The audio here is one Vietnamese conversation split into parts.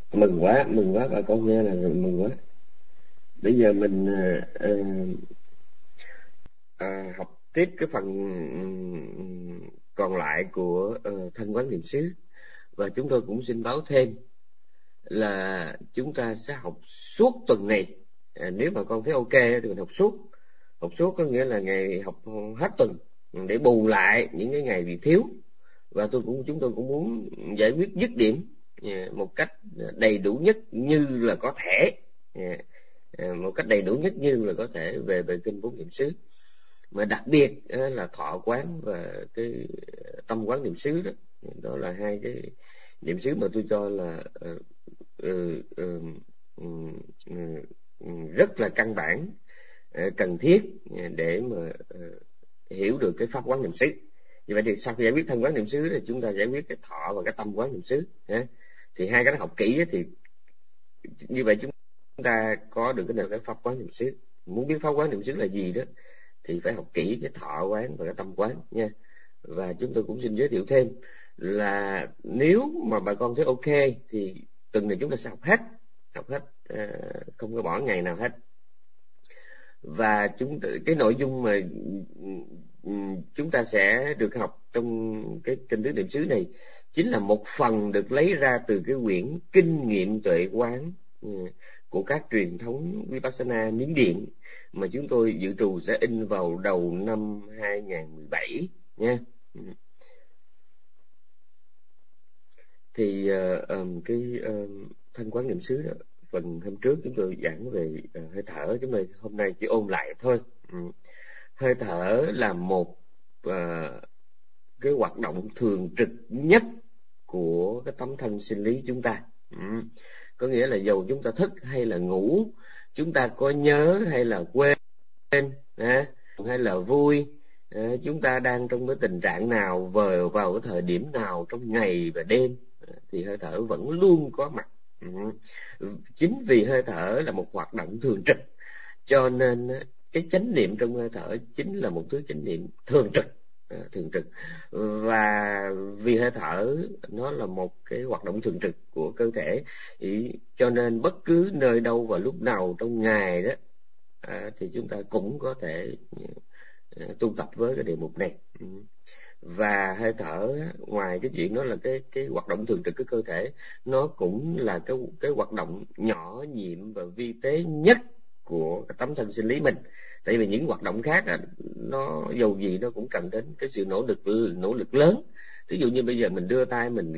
Mừng quá bà con nghe là mừng quá. Bây giờ mình học tiếp cái phần còn lại của Thanh Quán Niệm xứ, và chúng tôi cũng xin báo thêm là chúng ta sẽ học suốt tuần này. Nếu mà con thấy ok thì mình học suốt có nghĩa là ngày học hết tuần để bù lại những cái ngày bị thiếu. Và chúng tôi cũng muốn giải quyết dứt điểm một cách đầy đủ nhất như là có thể, về kinh bốn niệm xứ, mà đặc biệt là thọ quán và cái tâm quán niệm xứ đó. Đó là hai cái niệm xứ mà tôi cho là rất là căn bản, cần thiết để mà hiểu được cái pháp quán niệm xứ. Như vậy thì sau khi giải quyết thân quán niệm xứ thì chúng ta giải quyết cái thọ và cái tâm quán niệm xứ. Thì hai cái đó học kỹ thì như vậy chúng ta có được cái pháp quán niệm xứ. Muốn biết pháp quán niệm xứ là gì đó thì phải học kỹ cái thọ quán và cái tâm quán nha. Và chúng tôi cũng xin giới thiệu thêm là nếu mà bà con thấy ok thì tuần này chúng ta sẽ học hết, không có bỏ ngày nào hết. Và cái nội dung mà chúng ta sẽ được học trong cái kinh tứ niệm xứ này chính là một phần được lấy ra từ cái quyển kinh nghiệm tuệ quán của các truyền thống Vipassana Miến Điện mà chúng tôi dự trù sẽ in vào đầu năm 2017 nha. Thì thanh quán niệm xứ đó, phần hôm trước chúng tôi giảng về hơi thở, chúng tôi hôm nay chỉ ôn lại thôi. Hơi thở là một cái hoạt động thường trực nhất của cái tấm thân sinh lý chúng ta. Có nghĩa là dầu chúng ta thức hay là ngủ, chúng ta có nhớ hay là quên, hay là vui, chúng ta đang trong cái tình trạng nào, vào cái thời điểm nào trong ngày và đêm, thì hơi thở vẫn luôn có mặt. Chính vì hơi thở là một hoạt động thường trực, cho nên cái chánh niệm trong hơi thở chính là một thứ chánh niệm thường trực. Và vì hơi thở nó là một cái hoạt động thường trực của cơ thể, cho nên bất cứ nơi đâu và lúc nào trong ngày đó thì chúng ta cũng có thể tu tập với cái đề mục này. Và hơi thở ngoài cái chuyện đó là cái hoạt động thường trực của cơ thể, nó cũng là cái hoạt động nhỏ nhiệm và vi tế nhất của cái tấm thân sinh lý mình. Tại vì những hoạt động khác nó dầu gì nó cũng cần đến cái sự nỗ lực lớn. Ví dụ như bây giờ mình đưa tay mình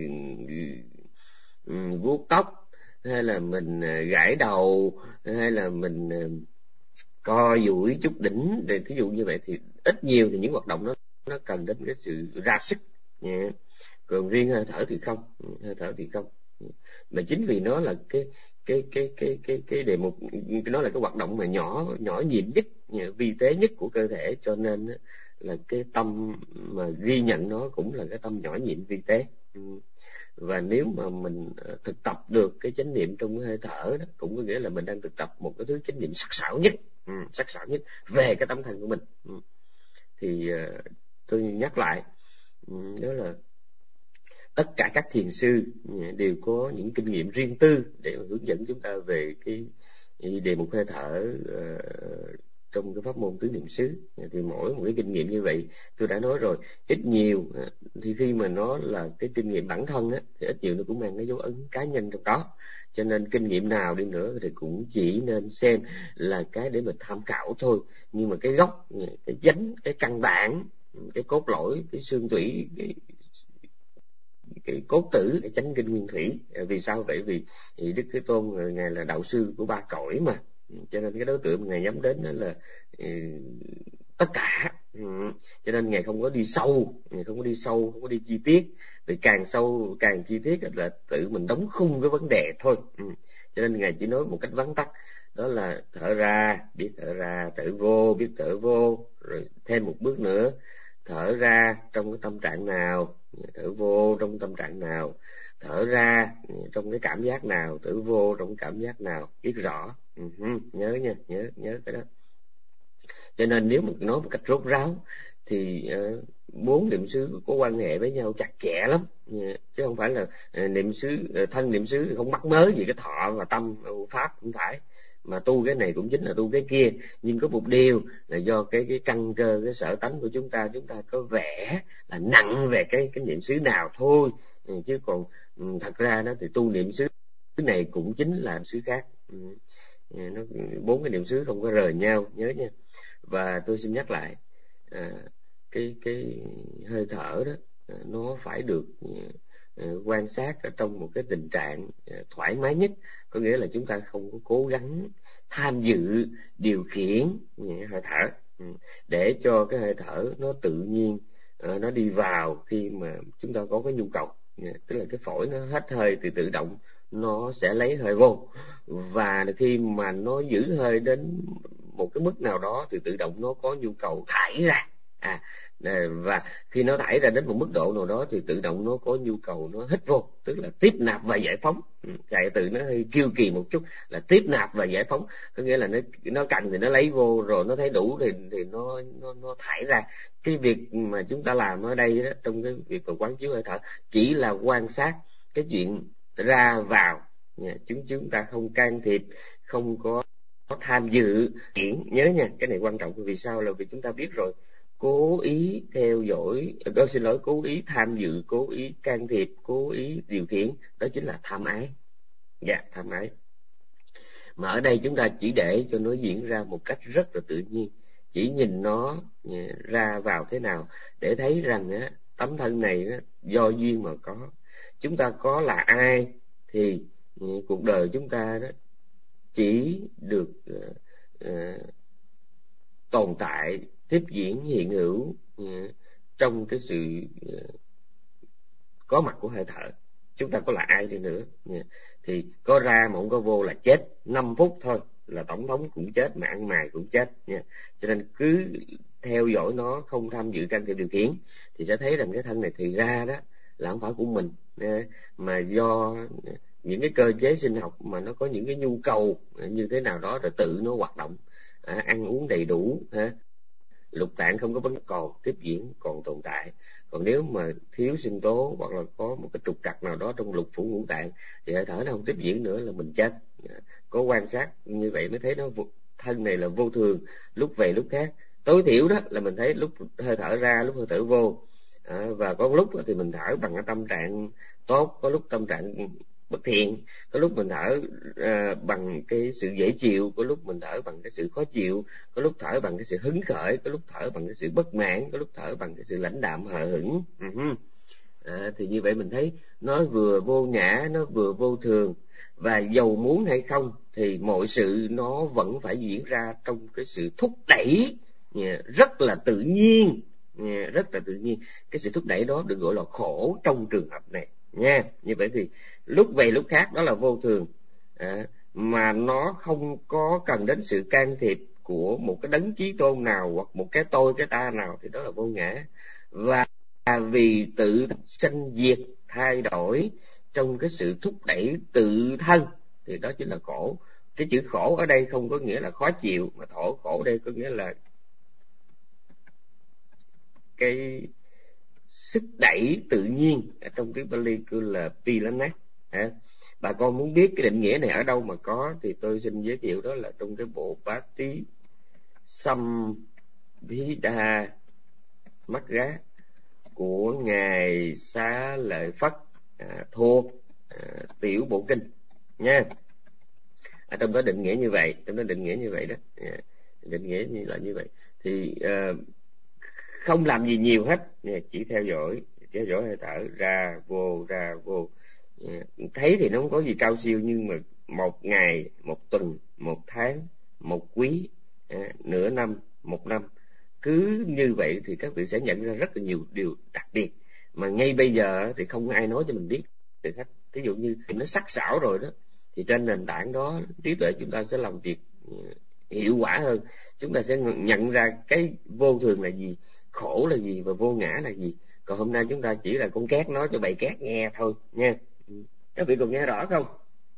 vuốt tóc, hay là mình gãi đầu, hay là mình co duỗi chút đỉnh, để thí dụ như vậy thì ít nhiều thì những hoạt động nó cần đến cái sự ra sức. Còn riêng hơi thở thì không, mà chính vì nó là cái đề mục, nó là cái hoạt động mà nhỏ nhiệm nhất, vi tế nhất của cơ thể, cho nên là cái tâm mà ghi nhận nó cũng là cái tâm nhỏ nhiệm vi tế. Và nếu mà mình thực tập được cái chánh niệm trong cái hơi thở đó, cũng có nghĩa là mình đang thực tập một cái thứ chánh niệm sắc sảo nhất về cái tâm thân của mình. Thì tôi nhắc lại, đó là tất cả các thiền sư đều có những kinh nghiệm riêng tư để hướng dẫn chúng ta về cái đề mục hơi thở trong cái pháp môn tứ niệm xứ. Thì mỗi một cái kinh nghiệm như vậy, tôi đã nói rồi, ít nhiều thì khi mà nó là cái kinh nghiệm bản thân thì ít nhiều nó cũng mang cái dấu ấn cá nhân trong đó. Cho nên kinh nghiệm nào đi nữa thì cũng chỉ nên xem là cái để mình tham khảo thôi. Nhưng mà cái gốc, cái dánh, cái căn bản, cái cốt lõi, cái xương tủy, cái cốt tử, cái chánh kinh nguyên thủy. Vì sao vậy? Vì Đức Thế Tôn ngài là đạo sư của ba cõi mà, cho nên cái đối tượng ngài nhắm đến đó là tất cả. Cho nên ngài không có đi sâu, không có đi chi tiết. Vì càng sâu càng chi tiết là tự mình đóng khung cái vấn đề thôi. Cho nên ngài chỉ nói một cách vắn tắt, đó là thở ra biết thở ra, thở vô biết thở vô, rồi thêm một bước nữa, thở ra trong cái tâm trạng nào, thở vô trong tâm trạng nào, thở ra trong cái cảm giác nào, thở vô trong cảm giác nào, biết rõ. Nhớ nha, nhớ cái đó. Cho nên nếu mà nói một cách rốt ráo thì 4 niệm xứ có quan hệ với nhau chặt chẽ lắm, chứ không phải là niệm xứ thân niệm xứ không mắc mớ gì cái thọ và tâm pháp, không phải, mà tu cái này cũng chính là tu cái kia. Nhưng có một điều là do cái căn cơ, cái sở tánh của chúng ta có vẻ là nặng về cái niệm xứ nào thôi, chứ còn thật ra đó thì tu niệm xứ này cũng chính là xứ khác. Nó 4 cái niệm xứ không có rời nhau, nhớ nha. Và tôi xin nhắc lại, cái hơi thở đó nó phải được quan sát ở trong một cái tình trạng thoải mái nhất, có nghĩa là chúng ta không có cố gắng tham dự điều khiển hơi thở, để cho cái hơi thở nó tự nhiên nó đi vào khi mà chúng ta có cái nhu cầu, tức là cái phổi nó hết hơi thì tự động nó sẽ lấy hơi vô, và khi mà nó giữ hơi đến một cái mức nào đó thì tự động nó có nhu cầu thải ra, và khi nó thải ra đến một mức độ nào đó thì tự động nó có nhu cầu nó hít vô, tức là tiếp nạp và giải phóng. Chạy từ nó hơi kiêu kỳ một chút là tiếp nạp và giải phóng, có nghĩa là nó cần thì nó lấy vô, rồi nó thấy đủ thì nó thải ra. Cái việc mà chúng ta làm ở đây đó, trong cái việc mà quán chiếu hơi thở, chỉ là quan sát cái chuyện ra vào, chúng ta không can thiệp, không có tham dự. Nhớ nha, cái này quan trọng. Vì sao? Là vì chúng ta biết rồi, cố ý theo dõi, cố ý tham dự, cố ý can thiệp, cố ý điều khiển, đó chính là tham ái. Tham ái. Mà ở đây chúng ta chỉ để cho nó diễn ra một cách rất là tự nhiên, chỉ nhìn nó ra vào thế nào để thấy rằng tấm thân này do duyên mà có. Chúng ta có là ai thì cuộc đời chúng ta đó chỉ được tồn tại, tiếp diễn, hiện hữu trong cái sự có mặt của hơi thở. Chúng ta có là ai đi nữa thì có ra mà không có vô là chết. 5 phút thôi là tổng thống cũng chết, mà ăn mày cũng chết nha. Cho nên cứ theo dõi nó, không tham dự can thiệp điều khiển, thì sẽ thấy rằng cái thân này thì ra đó là không phải của mình, mà do những cái cơ chế sinh học mà nó có những cái nhu cầu như thế nào đó rồi tự nó hoạt động, ăn uống đầy đủ, lục tạng không có vấn còn tiếp diễn, còn tồn tại. Còn nếu mà thiếu sinh tố hoặc là có một cái trục trặc nào đó trong lục phủ ngũ tạng thì hơi thở nó không tiếp diễn nữa là mình chết. Có quan sát như vậy mới thấy nó thân này là vô thường, lúc về lúc khác. Tối thiểu đó là mình thấy lúc hơi thở ra, lúc hơi thở vô, và có lúc thì mình thở bằng cái tâm trạng tốt, có lúc tâm trạng bất thiện, có lúc mình thở bằng cái sự dễ chịu, có lúc mình thở bằng cái sự khó chịu, có lúc thở bằng cái sự hứng khởi, có lúc thở bằng cái sự bất mãn, có lúc thở bằng cái sự lãnh đạm hờ hững. Thì như vậy mình thấy nó vừa vô ngã, nó vừa vô thường, và dầu muốn hay không thì mọi sự nó vẫn phải diễn ra trong cái sự thúc đẩy rất là tự nhiên, rất là tự nhiên. Cái sự thúc đẩy đó được gọi là khổ trong trường hợp này nha. Như vậy thì lúc về lúc khác đó là vô thường, mà nó không có cần đến sự can thiệp của một cái đấng chí tôn nào hoặc một cái tôi, cái ta nào, thì đó là vô ngã. Và vì tự sinh diệt thay đổi trong cái sự thúc đẩy tự thân thì đó chính là khổ. Cái chữ khổ ở đây không có nghĩa là khó chịu, mà khổ đây có nghĩa là cái sức đẩy tự nhiên. Ở trong tiếng Pali kêu là Pilanat. Bà con muốn biết cái định nghĩa này ở đâu mà có thì tôi xin giới thiệu, đó là trong cái bộ Pati Samhita Magga của ngài Xá Lợi Phất, thuộc Tiểu Bộ Kinh nha. Ở trong đó định nghĩa như vậy, đó, định nghĩa như vậy. Thì không làm gì nhiều hết, chỉ theo dõi hơi thở ra vô. Thấy thì nó không có gì cao siêu, nhưng mà 1 ngày, 1 tuần, 1 tháng, 1 quý, nửa năm, 1 năm, cứ như vậy thì các vị sẽ nhận ra rất là nhiều điều đặc biệt mà ngay bây giờ thì không ai nói cho mình biết được hết. Ví dụ như nó sắc sảo rồi đó, thì trên nền tảng đó trí tuệ chúng ta sẽ làm việc hiệu quả hơn. Chúng ta sẽ nhận ra cái vô thường là gì, khổ là gì và vô ngã là gì. Còn hôm nay chúng ta chỉ là con két nói cho bầy két nghe thôi nha. Các vị còn nghe rõ không?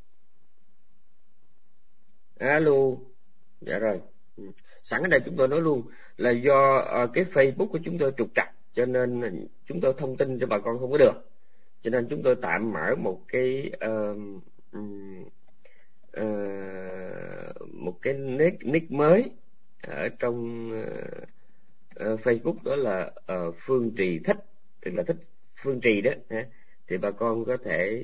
Alo. Dạ rồi. Sẵn ở đây chúng tôi nói luôn là do cái Facebook của chúng tôi trục trặc, cho nên chúng tôi thông tin cho bà con không có được, cho nên chúng tôi tạm mở một cái nick mới ở trong Facebook, đó là Phương Trì Thích, tức là thích Phương Trì đó. Thì bà con có thể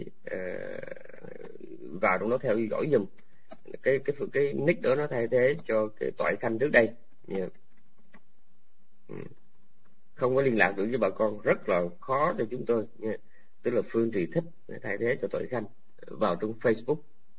vào trong đó theo dõi giùm cái nick đó, nó thay thế cho cái Toại Khanh trước đây nha. Không có liên lạc được với bà con, rất là khó cho chúng tôi nha. Tức là Phương Trì Thích thay thế cho Toại Khanh vào trong Facebook.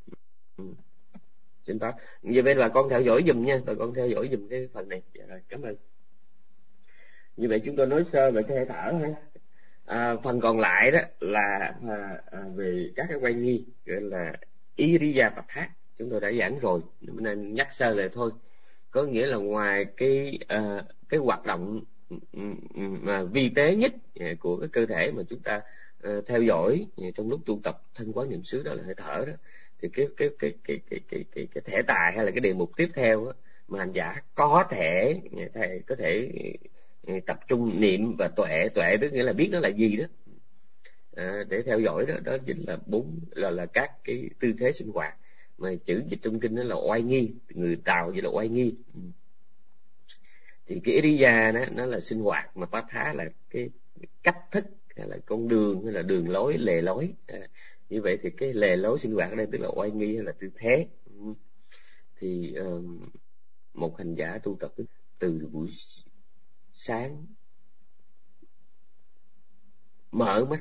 Xin báo như vậy bà con theo dõi giùm nha, bà con theo dõi giùm cái phần này. Dạ rồi, cảm ơn. Như vậy chúng tôi nói sơ về cái hơi thở ha. Phần còn lại đó là về các cái quay nghi, gọi là Iriya Bạch Thác, chúng tôi đã giảng rồi nên nhắc sơ lại thôi. Có nghĩa là ngoài cái hoạt động mà vi tế nhất của cái cơ thể mà chúng ta theo dõi trong lúc tu tập thân quán niệm xứ, đó là hơi thở đó, thì cái thể tài hay là cái đề mục tiếp theo đó, mà hành giả có thể tập trung niệm và tuệ tức nghĩa là biết nó là gì đó, để theo dõi đó. Đó chính là là các cái tư thế sinh hoạt mà chữ dịch trong kinh đó là oai nghi, người Tàu vậy là oai nghi. Thì cái Iriya đó nó là sinh hoạt, mà Patha là cái cách thức hay là con đường hay là đường lối, lề lối. Như vậy thì cái lề lối sinh hoạt ở đây tức là oai nghi hay là tư thế. Thì một hành giả tu tập từ buổi sáng mở mắt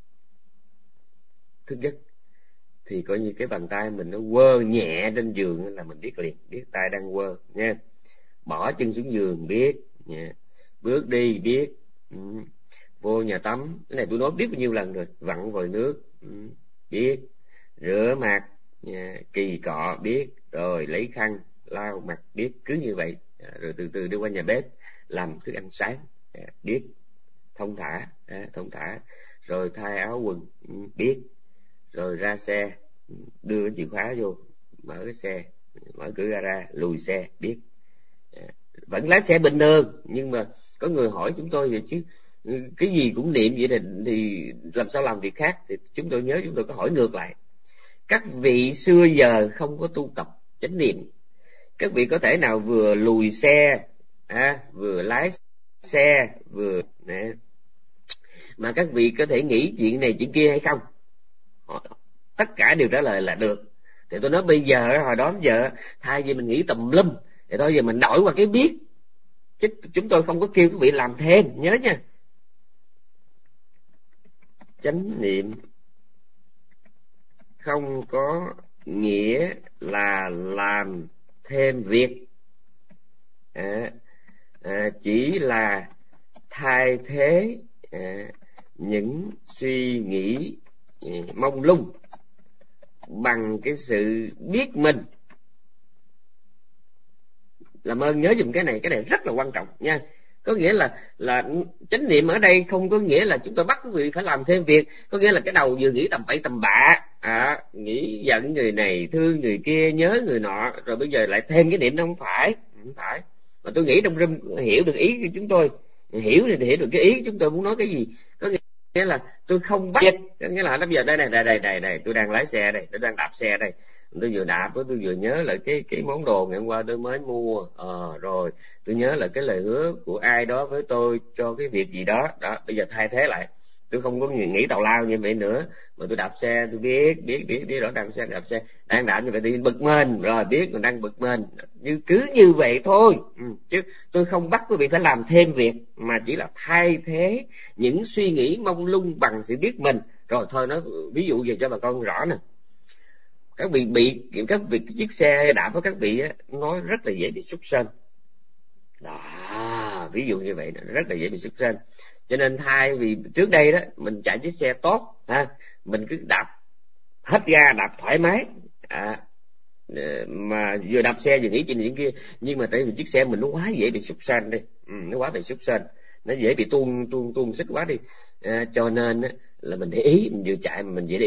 thức giấc thì coi như cái bàn tay mình nó quơ nhẹ trên giường là mình biết liền, biết tay đang quơ nha. Bỏ chân xuống giường biết nha. Bước đi biết. Vô nhà tắm, cái này tôi nói biết bao nhiêu lần rồi. Vặn vòi nước biết. Rửa mặt nha. Kỳ cọ biết. Rồi lấy khăn lau mặt biết. Cứ như vậy rồi từ từ đi qua nhà bếp làm thức ăn sáng biết. Thông thả rồi thay áo quần biết. Rồi ra xe, đưa cái chìa khóa vô, mở cái xe, mở cửa gara, lùi xe biết. Vẫn lái xe bình thường, nhưng mà có người hỏi chúng tôi vậy chứ cái gì cũng niệm vậy thì làm sao làm việc khác. Thì chúng tôi nhớ chúng tôi có hỏi ngược lại, các vị xưa giờ không có tu tập chánh niệm, các vị có thể nào vừa lùi xe vừa lái xe vừa mà các vị có thể nghĩ chuyện này chuyện kia hay không? Tất cả đều trả lời là được. Thì tôi nói bây giờ, hồi đó giờ thay vì mình nghĩ tùm lum thì thôi giờ mình đổi qua cái biết, chứ chúng tôi không có kêu quý vị làm thêm, nhớ nha. Chánh niệm không có nghĩa là làm thêm việc, chỉ là thay thế những suy nghĩ mông lung bằng cái sự biết mình. Làm ơn nhớ dùm cái này rất là quan trọng nha. Có nghĩa là chánh niệm ở đây không có nghĩa là chúng tôi bắt quý vị phải làm thêm việc, có nghĩa là cái đầu vừa nghĩ tầm bậy tầm bạ, nghĩ giận người này, thương người kia, nhớ người nọ, rồi bây giờ lại thêm cái niệm. Nó không phải. Mà tôi nghĩ trong room hiểu được ý của chúng tôi, hiểu thì hiểu được cái ý chúng tôi muốn nói cái gì. Có nghĩa là tôi không bắt, có nghĩa là nó bây giờ đây tôi đang lái xe đây, tôi đang đạp xe đây, tôi vừa đạp tôi vừa nhớ lại cái món đồ ngày hôm qua tôi mới mua, rồi tôi nhớ là cái lời hứa của ai đó với tôi cho cái việc gì đó. Bây giờ thay thế lại, tôi không có nghĩ tào lao như vậy nữa, mà tôi đạp xe tôi biết rõ đạp xe đang đạp như vậy thì bực mình rồi, biết mình đang bực mình, cứ như vậy thôi. Chứ tôi không bắt quý vị phải làm thêm việc, mà chỉ là thay thế những suy nghĩ mông lung bằng sự biết mình. Rồi thôi, nói ví dụ về cho bà con rõ nè. Các vị chiếc xe đạp của các vị nó rất là dễ bị sút sên đó, ví dụ như vậy rất là dễ bị sút sên. Cho nên thay vì trước đây đó mình chạy chiếc xe tốt mình cứ đạp hết ga, đạp thoải mái mà vừa đạp xe vừa nghĩ chuyện này chuyện kia, nhưng mà tại vì chiếc xe mình nó quá dễ bị sút sên đi, nó quá bị sút sên, nó dễ bị tuôn sức quá đi, cho nên là mình để ý, mình vừa chạy mà mình dễ để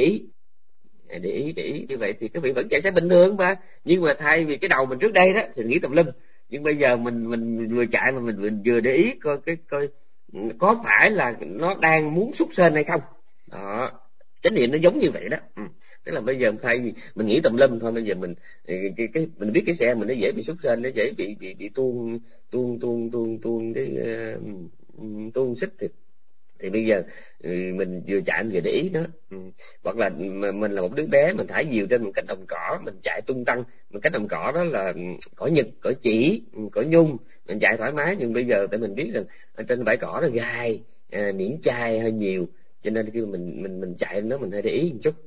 ý như vậy thì các vị vẫn chạy xe bình thường mà. Nhưng mà thay vì cái đầu mình trước đây đó thì nghĩ tùm lum, nhưng bây giờ mình vừa chạy mà mình vừa để ý coi có phải là nó đang muốn sút sên hay không. Đó, chánh niệm nó giống như vậy đó. Tức là bây giờ thay vì mình nghĩ tùm lum thôi, bây giờ mình mình biết cái xe mình nó dễ bị sút sên, nó dễ bị tuôn cái tuôn xích, thì bây giờ mình vừa chạy mình vừa để ý nó. Hoặc là mình là một đứa bé, mình thả diều trên một cánh đồng cỏ, mình chạy tung tăng, một cánh đồng cỏ đó là cỏ nhật, cỏ chỉ, cỏ nhung, mình chạy thoải mái. Nhưng bây giờ tại mình biết rằng ở trên bãi cỏ nó gai, miễn chai hơi nhiều, cho nên khi mình chạy nó mình hơi để ý một chút,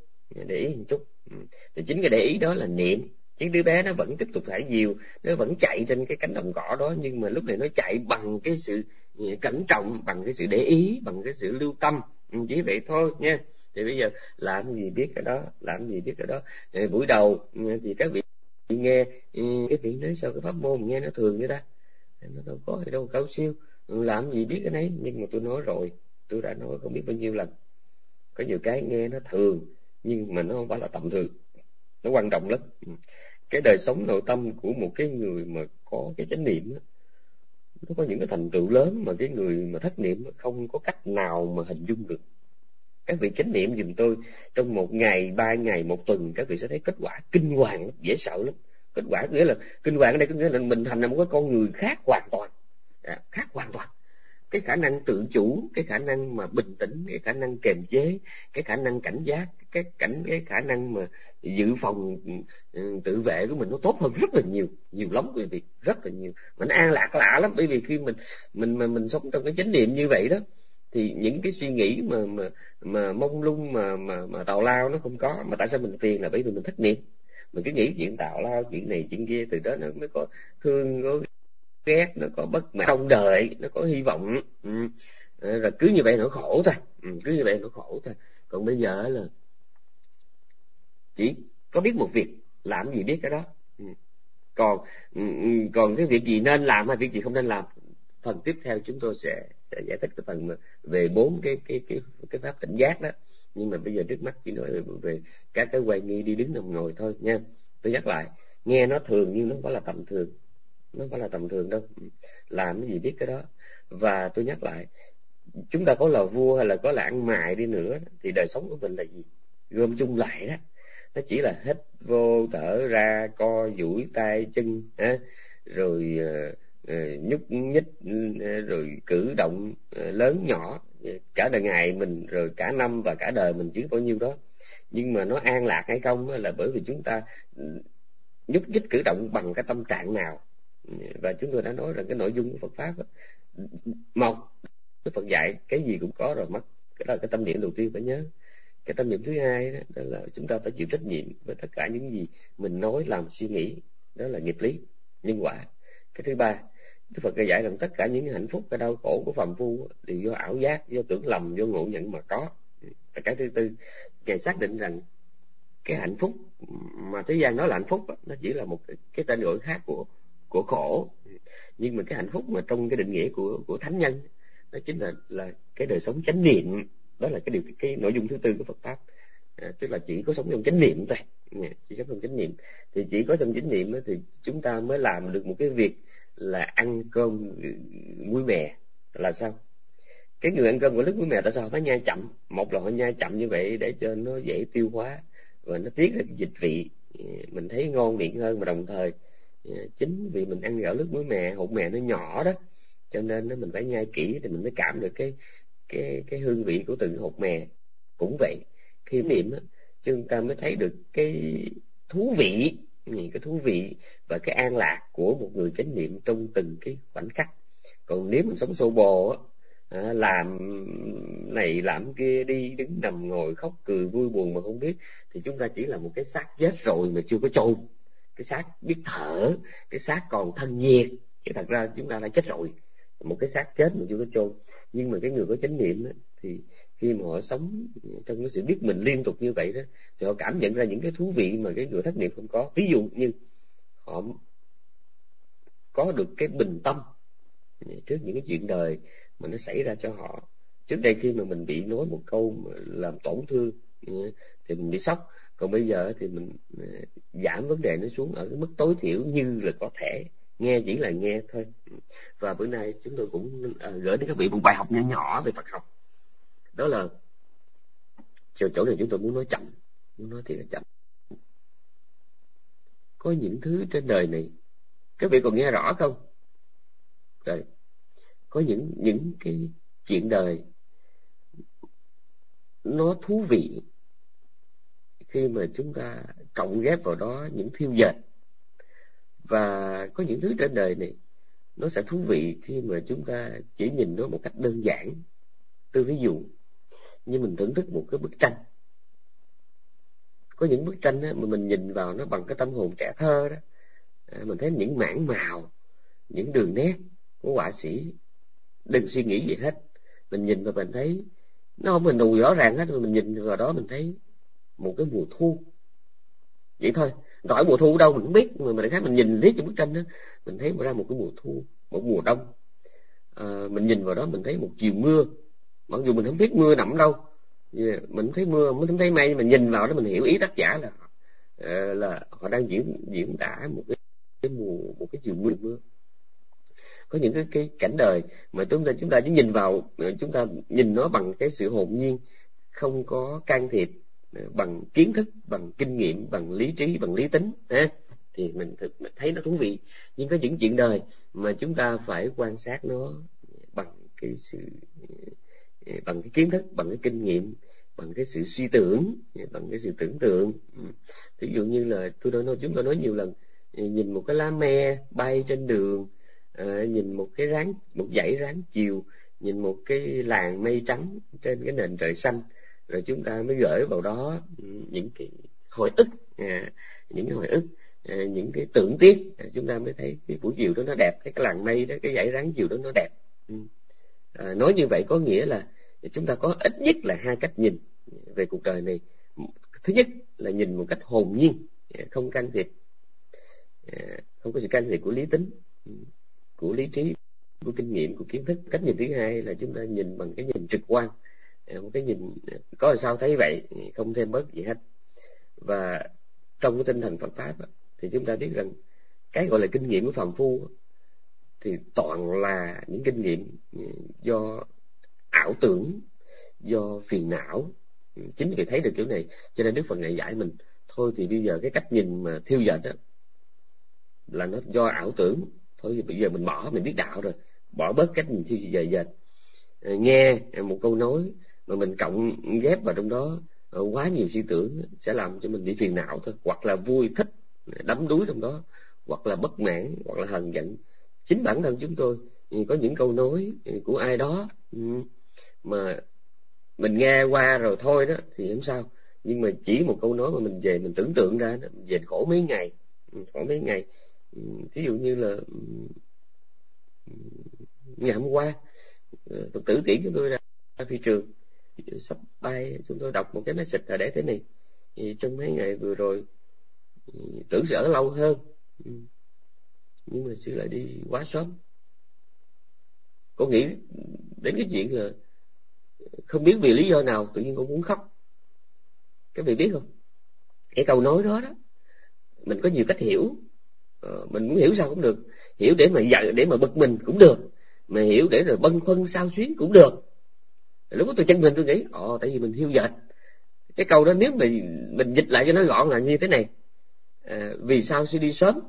thì chính cái để ý đó là niệm. Chứ đứa bé nó vẫn tiếp tục thả diều, nó vẫn chạy trên cái cánh đồng cỏ đó, nhưng mà lúc này nó chạy bằng cái sự cẩn trọng, bằng cái sự để ý, bằng cái sự lưu tâm, chỉ vậy thôi nha. Thì bây giờ làm gì biết cái đó, buổi đầu thì các vị nghe cái vị nói sao cái pháp môn nghe nó thường vậy ta, nó đâu có gì đâu cao siêu, làm gì biết cái đấy. Nhưng mà tôi nói rồi, tôi đã nói không biết bao nhiêu lần, có nhiều cái nghe nó thường nhưng mà nó không phải là tầm thường, nó quan trọng lắm. Cái đời sống nội tâm của một cái người mà có cái chánh niệm đó, nó có những cái thành tựu lớn mà cái người mà thất niệm không có cách nào mà hình dung được. Các vị chánh niệm giùm tôi, trong 1 ngày, 3 ngày, 1 tuần, các vị sẽ thấy kết quả kinh hoàng lắm, dễ sợ lắm. Kết quả nghĩa là kinh hoàng ở đây có nghĩa là mình thành là một cái con người khác hoàn toàn, khác hoàn toàn. Cái khả năng tự chủ, cái khả năng mà bình tĩnh, cái khả năng kiềm chế, cái khả năng cảnh giác, cái khả năng mà dự phòng, tự vệ của mình nó tốt hơn rất là nhiều lắm quý vị, rất là nhiều. Mà nó an lạc lạ lắm, bởi vì khi mình sống trong cái chánh niệm như vậy đó, thì những cái suy nghĩ mà mông lung mà tào lao nó không có. Mà tại sao mình phiền là bởi vì mình thất niệm, mình cứ nghĩ chuyện tào lao, chuyện này chuyện kia, từ đó nó mới có thương, có ghét, nó có bất mãn trong đời, nó có hy vọng. Rồi cứ như vậy nó khổ thôi. Còn bây giờ là chỉ có biết một việc, làm gì biết cái đó. Còn cái việc gì nên làm hay việc gì không nên làm, phần tiếp theo chúng tôi sẽ giải thích cái phần mà về 4 cái pháp tỉnh giác đó. Nhưng mà bây giờ trước mắt chỉ nói về các cái hoài nghi đi đứng nằm ngồi thôi nha. Tôi nhắc lại, nghe nó thường nhưng nó không phải là tầm thường, đâu. Làm cái gì biết cái đó. Và tôi nhắc lại, chúng ta có là vua hay là có là ăn mày đi nữa thì đời sống của mình là gì? Gom chung lại đó, nó chỉ là hít vô, thở ra, co duỗi tay chân, rồi nhúc nhích, rồi cử động lớn nhỏ cả đời ngày mình, rồi cả năm và cả đời mình chỉ bao nhiêu đó. Nhưng mà nó an lạc hay không là bởi vì chúng ta nhúc nhích cử động bằng cái tâm trạng nào. Và chúng tôi đã nói rằng cái nội dung của Phật pháp đó, một, Đức Phật dạy cái gì cũng có rồi mất, cái đó là cái tâm niệm đầu tiên phải nhớ. Cái tâm niệm thứ hai đó là chúng ta phải chịu trách nhiệm với tất cả những gì mình nói, làm, suy nghĩ, đó là nghiệp lý, nhân quả. Cái thứ ba, Đức Phật dạy rằng tất cả những hạnh phúc, cái đau khổ của phàm phu đều do ảo giác, do tưởng lầm, do ngộ nhận mà có. Và cái thứ tư, Ngài xác định rằng cái hạnh phúc mà thế gian nói là hạnh phúc đó, nó chỉ là một cái tên gọi khác của khổ. Nhưng mà cái hạnh phúc mà trong cái định nghĩa của thánh nhân, đó chính là cái đời sống chánh niệm. Đó là cái nội dung thứ tư của Phật pháp. Tức là chỉ có sống trong chánh niệm thôi. Chỉ sống trong chánh niệm. Thì chỉ có trong chánh niệm thì chúng ta mới làm được một cái việc là ăn cơm muối mè. Là sao? Cái người ăn cơm của nước muối mè tại sao họ phải nhai chậm? Một là họ nhai chậm như vậy để cho nó dễ tiêu hóa và nó tiết ra cái dịch vị, mình thấy ngon miệng hơn. Mà đồng thời chính vì mình ăn gạo lứt muối mè, hột mè nó nhỏ đó, cho nên mình phải nhai kỹ thì mình mới cảm được cái hương vị của từng hột mè. Cũng vậy, khi niệm á, chúng ta mới thấy được cái thú vị và cái an lạc của một người chánh niệm trong từng cái khoảnh khắc. Còn nếu mình sống xô bồ á, làm này làm kia, đi đứng nằm ngồi, khóc cười vui buồn mà không biết, thì chúng ta chỉ là một cái xác chết rồi mà chưa có chôn. Cái xác biết thở, cái xác còn thân nhiệt, thì thật ra chúng ta đã chết rồi, một cái xác chết mà chưa có chôn. Nhưng mà cái người có chánh niệm á, thì khi mà họ sống trong cái sự biết mình liên tục như vậy đó, thì họ cảm nhận ra những cái thú vị mà cái người thất niệm không có. Ví dụ như họ có được cái bình tâm trước những cái chuyện đời mà nó xảy ra cho họ. Trước đây khi mà mình bị nói một câu mà làm tổn thương thì mình bị sốc. Còn bây giờ thì mình giảm vấn đề nó xuống ở cái mức tối thiểu như là có thể. nghe chỉ là nghe thôi. Và bữa nay chúng tôi cũng gửi đến các vị một bài học nhỏ nhỏ về Phật học. Đó là chỗ này chúng tôi muốn nói chậm, muốn nói thiệt là chậm. Có những thứ trên đời này các vị còn nghe rõ không? Rồi, có những cái chuyện đời nó thú vị khi mà chúng ta cộng ghép vào đó những thiêu dệt. Và có những thứ trên đời này nó sẽ thú vị khi mà chúng ta chỉ nhìn nó một cách đơn giản. Tôi ví dụ như mình thưởng thức một cái bức tranh. Có những bức tranh mà mình nhìn vào nó bằng cái tâm hồn trẻ thơ đó, mình thấy những mảng màu, những đường nét của họa sĩ, đừng suy nghĩ gì hết, mình nhìn và mình thấy nó không hình thù rõ ràng hết, mà mình nhìn vào đó mình thấy một cái mùa thu vậy thôi. Gọi mùa thu đâu mình không biết, mà mình thấy mình nhìn liếc cái bức tranh đó mình thấy ra một cái mùa thu, một mùa đông. Mình nhìn vào đó mình thấy một chiều mưa, mặc dù mình không biết mưa nằm đâu, mình không thấy mưa, mình không thấy mây, mình nhìn vào đó mình hiểu ý tác giả là họ đang diễn tả một cái chiều mưa. Có những cái cảnh đời mà chúng ta chỉ nhìn vào, chúng ta nhìn nó bằng cái sự hồn nhiên, không có can thiệp bằng kiến thức, bằng kinh nghiệm, bằng lý trí, bằng lý tính, thì mình thấy nó thú vị. Nhưng có những chuyện đời mà chúng ta phải quan sát nó bằng cái kiến thức, bằng cái kinh nghiệm, bằng cái sự suy tưởng, bằng cái sự tưởng tượng. Ví dụ như là chúng tôi nói nhiều lần, nhìn một cái lá me bay trên đường, nhìn một dãy ráng chiều, nhìn một cái làn mây trắng trên cái nền trời xanh, rồi chúng ta mới gửi vào đó những cái hồi ức, những cái tưởng tiếc, chúng ta mới thấy cái buổi chiều đó nó đẹp, cái làn mây đó, cái dãy ráng chiều đó nó đẹp. Nói như vậy có nghĩa là chúng ta có ít nhất là hai cách nhìn về cuộc đời này. Thứ nhất là nhìn một cách hồn nhiên, không can thiệp, không có sự can thiệp của lý tính, của lý trí, của kinh nghiệm, của kiến thức. Cách nhìn thứ hai là chúng ta nhìn bằng cái nhìn trực quan, một cái nhìn có sao thấy vậy, không thêm bớt gì hết. Và trong cái tinh thần Phật pháp thì chúng ta biết rằng cái gọi là kinh nghiệm của phàm phu thì toàn là những kinh nghiệm do ảo tưởng, do phiền não. Chính vì thấy được kiểu này cho nên Đức Phật ngài dạy mình thôi thì bây giờ cái cách nhìn mà thiêu dệt đó là nó do ảo tưởng, thôi thì bây giờ mình bỏ, mình biết đạo rồi, bỏ bớt cách nhìn thiêu dệt. Nghe một câu nói mà mình cộng ghép vào trong đó quá nhiều suy tưởng sẽ làm cho mình bị phiền não thôi, hoặc là vui thích đắm đuối trong đó, hoặc là bất mãn, hoặc là hờn giận. Chính bản thân chúng tôi có những câu nói của ai đó mà mình nghe qua rồi thôi đó thì không sao, nhưng mà chỉ một câu nói mà mình về mình tưởng tượng ra đó, mình về khổ mấy ngày. Ví dụ như là ngày hôm qua Phật tử tiễn chúng tôi ra phi trường, sắp bay, chúng tôi đọc một cái message là để thế này: thì trong mấy ngày vừa rồi tưởng sẽ ở lâu hơn, nhưng mà sư lại đi quá sớm. Con nghĩ đến cái chuyện là không biết vì lý do nào tự nhiên con muốn khóc. Các vị biết không, cái câu nói đó mình có nhiều cách hiểu. Mình muốn hiểu sao cũng được, hiểu để mà giận, để mà bực mình cũng được, mà hiểu để rồi bâng khuâng sao xuyến cũng được. Lúc đó tôi chân mình tôi nghĩ tại vì mình thiêu dệt. Cái câu đó nếu mình dịch lại cho nó gọn là như thế này: vì sao sư đi sớm?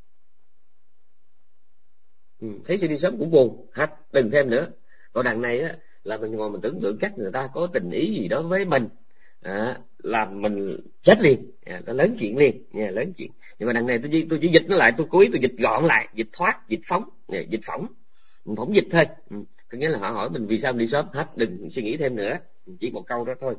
Thấy sư đi sớm cũng buồn, hết, đừng thêm nữa. Còn đằng này á là mình ngồi mình tưởng tượng chắc người ta có tình ý gì đó với mình, làm mình chết liền, nó lớn chuyện liền, lớn chuyện. Nhưng mà đằng này tôi chỉ dịch nó lại, tôi cố ý tôi dịch gọn lại, dịch thoát, dịch phóng, mình phóng dịch thôi. Có nghĩa là họ hỏi mình vì sao mình đi sớm, hết, đừng suy nghĩ thêm nữa, chỉ một câu đó thôi.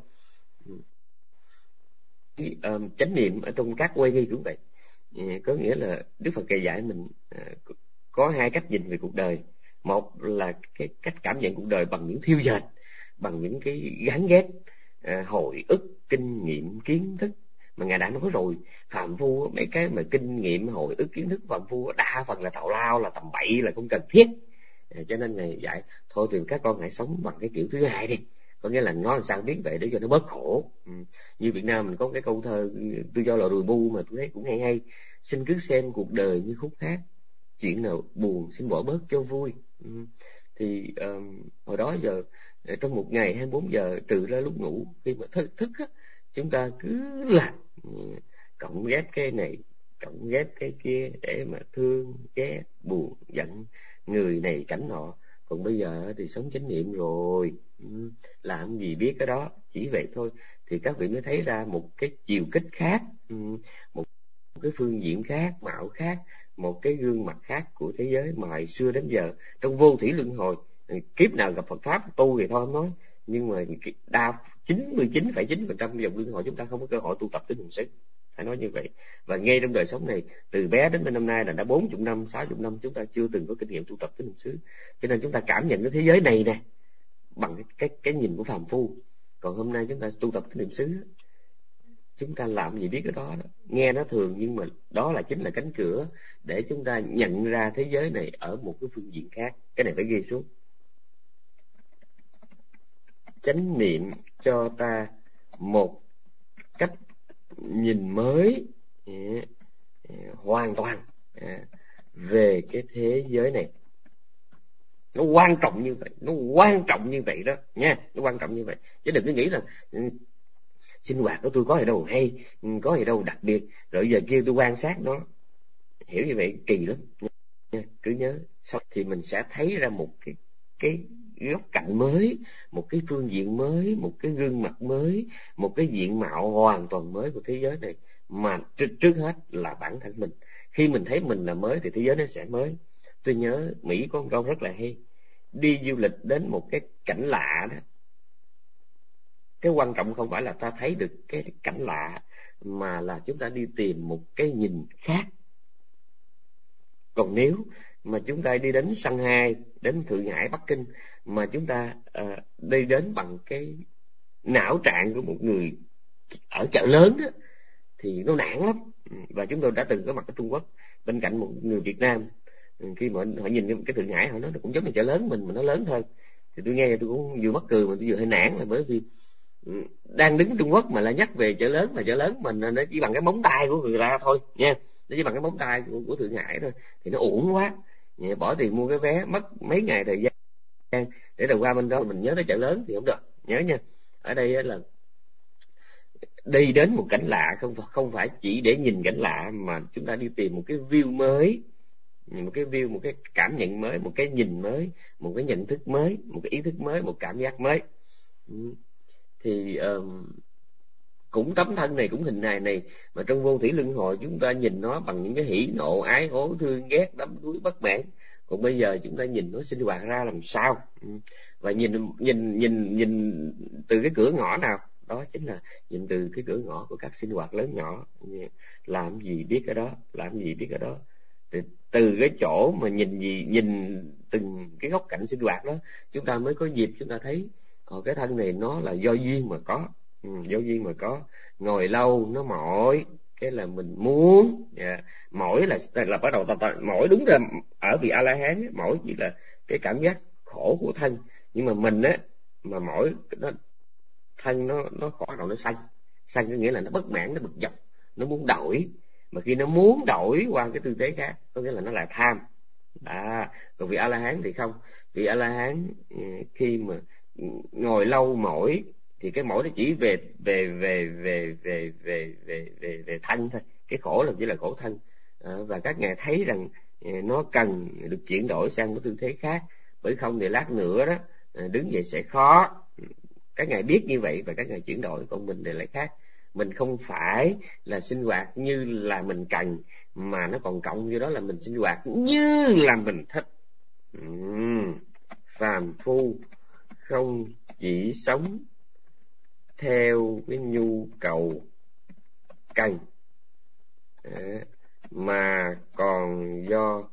Chánh niệm ở trong các quay nghi cũng vậy. Có nghĩa là Đức Phật dạy mình có hai cách nhìn về cuộc đời. Một là cái cách cảm nhận cuộc đời bằng những thiêu dệt, bằng những cái gắn ghép, hồi ức, kinh nghiệm, kiến thức. Mà ngài đã nói rồi, phàm phu mấy cái mà kinh nghiệm, hồi ức, kiến thức phàm phu đa phần là tào lao, là tầm bậy, là không cần thiết. Cho nên ngài dạy thôi thì các con hãy sống bằng cái kiểu thứ hai đi, có nghĩa là nói làm sao biết vậy để cho nó bớt khổ. Như Việt Nam mình có cái câu thơ Tôi do là rùi bu mà tôi thấy cũng hay: xin cứ xem cuộc đời như khúc hát, chuyện nào buồn xin bỏ bớt cho vui. Thì hồi đó giờ trong một ngày 24 giờ trừ ra lúc ngủ, khi mà thức á, chúng ta cứ làm cộng ghép cái này cộng ghép cái kia để mà thương ghét buồn giận người này cảnh nọ. Còn bây giờ thì sống chánh niệm rồi, làm gì biết cái đó, chỉ vậy thôi. Thì các vị mới thấy ra một cái chiều kích khác, một cái phương diện khác, mạo khác, một cái gương mặt khác của thế giới mà hồi xưa đến giờ trong vô thủy luân hồi, kiếp nào gặp Phật pháp tu thì thôi không nói, nhưng mà 99,9% dòng luân hồi chúng ta không có cơ hội tu tập đến hồn sức, phải nói như vậy. Và ngay trong đời sống này, từ bé đến bên năm nay là đã 40 năm, 60 năm chúng ta chưa từng có kinh nghiệm tu tập đến hồn sức, cho nên chúng ta cảm nhận cái thế giới này nè bằng cái nhìn của phàm phu. Còn hôm nay chúng ta tu tập đến niệm xứ, chúng ta làm gì biết cái đó, nghe nó thường nhưng mà đó chính là cánh cửa để chúng ta nhận ra thế giới này ở một cái phương diện khác. Cái này phải ghi xuống. Chánh niệm cho ta một cách nhìn mới hoàn toàn về cái thế giới này. Nó quan trọng như vậy, nó quan trọng như vậy đó nha, nó quan trọng như vậy. Chứ đừng cứ nghĩ là sinh hoạt của tôi có gì đâu hay, có gì đâu đặc biệt, rồi giờ kêu tôi quan sát nó. Hiểu như vậy kỳ lắm nha. Cứ nhớ sau thì mình sẽ thấy ra một cái góc cạnh mới, một cái phương diện mới, một cái gương mặt mới, một cái diện mạo hoàn toàn mới của thế giới này. Mà trước hết là bản thân mình. Khi mình thấy mình là mới thì thế giới nó sẽ mới. Tôi nhớ Mỹ có một câu rất là hay, đi du lịch đến một cái cảnh lạ đó, cái quan trọng không phải là ta thấy được cái cảnh lạ, mà là chúng ta đi tìm một cái nhìn khác. Còn nếu mà chúng ta đi đến Shanghai, đến Thượng Hải, Bắc Kinh, mà chúng ta đi đến bằng cái não trạng của một người ở chợ lớn đó, thì nó nản lắm. Và chúng tôi đã từng có mặt ở Trung Quốc bên cạnh một người Việt Nam. Khi mà họ nhìn cái Thượng Hải, họ nói nó cũng giống như chợ lớn mình mà nó lớn hơn. Thì tôi nghe tôi cũng vừa mắc cười mà tôi vừa hơi nản, là bởi vì đang đứng Trung Quốc mà lại nhắc về chợ lớn, mà chợ lớn mình nó chỉ bằng cái móng tay của người ta thôi nha, nó chỉ bằng cái móng tay của Thượng Hải thôi, thì nó uổng quá. Bỏ tiền mua cái vé mất mấy ngày thời gian để đầu qua bên đó mình nhớ tới chợ lớn thì không được. Nhớ nha, ở đây là đi đến một cảnh lạ, không phải chỉ để nhìn cảnh lạ, mà chúng ta đi tìm một cái view mới, một cái view, một cái cảm nhận mới, một cái nhìn mới, một cái nhận thức mới, một cái ý thức mới, một cảm giác mới. Thì cũng tấm thân này, cũng hình hài này, mà trong vô thủy luân hồi chúng ta nhìn nó bằng những cái hỉ nộ ái ố thương ghét đắm đuối bất mãn. Còn bây giờ chúng ta nhìn nó sinh hoạt ra làm sao, và nhìn từ cái cửa ngõ nào, đó chính là nhìn từ cái cửa ngõ của các sinh hoạt lớn nhỏ. Làm gì biết cái đó, làm gì biết cái đó. Từ cái chỗ mà nhìn từng cái góc cạnh sinh hoạt đó, chúng ta mới có dịp chúng ta thấy cái thân này nó là do duyên mà có. Do duyên mà có. Ngồi lâu nó mỏi, cái là mình muốn. Mỏi là bắt đầu mỏi. Đúng ra ở vị A-la-hán mỏi chỉ là cái cảm giác khổ của thân, nhưng mà mình á mà mỏi nó thân nó khổ đầu, nó xanh có nghĩa là nó bất mãn, nó bực dọc, nó muốn đổi. Mà khi nó muốn đổi qua cái tư thế khác, có nghĩa là nó là tham. Còn vị A-la-hán thì không. Vị A-la-hán khi mà ngồi lâu mỏi thì cái mỏi nó chỉ về thân thôi, cái khổ là chỉ là khổ thân. Và các ngài thấy rằng nó cần được chuyển đổi sang một tư thế khác, bởi không thì lát nữa đó đứng dậy sẽ khó. Các ngài biết như vậy và các ngài chuyển đổi. Còn mình thì lại khác, mình không phải là sinh hoạt như là mình cần, mà nó còn cộng vô đó là mình sinh hoạt như là mình thích. Phàm phu không chỉ sống theo cái nhu cầu cần, mà còn do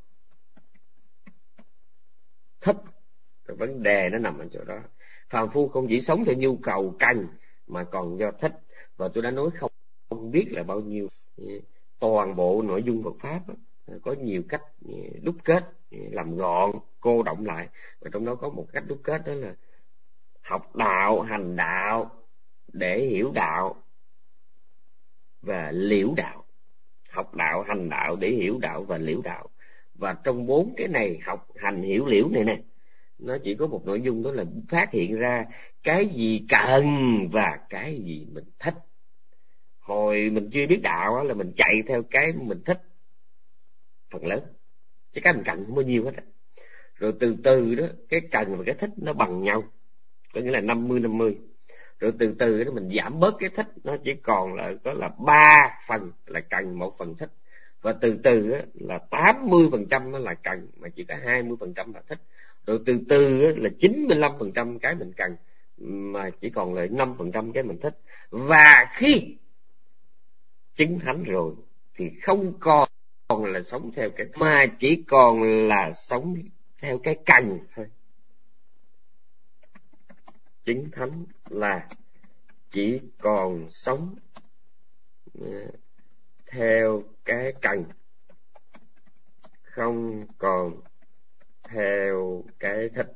thích. Cái vấn đề nó nằm ở chỗ đó. Phàm phu không chỉ sống theo nhu cầu cần, mà còn do thích. Và tôi đã nói không biết là bao nhiêu. Toàn bộ nội dung Phật pháp có nhiều cách đúc kết, làm gọn, cô động lại. Và trong đó có một cách đúc kết, đó là học đạo, hành đạo để hiểu đạo và liễu đạo. Học đạo, hành đạo để hiểu đạo và liễu đạo. Và trong 4 cái này, học hành hiểu liễu này nè, nó chỉ có một nội dung, đó là phát hiện ra cái gì cần và cái gì mình thích. Hồi mình chưa biết đạo là mình chạy theo cái mình thích phần lớn, chứ cái mình cần không bao nhiêu hết. Rồi từ từ đó, cái cần và cái thích nó bằng nhau, có nghĩa là 50-50. Rồi từ từ đó mình giảm bớt cái thích, nó chỉ còn là có là 3 phần là cần, 1 phần thích. Và từ từ đó, là 80% nó là cần, mà chỉ có 20% là thích. Rồi từ từ đó, là 95% cái mình cần, mà chỉ còn lại 5% cái mình thích. Và khi chứng thánh rồi thì không còn là sống theo cái, mà chỉ còn là sống theo cái cần thôi. Chứng thánh là chỉ còn sống theo cái cần, không còn theo cái thích.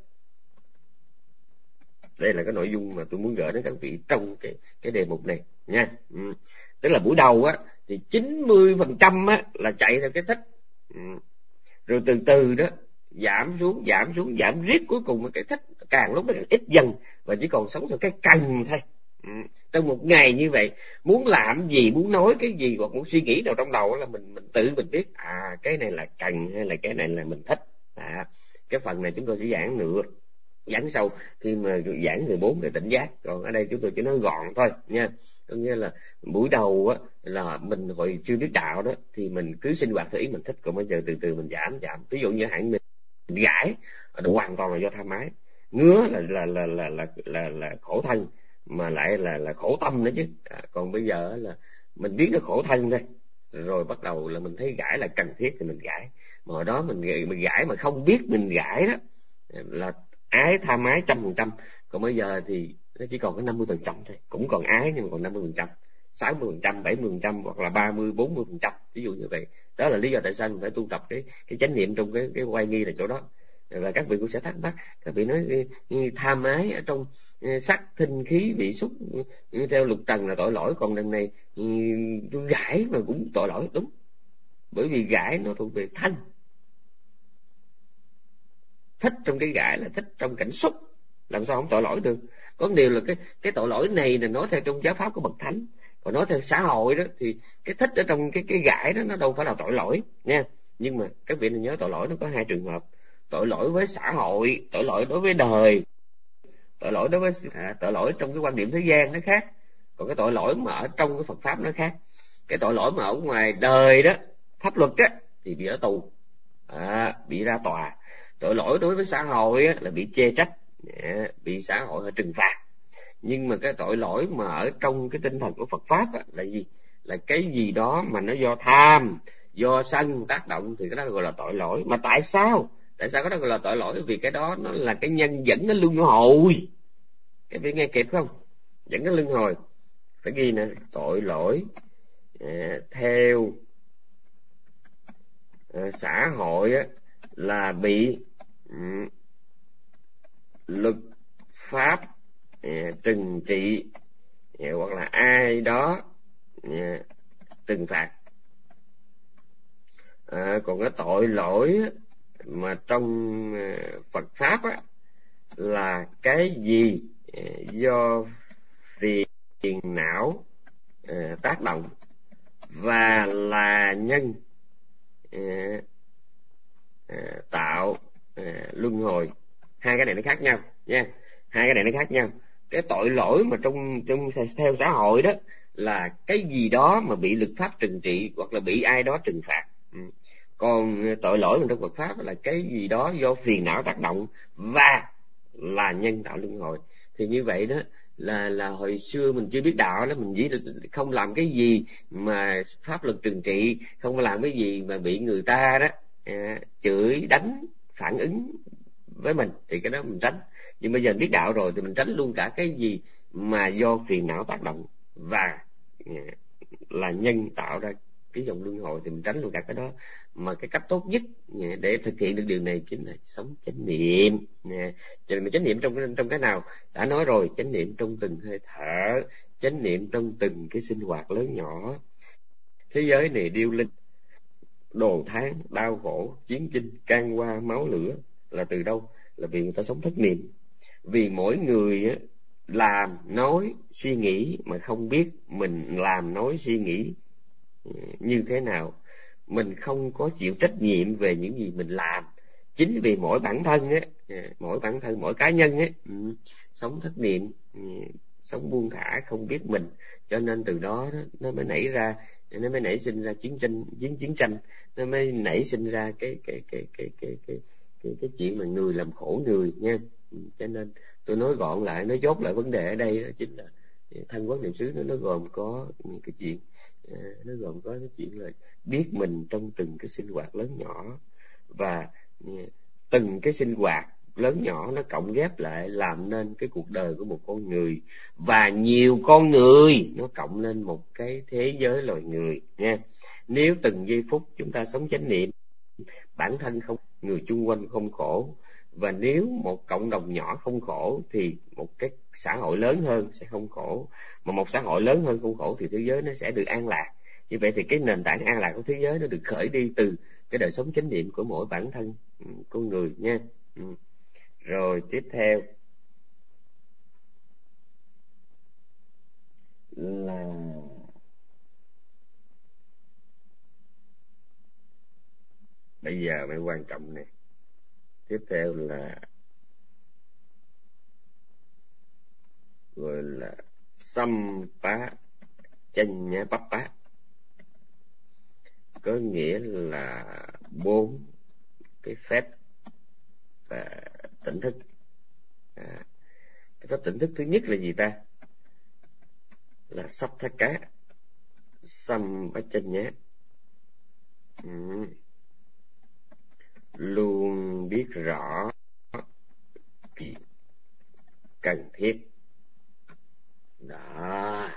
Đây là cái nội dung mà tôi muốn gửi đến các vị trong cái đề mục này nha. Tức là buổi đầu á thì 90% á là chạy theo cái thích, rồi từ từ đó giảm riết, cuối cùng cái thích càng lúc nó ít dần và chỉ còn sống theo cái cần thôi. Trong một ngày như vậy, muốn làm gì, muốn nói cái gì hoặc muốn suy nghĩ nào trong đầu là mình tự mình biết cái này là cần hay là cái này là mình thích. Cái phần này chúng tôi sẽ giảng sâu khi mà giảng về 4 cái tỉnh giác, còn ở đây chúng tôi chỉ nói gọn thôi nha. Có nghĩa là buổi đầu á là mình hồi chưa biết đạo đó thì mình cứ sinh hoạt theo ý mình thích, còn bây giờ từ từ mình giảm. Ví dụ như hẳn mình gãi hoàn toàn là do tham ái, ngứa là khổ thân, mà lại là khổ tâm nữa chứ. Còn bây giờ là mình biết nó khổ thân thôi, rồi bắt đầu là mình thấy gãi là cần thiết thì mình gãi. Mà hồi đó mình gãi mà không biết mình gãi đó là ái tham ái 100%. Còn bây giờ thì nó chỉ còn có 50% thôi, cũng còn ái nhưng mà còn 50%, 60%, 70% hoặc là 30-40%, ví dụ như vậy. Đó là lý do tại sao mình phải tu tập cái chánh niệm trong cái oai nghi là chỗ đó. Và các vị cũng sẽ thắc mắc, các vị nói tham ái ở trong sắc thinh khí vị xúc theo lục trần là tội lỗi, còn đằng này tôi gãi mà cũng tội lỗi. Đúng, bởi vì gãi nó thuộc về thanh, thích trong cái gãi là thích trong cảnh xúc, làm sao không tội lỗi được. Có điều là cái tội lỗi này là nói theo trong giáo pháp của bậc thánh, còn nói theo xã hội đó thì cái thích ở trong cái gãi đó nó đâu phải là tội lỗi nha. Nhưng mà các vị nên nhớ, tội lỗi nó có 2 trường hợp: tội lỗi với xã hội, tội lỗi đối với đời. Tội lỗi đối với tội lỗi trong cái quan điểm thế gian nó khác, còn cái tội lỗi mà ở trong cái Phật pháp nó khác. Cái tội lỗi mà ở ngoài đời đó, pháp luật á, thì bị ở tù, bị ra tòa. Tội lỗi đối với xã hội á, là bị chê trách, bị xã hội trừng phạt. Nhưng mà cái tội lỗi mà ở trong cái tinh thần của Phật pháp á, là gì? Là cái gì đó mà nó do tham, do sân tác động thì cái đó gọi là tội lỗi. Mà tại sao cái đó gọi là tội lỗi? Vì cái đó nó là cái nhân dẫn đến luân hồi. Các vị nghe kịp không? Dẫn đến luân hồi. Phải ghi nè: tội lỗi theo xã hội á, là bị luật pháp trừng trị hoặc là ai đó trừng phạt. Còn cái tội lỗi mà trong Phật pháp á, là cái gì do phiền não tác động và là nhân tạo luân hồi. 2 cái này nó khác nhau nha, 2 cái này nó khác nhau. Cái tội lỗi mà trong theo xã hội đó là cái gì đó mà bị luật pháp trừng trị hoặc là bị ai đó trừng phạt. Còn tội lỗi mà trong Phật pháp là cái gì đó do phiền não tác động và là nhân tạo luân hồi. Thì như vậy đó là hồi xưa mình chưa biết đạo đó, mình chỉ không làm cái gì mà pháp luật trừng trị, không làm cái gì mà bị người ta đó chửi đánh phản ứng với mình thì cái đó mình tránh. Nhưng bây giờ biết đạo rồi thì mình tránh luôn cả cái gì mà do phiền não tác động và là nhân tạo ra cái dòng luân hồi thì mình tránh luôn cả cái đó. Mà cái cách tốt nhất để thực hiện được điều này chính là sống chánh niệm. Cho nên chánh niệm trong cái nào đã nói rồi: chánh niệm trong từng hơi thở, chánh niệm trong từng cái sinh hoạt lớn nhỏ. Thế giới này điêu linh, đồ thán, đau khổ, chiến chinh, can qua, máu lửa là từ đâu? Là vì người ta sống thất niệm. Vì mỗi người làm, nói, suy nghĩ mà không biết mình làm, nói, suy nghĩ như thế nào. Mình không có chịu trách nhiệm về những gì mình làm. Chính vì mỗi bản thân mỗi cá nhân sống thất niệm, sống buông thả, không biết mình, cho nên từ đó nó mới nảy sinh ra chiến tranh, nó mới nảy sinh ra cái chuyện mà người làm khổ người nha. Cho nên tôi nói gọn lại, nói chốt lại vấn đề ở đây đó chính là Thanh Quốc Niệm xứ nó gồm có cái chuyện, nó gồm có cái chuyện là biết mình trong từng cái sinh hoạt lớn nhỏ, và từng cái sinh hoạt lớn nhỏ nó cộng ghép lại làm nên cái cuộc đời của một con người, và nhiều con người nó cộng lên một cái thế giới loài người nha. Nếu từng giây phút chúng ta sống chánh niệm, bản thân không, người chung quanh không khổ, và nếu một cộng đồng nhỏ không khổ thì một cái xã hội lớn hơn sẽ không khổ, mà một xã hội lớn hơn không khổ thì thế giới nó sẽ được an lạc. Như vậy thì cái nền tảng an lạc của thế giới nó được khởi đi từ cái đời sống chánh niệm của mỗi bản thân con người nha. Rồi tiếp theo là bây giờ mới quan trọng này. Tiếp theo là gọi là Sampá Chanya Papa, có nghĩa là 4 cái phép tỉnh thức. Cái phép tỉnh thức thứ nhất là gì ta? Là Sattaka Sampachanya, luôn biết rõ chuyện cần thiết. Đó,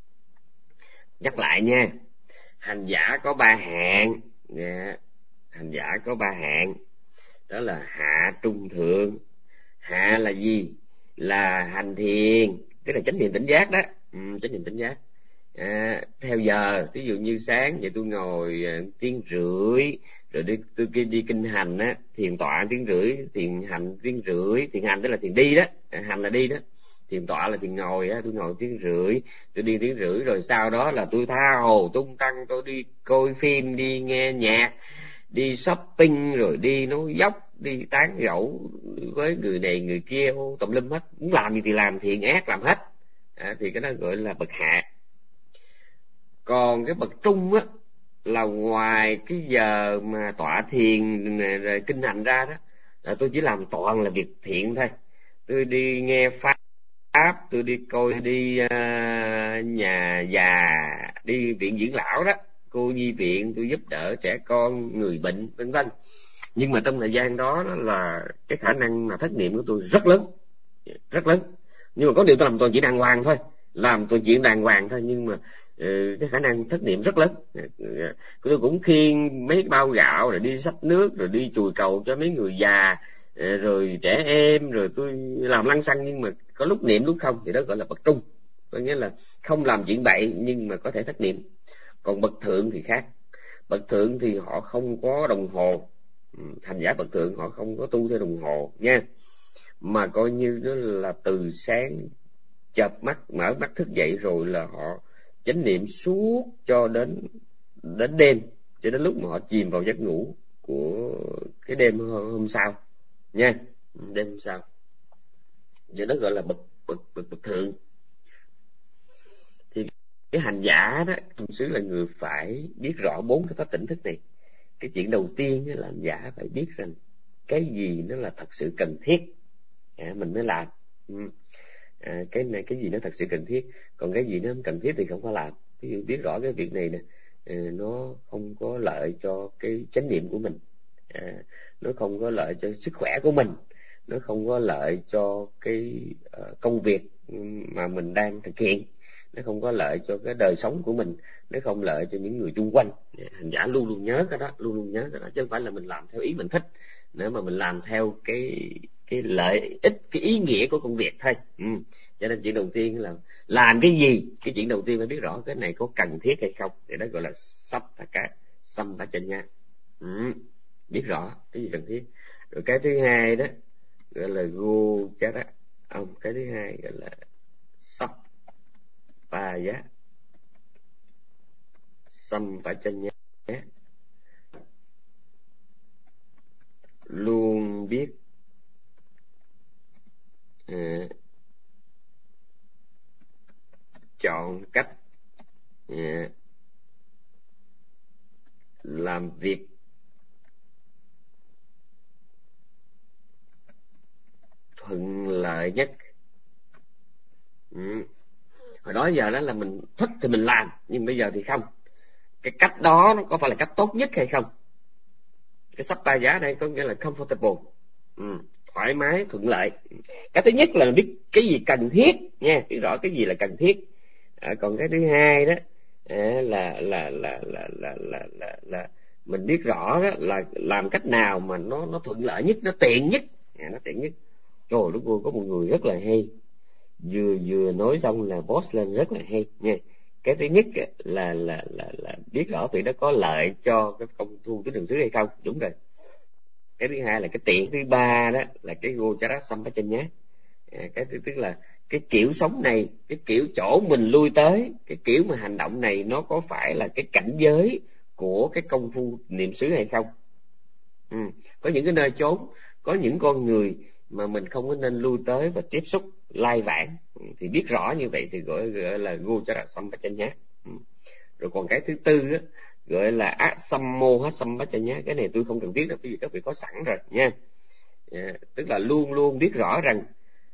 nhắc lại nha, hành giả có 3 hạng nha. Hành giả có 3 hạng, đó là hạ, trung, thượng. Hạ là gì? Là hành thiền, tức là chánh niệm tỉnh giác đó. Chánh niệm tỉnh giác theo giờ. Ví dụ như sáng vậy tôi ngồi 1 tiếng rưỡi, rồi tôi đi kinh hành á, thiền tọa 1 tiếng rưỡi, thiền hành 1 tiếng rưỡi. Thiền hành tức là thiền đi đó, hành là đi đó, thiền tọa là thiền ngồi á. Tôi ngồi 1 tiếng rưỡi, tôi đi 1 tiếng rưỡi, rồi sau đó là tôi tha hồ tung tăng, tôi đi coi phim, đi nghe nhạc, đi shopping, rồi đi nói dốc, đi tán gẫu với người này người kia, tùm lum hết, muốn làm gì thì làm, thiện ác làm hết. Thì cái đó gọi là bậc hạ. Còn cái bậc trung á, là ngoài cái giờ mà tọa thiền rồi kinh hành ra đó, là tôi chỉ làm toàn là việc thiện thôi. Tôi đi nghe pháp, tôi đi coi, đi nhà già, đi viện dưỡng lão đó, cô nhi viện, tôi giúp đỡ trẻ con, người bệnh, vân vân. Nhưng mà trong thời gian đó, là cái khả năng mà thất niệm của tôi rất lớn. Nhưng mà có điều tôi làm toàn chuyện đàng hoàng thôi, nhưng mà cái khả năng thất niệm rất lớn. Tôi cũng khiêng mấy bao gạo, rồi đi xách nước, rồi đi chùi cầu cho mấy người già, rồi trẻ em, rồi tôi làm lăng xăng, nhưng mà có lúc niệm lúc không, thì đó gọi là bậc trung. Có nghĩa là không làm chuyện bậy nhưng mà có thể thất niệm. Còn bậc thượng thì khác. Bậc thượng thì họ không có đồng hồ. Hành giả bậc thượng họ không có tu theo đồng hồ nha, mà coi như đó là từ sáng chợp mắt, mở mắt thức dậy rồi là họ chánh niệm suốt cho đến đêm, cho đến lúc mà họ chìm vào giấc ngủ của cái đêm hôm sau nha, đêm hôm sau. Cho đó gọi là bậc thượng. Thì cái hành giả đó, Niệm xứ là người phải biết rõ 4 cái pháp tỉnh thức này. Cái chuyện đầu tiên là hành giả phải biết rằng cái gì nó là thật sự cần thiết, mình mới làm. Cái này, cái gì nó thật sự cần thiết, còn cái gì nó không cần thiết thì không có làm. Ví dụ biết rõ cái việc này nè, nó không có lợi cho cái chánh niệm của mình, nó không có lợi cho sức khỏe của mình, nó không có lợi cho cái công việc mà mình đang thực hiện, nó không có lợi cho cái đời sống của mình, nó không lợi cho những người chung quanh. Hành giả luôn luôn nhớ cái đó, chứ không phải là mình làm theo ý mình thích nữa, mà mình làm theo cái lợi ích, cái ý nghĩa của công việc thôi. Cho nên chuyện đầu tiên là làm cái gì, chuyện đầu tiên phải biết rõ cái này có cần thiết hay không, thì đó gọi là Sattaka Sampachanya. Biết rõ cái gì cần thiết. Rồi cái thứ hai đó gọi là gochara ông, cái thứ hai gọi là sappaya sampachanya, luôn biết chọn cách làm việc thuận lợi nhất. Hồi đó giờ đó là mình thích thì mình làm, nhưng bây giờ thì không. Cái cách đó nó có phải là cách tốt nhất hay không? Cái sappaya đây có nghĩa là comfortable, thoải mái, thuận lợi. Cái thứ nhất là biết cái gì cần thiết nha, biết rõ cái gì là cần thiết. Còn cái thứ hai đó là mình biết rõ đó là làm cách nào mà nó thuận lợi nhất, nó tiện nhất, nó tiện nhất. Trời, lúc cô có một người rất là hay, vừa nói xong là boss lên rất là hay nha. Cái thứ nhất là biết rõ việc đó có lợi cho cái công thu tín đồ xứ hay không, đúng rồi. Cái thứ hai là cái tiện. Thứ ba đó là cái gochara sampachanya. Cái thứ tức là cái kiểu sống này, cái kiểu chỗ mình lui tới, cái kiểu mà hành động này nó có phải là cái cảnh giới của cái công phu niệm xứ hay không. Có những cái nơi chốn, có những con người mà mình không có nên lui tới và tiếp xúc lai vãng, thì biết rõ như vậy thì gọi là gochara sampachanya. Rồi còn cái thứ tư đó, gọi là asammoha sampachanya. Cái này tôi không cần biết đâu, bởi vì các vị có sẵn rồi nha. Tức là luôn luôn biết rõ rằng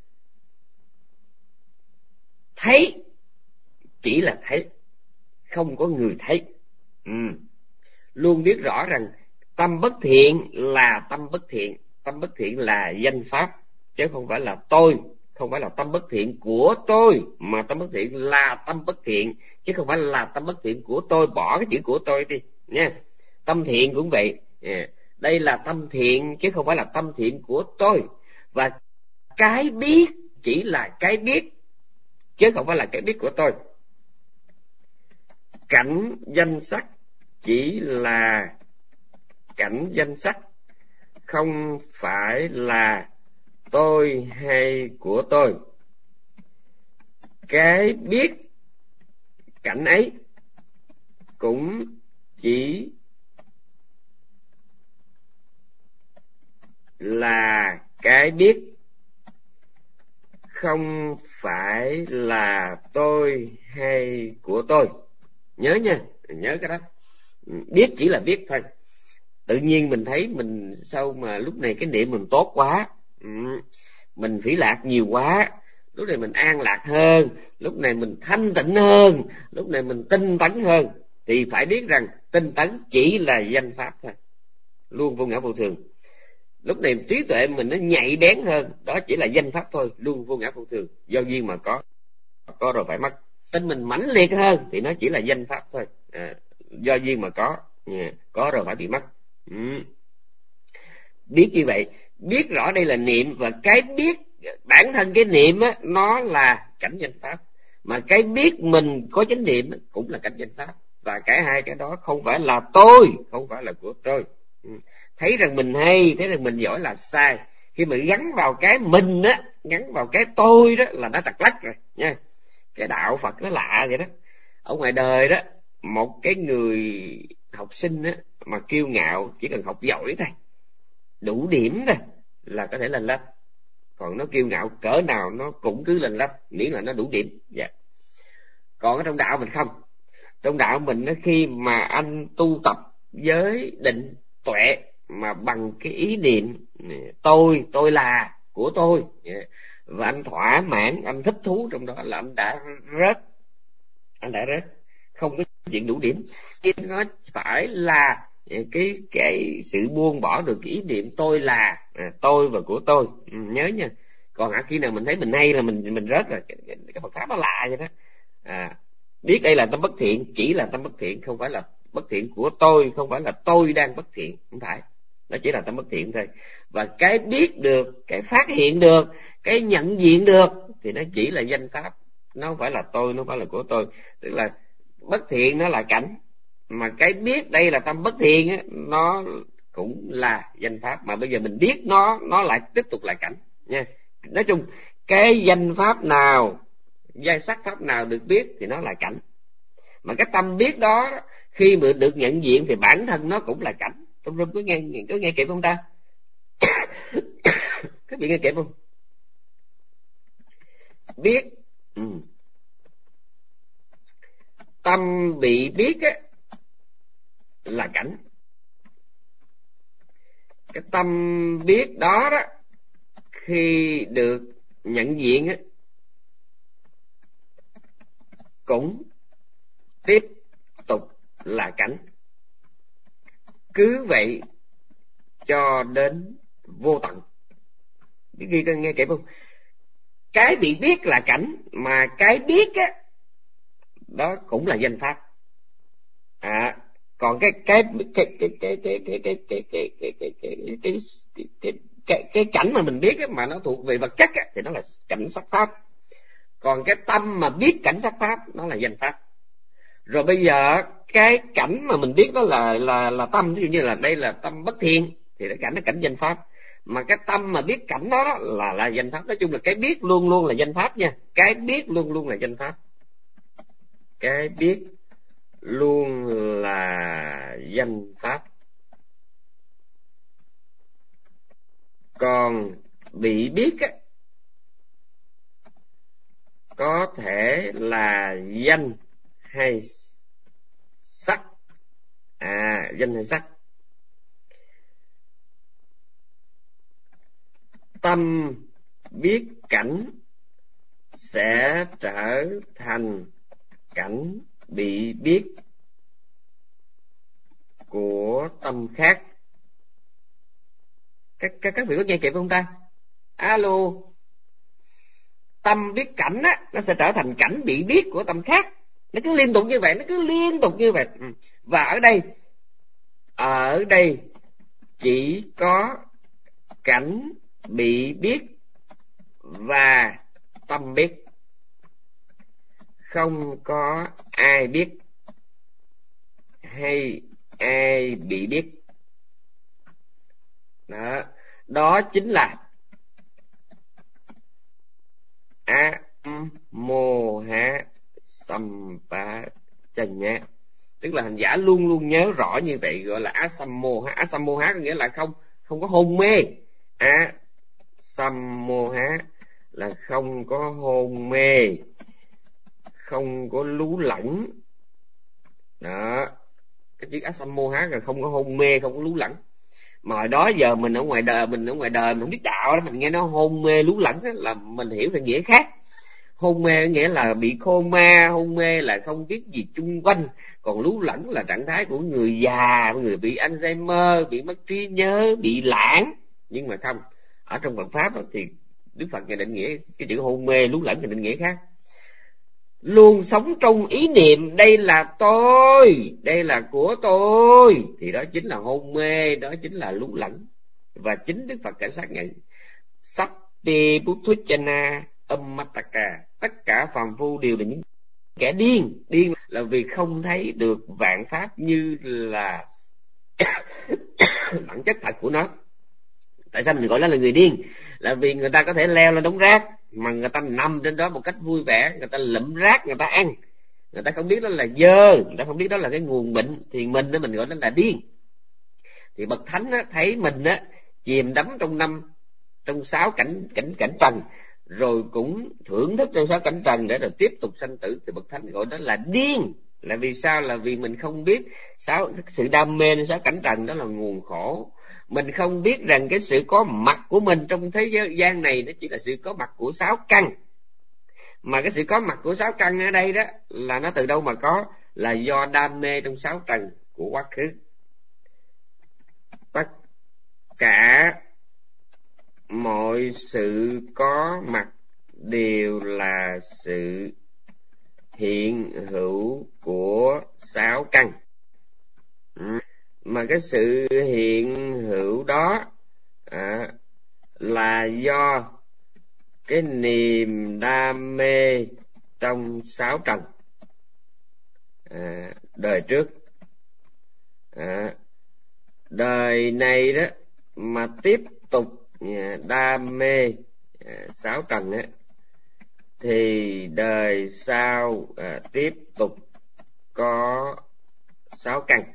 thấy chỉ là thấy, không có người thấy. Luôn biết rõ rằng tâm bất thiện là tâm bất thiện, tâm bất thiện là danh pháp, chứ không phải là tôi, không phải là tâm bất thiện của tôi, mà tâm bất thiện là tâm bất thiện, chứ không phải là tâm bất thiện của tôi. Bỏ cái chữ của tôi đi nha. Tâm thiện cũng vậy, đây là tâm thiện chứ không phải là tâm thiện của tôi. Và cái biết chỉ là cái biết, chứ không phải là cái biết của tôi. Cảnh danh sắc chỉ là cảnh danh sắc, không phải là tôi hay của tôi. Cái biết cảnh ấy cũng chỉ là cái biết, không phải là tôi hay của tôi. Nhớ nha, nhớ cái đó. Biết chỉ là biết thôi. Tự nhiên mình thấy mình sao mà lúc này cái niệm mình tốt quá, mình phỉ lạc nhiều quá, lúc này mình an lạc hơn, lúc này mình thanh tịnh hơn, lúc này mình tinh tấn hơn, thì phải biết rằng tinh tấn chỉ là danh pháp thôi, luôn vô ngã vô thường. Lúc này trí tuệ mình nó nhạy bén hơn, đó chỉ là danh pháp thôi, luôn vô ngã vô thường, do duyên mà có rồi phải mất. Tin mình mãnh liệt hơn thì nó chỉ là danh pháp thôi, do duyên mà có rồi phải bị mất. Biết như vậy, biết rõ đây là niệm, và cái biết bản thân cái niệm á, nó là cảnh danh pháp, mà cái biết mình có chánh niệm cũng là cảnh danh pháp. Và cả hai cái đó không phải là tôi, không phải là của tôi. Thấy rằng mình hay, thấy rằng mình giỏi là sai. Khi mà gắn vào cái mình á, gắn vào cái tôi đó là đã trật lắc rồi nha. Cái đạo Phật nó lạ vậy đó. Ở ngoài đời đó, một cái người học sinh á mà kiêu ngạo, chỉ cần học giỏi thôi, đủ điểm thôi là có thể lên lớp. Còn nó kiêu ngạo cỡ nào nó cũng cứ lên lớp, miễn là nó đủ điểm. Còn ở trong đạo mình không. Trong đạo mình nó khi mà anh tu tập với định tuệ mà bằng cái ý niệm tôi là của tôi, và anh thỏa mãn, anh thích thú trong đó là anh đã rớt, không có chuyện đủ điểm. Nó phải là cái sự buông bỏ được cái ý niệm tôi là tôi và của tôi, nhớ nha. Còn khi nào mình thấy mình hay là mình rớt rồi. Cái Phật pháp nó lạ vậy đó. Biết đây là tâm bất thiện, chỉ là tâm bất thiện, không phải là bất thiện của tôi, không phải là tôi đang bất thiện, không phải, nó chỉ là tâm bất thiện thôi. Và cái biết được, cái phát hiện được, cái nhận diện được thì nó chỉ là danh pháp, nó không phải là tôi, nó không phải là của tôi. Tức là bất thiện nó là cảnh, mà cái biết đây là tâm bất thiện á, nó cũng là danh pháp, mà bây giờ mình biết nó lại tiếp tục là cảnh nha. Nói chung cái danh pháp nào, danh sắc pháp nào được biết thì nó là cảnh, mà cái tâm biết đó khi mà được nhận diện thì bản thân nó cũng là cảnh. Trong room có nghe kịp không ta? Các vị nghe kịp không? Biết tâm bị biết á là cảnh. Cái tâm biết đó đó khi được nhận diện á cũng tiếp tục là cảnh. Cứ vậy cho đến vô tận. Biết ghi nghe kịp không? Cái bị biết là cảnh, mà cái biết á đó cũng là danh pháp. Còn cái cảnh mà mình biết á, mà nó thuộc về vật chất á, thì nó là cảnh sắc pháp. Còn cái tâm mà biết cảnh sắc pháp nó là danh pháp. Rồi bây giờ cái cảnh mà mình biết đó là tâm, ví dụ như là đây là tâm bất thiện thì cái cảnh là cảnh danh pháp, mà cái tâm mà biết cảnh đó là danh pháp. Nói chung là cái biết luôn luôn là danh pháp nha. Cái biết luôn luôn là danh pháp. Cái biết luôn là danh pháp. Còn bị biết á có thể là danh hay sắc. Danh hay sắc. Tâm biết cảnh sẽ trở thành cảnh bị biết của tâm khác. Các vị có nghe kịp không ta? Alo. Tâm biết cảnh á, nó sẽ trở thành cảnh bị biết của tâm khác. Nó cứ liên tục như vậy, Và ở đây chỉ có cảnh bị biết và tâm biết, không có ai biết hay ai bị biết. Đó chính là mô há sampajanya. Tức là hành giả luôn luôn nhớ rõ như vậy, gọi là asammoha. Asammoha có nghĩa là không có hôn mê. Sammoha là không có hôn mê, không có lú lẫn. Đó, cái chữ asammoha là không có hôn mê, không có lú lẫn. Mà hồi đó giờ mình ở ngoài đời mình không biết đạo đó, mình nghe nó hôn mê lú lẫn đó, là mình hiểu theo nghĩa khác. Hôn mê nghĩa là bị coma, hôn mê là không biết gì chung quanh. Còn lú lẫn là trạng thái của người già, người bị Alzheimer, bị mất trí nhớ, bị lãng. Nhưng mà không, ở trong Phật pháp thì Đức Phật định nghĩa cái chữ hôn mê lú lẫn thì định nghĩa khác. Luôn sống trong ý niệm đây là tôi, đây là của tôi, thì đó chính là hôn mê, đó chính là lú lẫn. Và chính Đức Phật đã xác nhận Sappi Puthujjana Ammataka, tất cả phàm phu đều là những kẻ điên. Điên là vì không thấy được vạn pháp như là bản chất thật của nó. Tại sao mình gọi nó là người điên? Là vì người ta có thể leo lên đống rác mà người ta nằm trên đó một cách vui vẻ, người ta lụm rác người ta ăn, người ta không biết đó là dơ, người ta không biết đó là cái nguồn bệnh, thì mình gọi nó là điên. Thì bậc thánh á, thấy mình á chìm đắm trong 6 cảnh trần, rồi cũng thưởng thức trong 6 cảnh trần để rồi tiếp tục sanh tử, thì bậc thánh gọi đó là điên. Là vì sao? Là vì mình không biết sự đam mê 6 cảnh trần đó là nguồn khổ. Mình không biết rằng cái sự có mặt của mình trong thế gian này nó chỉ là sự có mặt của 6 căn. Mà cái sự có mặt của 6 căn ở đây đó là nó từ đâu mà có? Là do đam mê trong 6 trần của quá khứ. Tất cả mọi sự có mặt đều là sự hiện hữu của 6 căn. Mà cái sự hiện hữu đó là do cái niềm đam mê trong 6 trần đời trước Đời này đó mà tiếp tục đam mê sáu trần á, thì đời sau tiếp tục có sáu căn.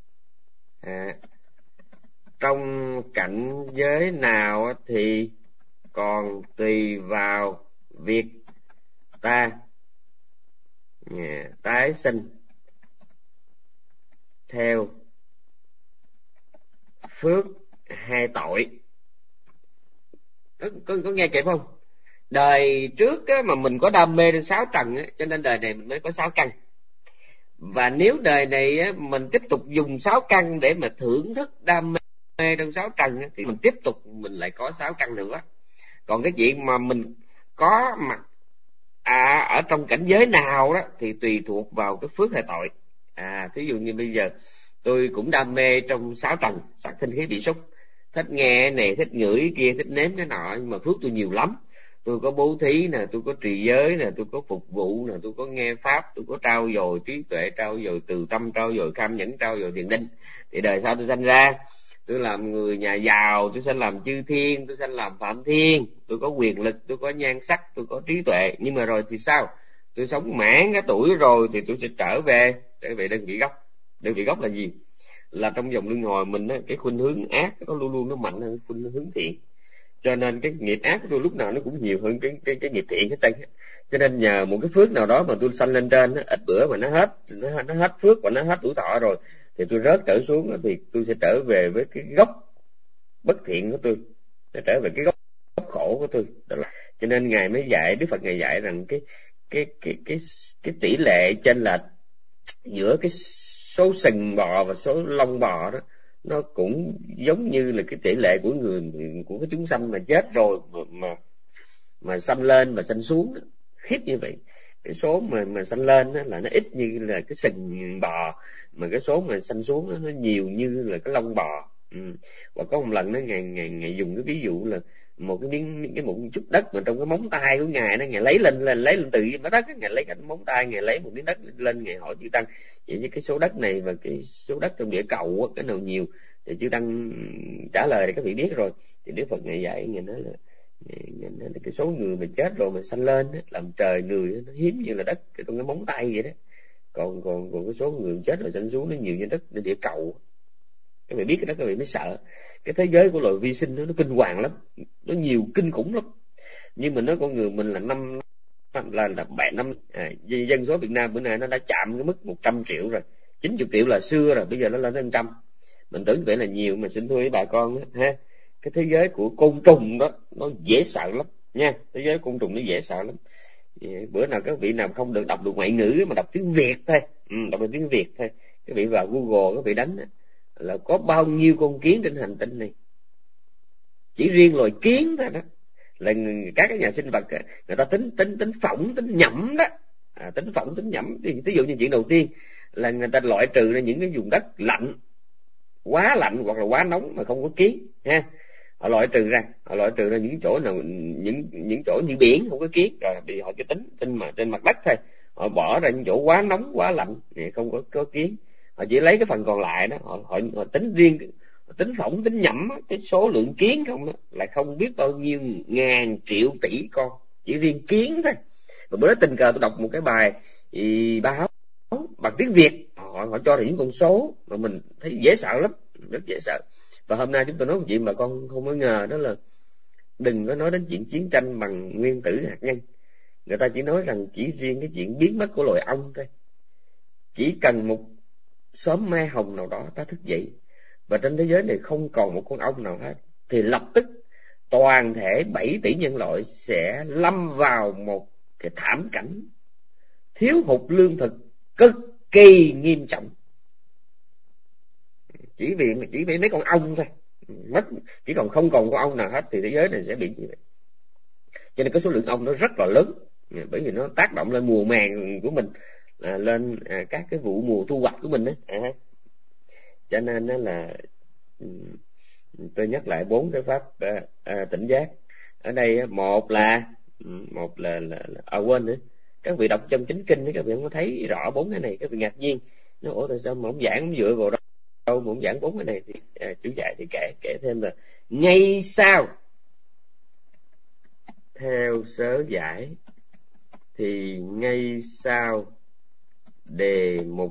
Trong cảnh giới nào thì còn tùy vào việc ta tái sinh theo phước hay tội. Có nghe kịp không? Đời trước á, mà mình có đam mê đến sáu trần á, cho nên đời này mình mới có sáu căn. Và nếu đời này á, mình tiếp tục dùng sáu căn để mà thưởng thức đam mê trong sáu trần á, thì mình tiếp tục mình lại có sáu căn nữa. Còn cái chuyện mà mình có mặt ở trong cảnh giới nào đó thì tùy thuộc vào cái phước hay tội. Thí dụ như bây giờ tôi cũng đam mê trong sáu trần, sắc thanh khí vị xúc, thích nghe này, thích ngửi kia, thích nếm cái nọ, nhưng mà phước tôi nhiều lắm. Tôi có bố thí nè, tôi có trì giới nè, tôi có phục vụ nè, tôi có nghe pháp, tôi có trau dồi trí tuệ, trau dồi từ tâm, trau dồi kham nhẫn, trau dồi thiền định. Thì đời sau tôi sanh ra, tôi làm người nhà giàu, tôi sanh làm chư thiên, tôi sanh làm phạm thiên, tôi có quyền lực, tôi có nhan sắc, tôi có trí tuệ. Nhưng mà rồi thì sao? Tôi sống mãn cái tuổi rồi thì tôi sẽ trở về đơn vị gốc. Đơn vị gốc là gì? Là trong vòng luân hồi mình á, cái khuynh hướng ác nó luôn luôn nó mạnh hơn khuynh hướng thiện. Cho nên cái nghiệp ác của tôi lúc nào nó cũng nhiều hơn cái nghiệp thiện hết trơn. Cho nên nhờ một cái phước nào đó mà tôi sanh lên trên, ít bữa mà nó hết phước và nó hết tuổi thọ rồi, thì tôi rớt trở xuống, thì tôi sẽ trở về với cái gốc bất thiện của tôi, sẽ trở về cái gốc khổ của tôi. Đó là cho nên ngài mới dạy, Đức Phật ngài dạy rằng cái tỷ lệ chênh lệch giữa cái số sừng bò và số lông bò đó, nó cũng giống như là cái tỷ lệ của cái chúng sanh mà chết rồi mà sanh lên mà sanh xuống đó, khiếp như vậy. Cái số mà sanh lên đó là nó ít như là cái sừng bò, mà cái số mà sanh xuống đó, nó nhiều như là cái lông bò. Và có một lần đó ngài dùng cái ví dụ là một một chút đất mà trong cái móng tay của ngài đó, ngài lấy lên từ mặt đất, ngài lấy cái móng tay, ngài lấy một miếng đất lên, ngài hỏi chư tăng vậy chứ cái số đất này và cái số đất trong địa cầu cái nào nhiều, thì chư tăng trả lời thì các vị biết rồi. Thì Đức Phật ngài dạy, ngài nói là cái số người mà chết rồi mà sanh lên đó, làm trời người nó hiếm như là đất trong cái móng tay vậy đó. Còn cái số người chết rồi sanh xuống nó nhiều như đất trên địa cầu. Các vị biết cái đó các vị mới sợ. Cái thế giới của loài vi sinh nó kinh hoàng lắm, nó nhiều kinh khủng lắm. Nhưng mà nói con người mình là dân số Việt Nam bữa nay nó đã chạm cái mức 100 triệu rồi. 90 triệu là xưa rồi, bây giờ nó lên đến 100. Mình tưởng vậy là nhiều, mà xin thưa với bà con đó, ha, cái thế giới của côn trùng đó nó dễ sợ lắm nha. Thế giới côn trùng nó dễ sợ lắm. Bữa nào các vị nào không được đọc được ngoại ngữ mà đọc tiếng Việt thôi, đọc được tiếng Việt thôi, các vị vào Google các vị đánh là có bao nhiêu con kiến trên hành tinh này. Chỉ riêng loài kiến thôi đó là các cái nhà sinh vật người ta tính phỏng, tính nhẩm đó. Tính phỏng, tính nhẩm. Ví dụ như chuyện đầu tiên là người ta loại trừ ra những cái vùng đất lạnh, quá lạnh hoặc là quá nóng mà không có kiến ha. Họ loại trừ ra những chỗ nào, những chỗ như biển không có kiến, rồi bị họ cái tính mà trên mặt đất thôi. Họ bỏ ra những chỗ quá nóng quá lạnh không có kiến. Họ chỉ lấy cái phần còn lại đó, họ tính riêng, tính phỏng, tính nhẩm cái số lượng kiến không đó, là không biết bao nhiêu ngàn triệu tỷ con, chỉ riêng kiến thôi. Rồi bữa đó tình cờ tôi đọc một cái bài báo bằng tiếng Việt, họ cho ra những con số mà mình thấy dễ sợ lắm, rất dễ sợ. Và hôm nay chúng tôi nói một chuyện mà con không có ngờ, đó là đừng có nói đến chuyện chiến tranh bằng nguyên tử hạt nhân. Người ta chỉ nói rằng chỉ riêng cái chuyện biến mất của loài ong thôi, chỉ cần một sớm mai hồng nào đó ta thức dậy và trên thế giới này không còn một con ong nào hết, thì lập tức toàn thể 7 tỷ nhân loại sẽ lâm vào một cái thảm cảnh thiếu hụt lương thực cực kỳ nghiêm trọng. Chỉ vì mấy con ong thôi, chỉ còn không còn con ong nào hết thì thế giới này sẽ bị như vậy. Cho nên cái số lượng ong nó rất là lớn, bởi vì nó tác động lên mùa màng của mình, lên các cái vụ mùa thu hoạch của mình đấy. Cho nên đó là tôi nhắc lại 4 cái pháp tỉnh giác ở đây. Một là quên nữa, các vị đọc trong chính kinh các vị không có thấy rõ 4 cái này, các vị ngạc nhiên, nó ủa tại sao mà ông giảng ông dựa vào đó đâu mà cũng giảng 4 cái này thì chú dạy thì kể thêm là ngay sau theo sớ giải thì ngay sau đề mục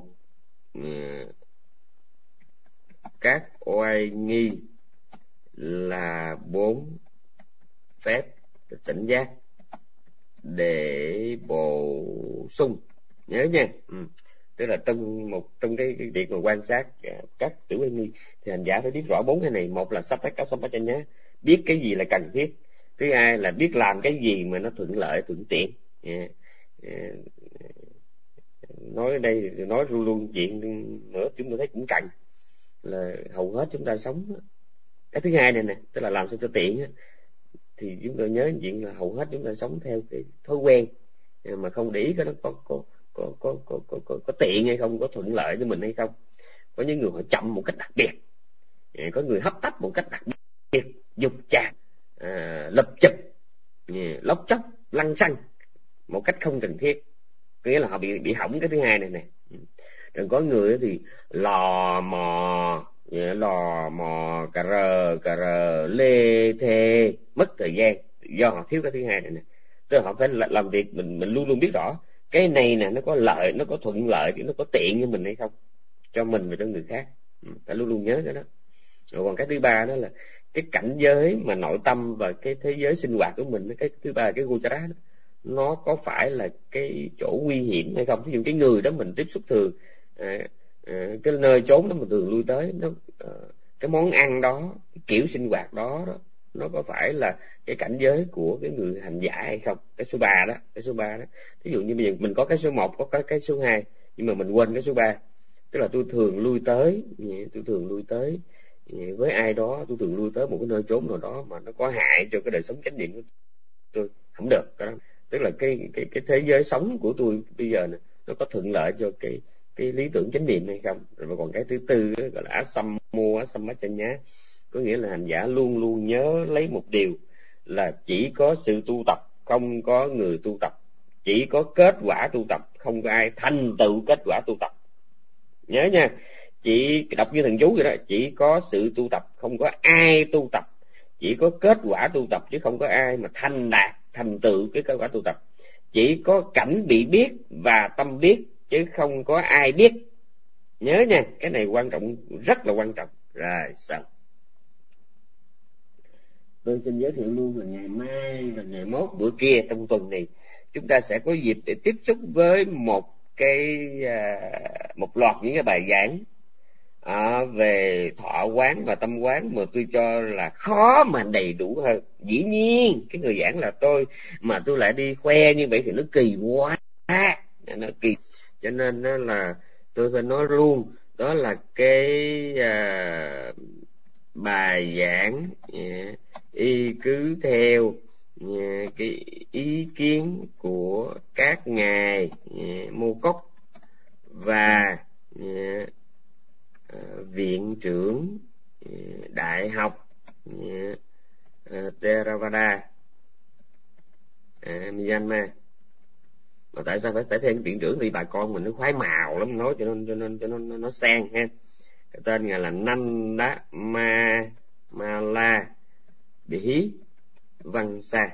các oai nghi là 4 phép tỉnh giác để bổ sung, nhớ nha. Tức là trong cái việc mà quan sát các tiểu oai nghi thì hành giả phải biết rõ 4 cái này. Một là Sattaka Sampajanya, biết cái gì là cần thiết. Thứ hai là biết làm cái gì mà nó thuận lợi thuận tiện. Nói ở đây nói luôn luôn chuyện nữa chúng tôi thấy cũng cần là hầu hết chúng ta sống. Cái thứ hai này nè, tức là làm sao cho tiện, thì chúng tôi nhớ chuyện là hầu hết chúng ta sống theo cái thói quen mà không để ý cái nó có tiện hay không, có thuận lợi cho mình hay không. Có những người họ chậm một cách đặc biệt, có người hấp tấp một cách đặc biệt, dục chạc, lập chụp, lóc chóc, lăng xăng một cách không cần thiết, có nghĩa là họ bị hỏng cái thứ hai này nè. Rồi có người thì lò mò cà rờ lê thê, mất thời gian do họ thiếu cái thứ hai này nè. Tức là họ phải làm việc mình luôn luôn biết rõ cái này nè, nó có lợi, nó có thuận lợi, nó có tiện cho mình hay không, cho mình và cho người khác. Phải luôn luôn nhớ cái đó. Rồi còn cái thứ ba đó là cái cảnh giới mà nội tâm và cái thế giới sinh hoạt của mình. Cái thứ ba là cái Gochara đó, nó có phải là cái chỗ nguy hiểm hay không. Ví dụ cái người đó mình tiếp xúc thường, cái nơi chốn đó mình thường lui tới, cái món ăn đó, cái kiểu sinh hoạt đó, nó có phải là cái cảnh giới của cái người hành giả hay không. Cái số 3 đó. Ví dụ như bây giờ mình có cái số 1, có cái số 2, nhưng mà mình quên cái số 3. Tức là tôi thường lui tới với ai đó, tôi thường lui tới một cái nơi chốn nào đó mà nó có hại cho cái đời sống chánh niệm của tôi, không được. Tức là cái thế giới sống của tôi bây giờ này, nó có thuận lợi cho cái lý tưởng chánh niệm hay không. Rồi còn cái thứ tư đó, gọi là Asammachanya, có nghĩa là hành giả luôn luôn nhớ lấy một điều là chỉ có sự tu tập, không có người tu tập, chỉ có kết quả tu tập, không có ai thành tựu kết quả tu tập. Nhớ nha, chỉ đọc như thần chú vậy đó, chỉ có sự tu tập, không có ai tu tập, chỉ có kết quả tu tập chứ không có ai mà thành tựu cái kết quả tu tập. Chỉ có cảnh bị biết và tâm biết chứ không có ai biết. Nhớ nha, cái này quan trọng, rất là quan trọng. Rồi xong. Tôi xin giới thiệu luôn là ngày mai và ngày mốt bữa kia trong tuần này chúng ta sẽ có dịp để tiếp xúc với một loạt những cái bài giảng về thọ quán và tâm quán mà tôi cho là khó mà đầy đủ hơn. Dĩ nhiên cái người giảng là tôi, mà tôi lại đi khoe như vậy thì nó kỳ quá, nó kỳ. Cho nên đó là tôi phải nói luôn, đó là cái bài giảng y cứ theo cái ý kiến của các ngài Mô Cốc và viện trưởng đại học Theravada Myanmar. Mà tại sao phải thêm viện trưởng? Thì bà con mình nó khoái màu lắm, nói cho nên nó sang ha. Cái tên ngài là Nanda Mala Bhi Văn Sa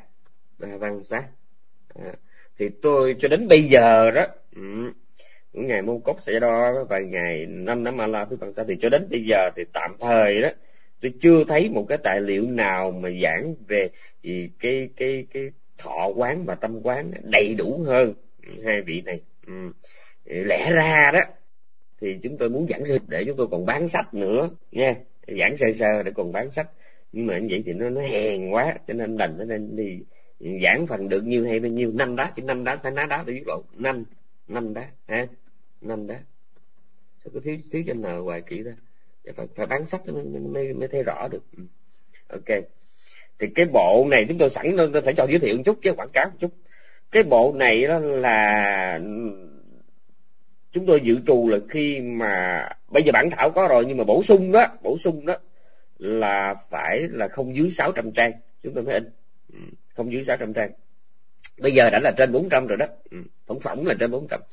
thì tôi cho đến bây giờ đó, ngày Mô Cốc sẽ đo và ngày Nanda Mala Bhi Văn Sa thì cho đến bây giờ thì tạm thời đó tôi chưa thấy một cái tài liệu nào mà giảng về cái thọ quán và tâm quán đầy đủ hơn hai vị này. Lẽ ra đó thì chúng tôi muốn giảng để chúng tôi còn bán sách nữa nha, giảng sơ để còn bán sách, nhưng mà như vậy thì nó hèn quá, cho nên đành phải nên đi giảng phần được nhiêu hay bao nhiêu. 5 đá, chỉ 5 đá phải ná đá tôi biết lộn, 5 đá ha, 5 đá. Sao có thiếu cho n hoài kỹ đó, phải bán sách mới thấy rõ được. Ok, thì cái bộ này chúng tôi sẵn tôi phải cho giới thiệu một chút chứ, quảng cáo một chút. Cái bộ này đó là chúng tôi dự trù là khi mà bây giờ bản thảo có rồi, nhưng mà bổ sung đó là phải là không dưới 600 trang chúng tôi mới in, không dưới 600 trang. Bây giờ đã là trên 400 rồi đó, tổng là trên 400.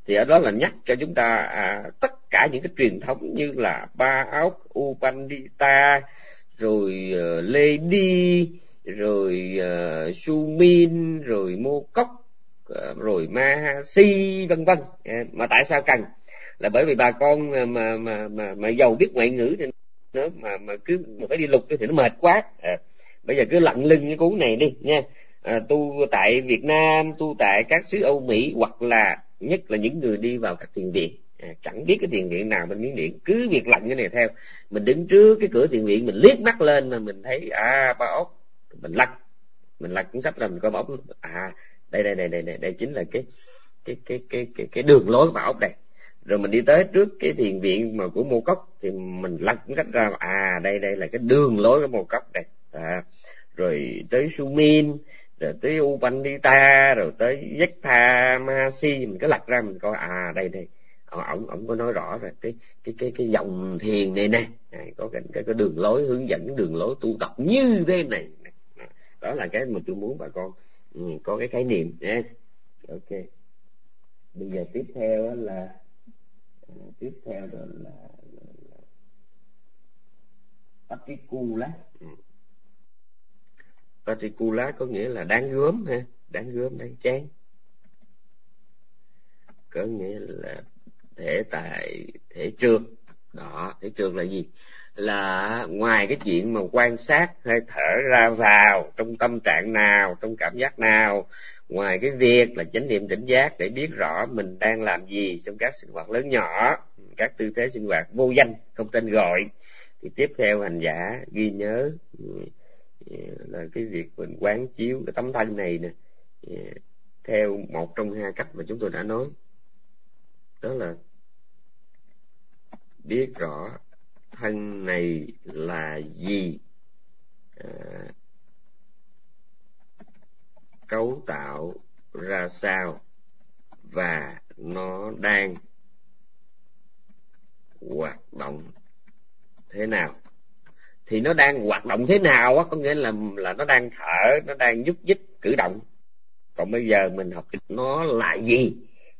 Thì ở đó là nhắc cho chúng ta tất cả những cái truyền thống như là Ba Ốc, Upandita, rồi Lê Đi, rồi Sumin, rồi Mô Cốc, rồi Ma Si, vân vân. Mà tại sao cần? Là bởi vì bà con mà giàu biết ngoại ngữ thì nữa mà cứ phải đi lục thì nó mệt quá. Bây giờ cứ lặn lưng cái cuốn này đi nha. Tu tại Việt Nam, tu tại các xứ Âu Mỹ, hoặc là nhất là những người đi vào các thiền viện, chẳng biết cái thiền viện nào bên Miến Điện, cứ việc lặn cái này theo. Mình đứng trước cái cửa thiền viện, mình liếc mắt lên mà mình thấy Ba Ốc, mình lật cuốn sách ra, mình coi Ba Ốc, đây chính là cái đường lối của Ba Ốc đây. Rồi mình đi tới trước cái thiền viện mà của Mô Cốc thì mình lật cuốn sách ra, đây là cái đường lối của Mô Cốc đây. Rồi tới Sumin, rồi tới Upandita, rồi tới Yetha Mahasi, mình cứ lật ra mình coi đây ổng có nói rõ rồi cái dòng thiền này nè, có cái đường lối hướng dẫn, đường lối tu tập như thế này. Đó là cái mà tôi muốn bà con có cái khái niệm nha. Ok, bây giờ tiếp theo là Paticula. Paticula có nghĩa là đáng gớm ha, đáng gớm, đáng chán. Có nghĩa là thể tại, thể trượt. Đó, thể trượt là gì? Là ngoài cái chuyện mà quan sát hơi thở ra vào trong tâm trạng nào, trong cảm giác nào, ngoài cái việc là chánh niệm tỉnh giác để biết rõ mình đang làm gì trong các sinh hoạt lớn nhỏ, các tư thế sinh hoạt vô danh không tên gọi, thì tiếp theo hành giả ghi nhớ là cái việc mình quán chiếu cái tấm thân này nè, theo một trong hai cách mà chúng tôi đã nói. Đó là biết rõ thân này là gì, cấu tạo ra sao, và nó đang hoạt động thế nào. Thì nó đang hoạt động thế nào á, có nghĩa là nó đang thở, nó đang nhúc nhích cử động. Còn bây giờ mình học nó là gì,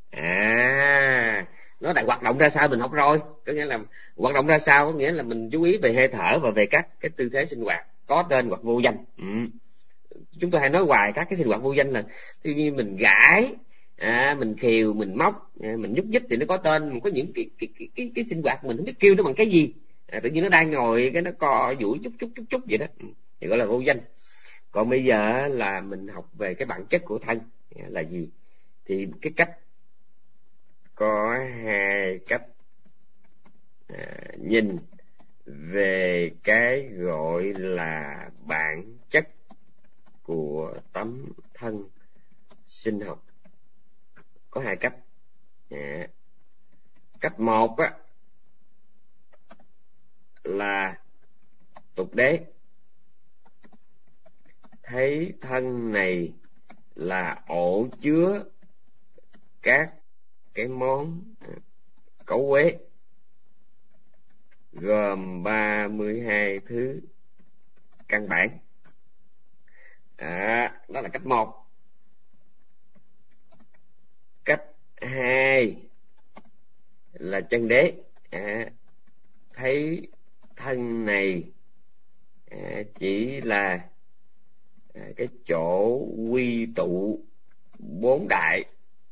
nó đang hoạt động ra sao mình học rồi. Có nghĩa là hoạt động ra sao có nghĩa là mình chú ý về hơi thở và về các cái tư thế sinh hoạt có tên hoặc vô danh. Chúng tôi hay nói hoài các cái sinh hoạt vô danh là tuy nhiên mình gãi, mình khều, mình móc, mình nhúc nhích thì nó có tên. Có những cái sinh hoạt mình không biết kêu nó bằng cái gì, tự nhiên nó đang ngồi cái nó co duỗi chút vậy đó, thì gọi là vô danh. Còn bây giờ là mình học về cái bản chất của thân là gì, thì cái cách có hai cách nhìn về cái gọi là bản chất của tấm thân sinh học. Có hai cách. Cách một á là tục đế, thấy thân này là ổ chứa các cái món cấu uế, gồm 32 thứ căn bản. Đó là cách một. Cách hai là chân đế, thấy thân này chỉ là cái chỗ quy tụ bốn đại: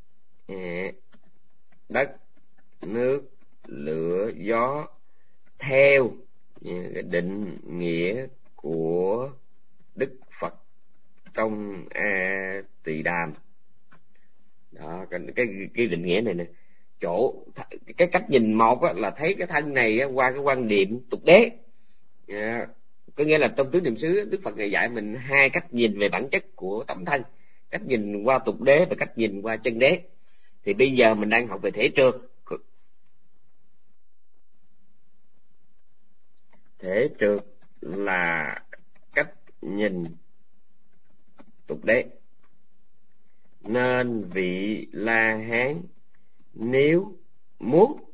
đất, nước, lửa, gió, theo cái định nghĩa của Đức Phật trong A Tỳ Đàm. Đó, cái định nghĩa này nè, chỗ cái cách nhìn một á, là thấy cái thân này á, qua cái quan niệm tục đế. Có nghĩa là trong tứ niệm xứ Đức Phật ngày dạy mình hai cách nhìn về bản chất của tấm thân, cách nhìn qua tục đế và cách nhìn qua chân đế. Thì bây giờ mình đang học về thể trượt. Thể trượt là cách nhìn tục đế. Nên vị La Hán nếu muốn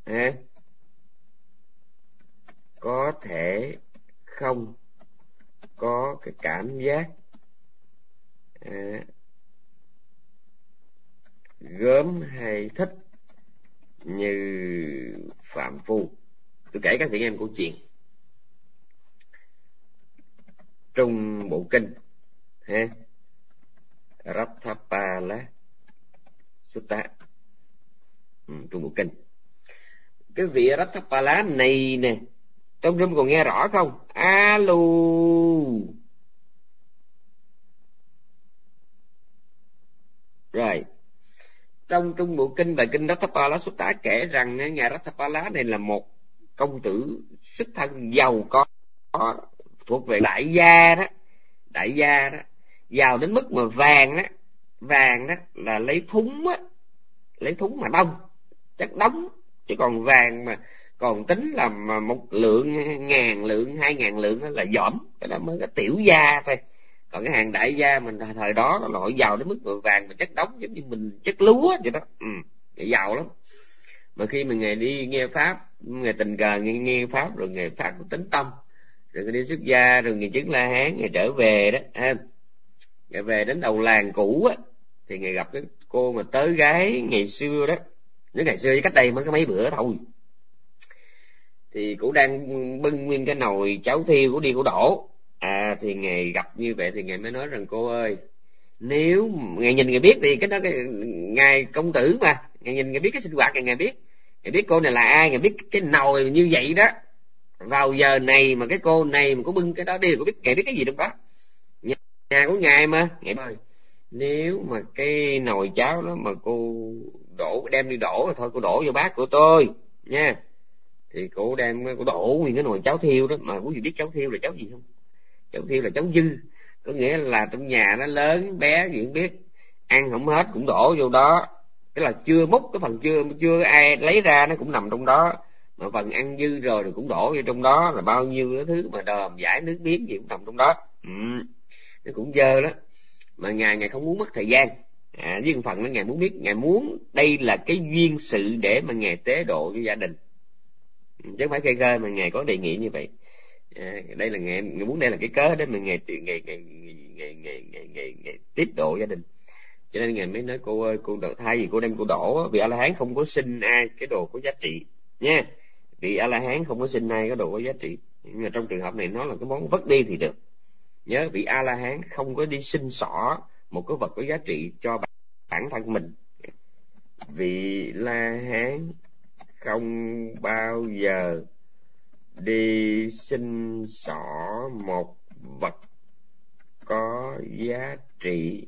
có thể không có cái cảm giác gớm hay thích như phạm phu. Tôi kể các vị em câu chuyện Trung Bộ Kinh ha, Ratthapala Sutta, Trung Bộ Kinh. Cái vị Ratthapala này nè, trong room còn nghe rõ không? Alo. Rồi, trong Trung Bộ Kinh và Kinh Ratthapala Sutta kể rằng ngài Ratthapala này là một công tử xuất thân giàu có, thuộc về đại gia đó, giàu đến mức mà vàng đó là lấy thúng mà đông, chắc đóng, chứ còn vàng mà còn tính là mà 1 lượng, 1000 lượng, 2000 lượng đó là dỏm, cái đó mới có tiểu gia thôi. Còn cái hàng đại gia mình thời đó nó loại giàu đến mức mà vàng mà chất đóng, giống như mình chất lúa vậy đó, giàu lắm. Mà khi mà ngài đi nghe pháp, ngài tình cờ nghe pháp rồi ngài phát tính tâm, rồi ngài đi xuất gia, rồi ngài chứng La Hán, ngài trở về đó, ngài về đến đầu làng cũ á, thì ngài gặp cái cô mà tớ gái ngày xưa đó, nếu ngày xưa cách đây mới có mấy bữa thôi, thì cũng đang bưng nguyên cái nồi cháo thiêu của đi của đổ. Thì ngài gặp như vậy thì ngài mới nói rằng cô ơi, nếu ngài nhìn ngài biết thì cái đó ngài công tử mà, ngài nhìn ngài biết cái sinh hoạt, ngài biết cô này là ai, ngài biết cái nồi như vậy đó, vào giờ này mà cái cô này mà có bưng cái đó đi, cô biết ngài biết cái gì trong đó, nhà của ngài mà. Ngài ơi, nếu mà cái nồi cháo đó mà cô đem đi đổ rồi thôi, cô đổ vô bát của tôi nha. Thì cô đổ nguyên cái nồi cháo thiêu đó. Mà quý vị biết cháo thiêu là cháo gì không? Cháo thiêu là cháo dư, có nghĩa là trong nhà nó lớn bé gì cũng biết, ăn không hết cũng đổ vô đó, tức là chưa múc, cái phần chưa ai lấy ra nó cũng nằm trong đó, mà phần ăn dư rồi thì cũng đổ vô trong đó, là bao nhiêu cái thứ mà đờm giải nước miếng gì cũng nằm trong đó. Nó cũng dơ đó. Mà ngài không muốn mất thời gian, với một phần đó ngài muốn biết, ngài muốn đây là cái duyên sự để mà ngài tế độ cho gia đình, chứ không phải khơi mà ngài có đề nghị như vậy. Đây là ngài muốn, đây là cái cớ để mà ngài tiếp độ gia đình. Cho nên ngài mới nói cô ơi, cô thay vì cô đem cô đổ, vì A La Hán không có xin ai cái đồ có giá trị nha, vì A La Hán không có xin ai cái đồ có giá trị, nhưng mà trong trường hợp này nó là cái món vất đi thì được. Nhớ, vị A La Hán không có đi xin xỏ một cái vật có giá trị cho bản thân mình. Vị La Hán không bao giờ đi xin xỏ một vật có giá trị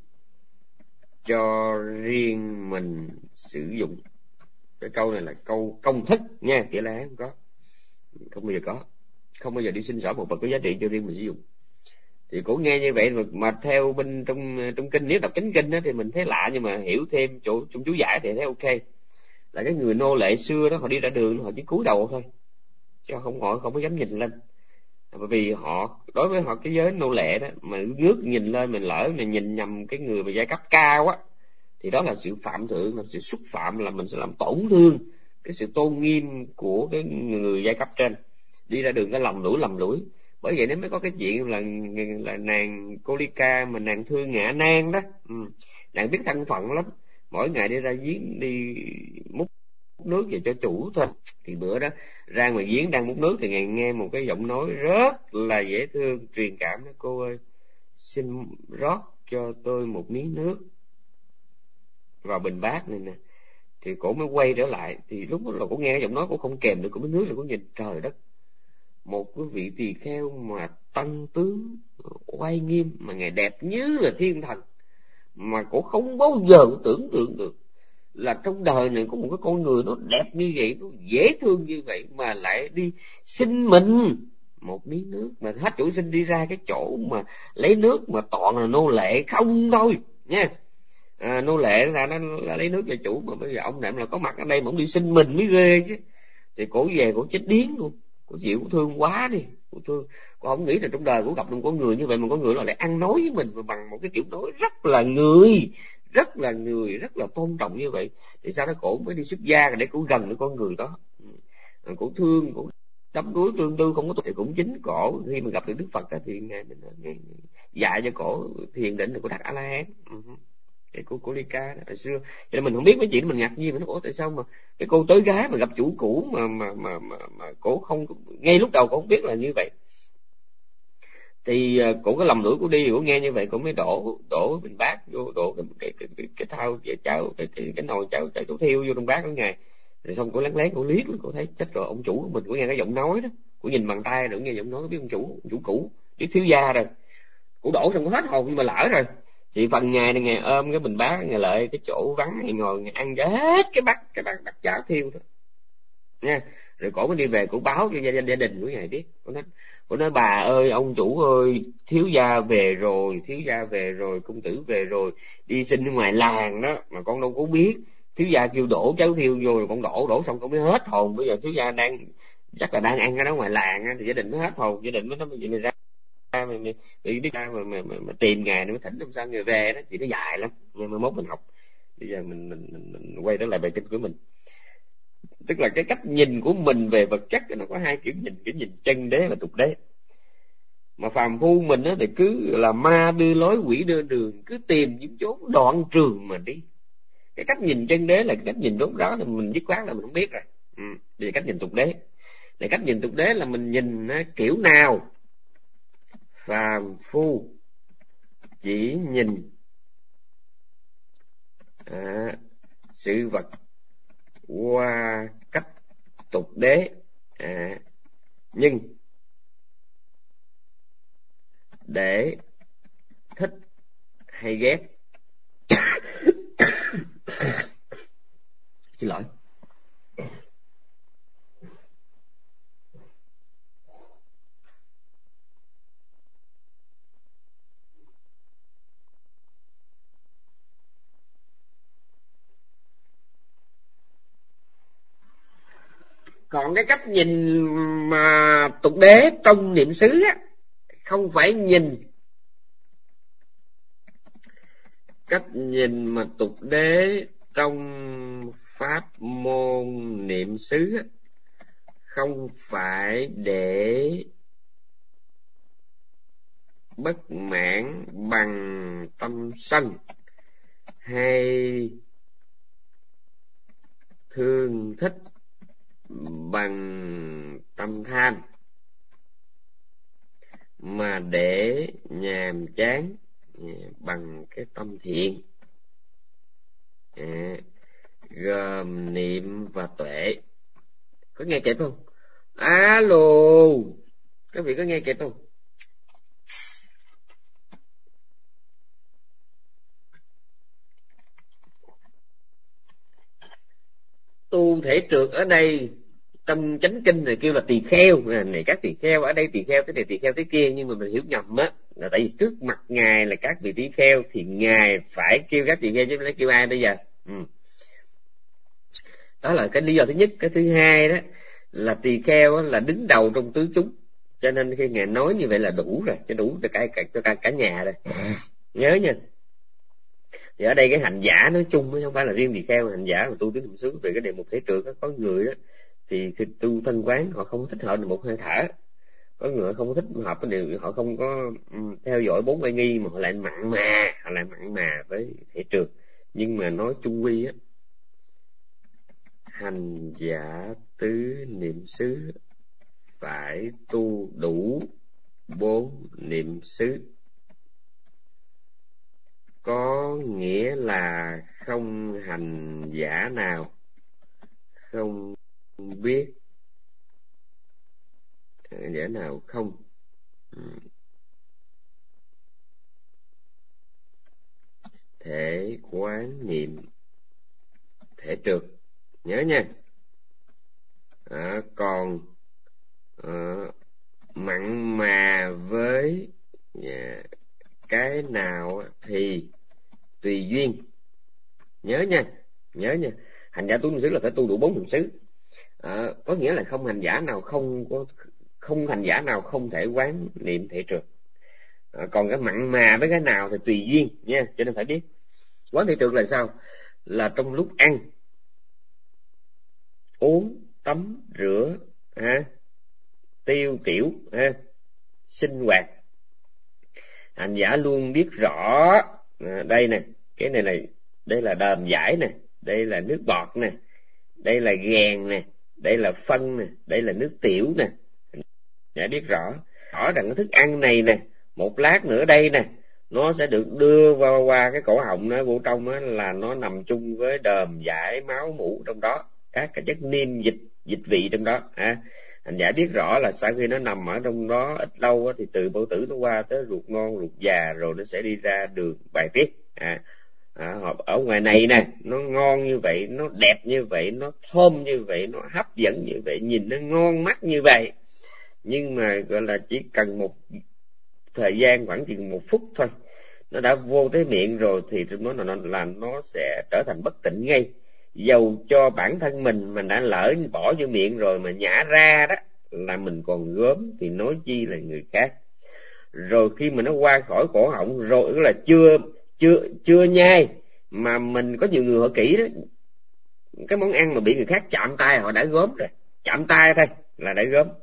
cho riêng mình sử dụng. Cái câu này là câu công thức nha, nghĩa là không bao giờ đi xin xỏ một vật có giá trị cho riêng mình sử dụng. Thì cổ nghe như vậy mà theo bên trong kinh, nếu đọc chánh kinh đó thì mình thấy lạ, nhưng mà hiểu thêm trong chú giải thì thấy ok. Là cái người nô lệ xưa đó, họ đi ra đường họ chỉ cúi đầu thôi, chứ họ không có dám nhìn lên. Bởi vì đối với họ cái giới nô lệ đó, mà ngước nhìn lên, mình lỡ mình nhìn nhầm cái người mà giai cấp cao á, thì đó là sự phạm thượng, là sự xúc phạm, là mình sẽ làm tổn thương cái sự tôn nghiêm của cái người giai cấp trên. Đi ra đường cái lầm lũi. Bởi vậy nếu mới có cái chuyện là nàng Kolika mà nàng thương Ngạ Nan đó, nàng biết thân phận lắm, mỗi ngày đi ra giếng đi múc nước về cho chủ thôi. Thì bữa đó ra ngoài giếng đang múc nước thì ngài nghe một cái giọng nói rất là dễ thương, truyền cảm đó: cô ơi, xin rót cho tôi một miếng nước vào bình bát này nè. Thì cổ mới quay trở lại, thì lúc đó là cổ nghe cái giọng nói, cổ không kèm được, cổ miếng nước là cổ nhìn trời đất, một cái vị tỳ kheo mà tăng tướng oai nghiêm, mà ngài đẹp như là thiên thần, mà cổ không bao giờ tưởng tượng được là trong đời này có một cái con người nó đẹp như vậy, nó dễ thương như vậy, mà lại đi xin mình một miếng nước. Mà hết chủ xin đi ra cái chỗ mà lấy nước mà toàn là nô lệ không thôi nha. Nô lệ ra nó lấy nước cho chủ, mà bây giờ ông này là có mặt ở đây mà ông đi xin mình mới ghê chứ. Thì cổ về cổ chết điếng luôn, cổ chịu, cổ thương quá đi, cổ thương. Cô không nghĩ là trong đời cổ gặp được con người như vậy, mà con người nó lại ăn nói với mình mà bằng một cái kiểu nói rất là tôn trọng như vậy. Thì sau đó cổ mới đi xuất gia để cổ gần được con người đó, cổ thương, cổ đắm đuối tương tư không có tội. Thì cũng chính cổ khi mà gặp được Đức Phật đó, thì ngài dạy cho cổ thiền định, là cổ đắc A La Hán. cái của Ly Ca đó hồi xưa. Cho nên mình không biết mấy chuyện đó, mình ngạc nhiên, mình nói tại sao mà cái cô tới gái mà gặp chủ cũ mà cổ không, ngay lúc đầu cổ không biết là như vậy. Thì cổ có lầm lũi, cổ đi, cổ nghe như vậy, cổ mới đổ bình bát vô, đổ cái thau cháo, cái nồi cháo thiêu vô trong bát của ngài. Rồi xong cổ lén lén cổ liếc, cổ thấy chết rồi, ông chủ của mình, cổ nghe cái giọng nói đó, cổ nhìn bằng tay rồi nghe giọng nói, biết ông chủ cũ, biết thiếu gia rồi. Cổ đổ xong cổ hết hồn, nhưng mà lỡ rồi. Thì phần ngài này, ngài ôm cái bình bát, ngài lại cái chỗ vắng, ngài ngồi ngài ăn hết cái bát cháo thiêu đó nha. Rồi cổ mới đi về, cổ báo cho gia đình của ngài biết. Cổ nói bà ơi, ông chủ ơi, thiếu gia về rồi, công tử về rồi, đi xin ở ngoài làng đó mà con đâu có biết. Thiếu gia kêu đổ cháo thiêu vô, rồi con đổ xong con mới hết hồn. Bây giờ thiếu gia chắc là đang ăn ở đó ngoài làng, thì gia đình mới hết hồn. Gia đình mới nói vậy, mày ra mày đi ra mà tìm ngài nó mới thỉnh làm sao người về đó. Thì nó dài lắm, mai mốt mình học. Bây giờ mình quay trở lại bài kinh của mình. Tức là cái cách nhìn của mình về vật chất nó có hai kiểu nhìn chân đế và tục đế. Mà phàm phu mình thì cứ là ma đưa lối, quỷ đưa đường, cứ tìm những chỗ đoạn trường mà đi. Cái cách nhìn chân đế là cái cách nhìn đúng đó, là mình dứt khoát là mình không biết rồi. Bây giờ cách nhìn tục đế, để cách nhìn tục đế là mình nhìn kiểu nào phàm phu chỉ nhìn sự vật qua cách tục đế, nhưng để thích hay ghét xin lỗi. Còn cái cách nhìn mà tục đế trong niệm xứ á, không phải nhìn cách nhìn mà tục đế trong pháp môn niệm xứ á, không phải để bất mãn bằng tâm sân hay thương thích bằng tâm tham, mà để nhàm chán bằng cái tâm thiện, gồm niệm và tuệ. Có nghe kịp không? Alo, các vị có nghe kịp không? Tu thể trượt ở đây trong chánh kinh này kêu là tỳ kheo, này các tỳ kheo ở đây, tỳ kheo thế này, tỳ kheo thế kia, nhưng mà mình hiểu nhầm á, là tại vì trước mặt ngài là các vị tỳ kheo thì ngài phải kêu các tỳ kheo chứ lấy kêu ai bây giờ. Đó là cái lý do thứ nhất. Cái thứ hai đó là tỳ kheo là đứng đầu trong tứ chúng, cho nên khi ngài nói như vậy là đủ rồi, cho đủ cho cả nhà rồi. Nhớ nha. Thì ở đây cái hành giả nói chung không phải là riêng tỳ kheo, hành giả mà tu tứ niệm xứ về cái đề mục thể trượt có người đó thì khi tu thanh quán họ không thích hợp được một hơi thở, có người không thích hợp cái điều, họ không có theo dõi bốn oai nghi mà họ lại mặn mà với thể trượt. Nhưng mà nói chung quy á, hành giả tứ niệm xứ phải tu đủ bốn niệm xứ, có nghĩa là không hành giả nào không biết, giả nào không thể quán niệm thể trượt. Nhớ nha. Còn mặn mà với cái nào thì tùy duyên. Nhớ nha. Hành giả tứ niệm xứ là phải tu đủ bốn niệm xứ, có nghĩa là không hành giả nào không hành giả nào không thể quán niệm thể trượt. Còn cái mặn mà với cái nào thì tùy duyên nha. Cho nên phải biết quán thể trượt là sao, là trong lúc ăn uống tắm rửa tiêu tiểu sinh hoạt, hành giả luôn biết rõ đây nè, cái này đây là đờm giải nè, đây là nước bọt nè, đây là ghèn nè, đây là phân nè, đây là nước tiểu nè. Để biết rõ rằng cái thức ăn này nè, một lát nữa đây nè, nó sẽ được đưa qua cái cổ họng, nó vô trong đó là nó nằm chung với đờm giải, máu mủ trong đó, các cái chất niêm dịch vị trong đó. Hành giả biết rõ là sau khi nó nằm ở trong đó ít lâu thì từ bao tử nó qua tới ruột non, ruột già, rồi nó sẽ đi ra đường bài tiết. Ở ngoài này nè, nó ngon như vậy, nó đẹp như vậy, nó thơm như vậy, nó hấp dẫn như vậy, nhìn nó ngon mắt như vậy, nhưng mà gọi là chỉ cần một thời gian khoảng chừng 1 phút thôi, nó đã vô tới miệng rồi thì trong đó là nó sẽ trở thành bất tỉnh ngay. Dầu cho bản thân mình đã lỡ bỏ vô miệng rồi mà nhả ra đó là mình còn gớm, thì nói chi là người khác. Rồi khi mà nó qua khỏi cổ họng rồi, là chưa nhai mà mình có nhiều người họ kỹ đó, cái món ăn mà bị người khác chạm tay họ đã gớm rồi, chạm tay thôi là đã gớm.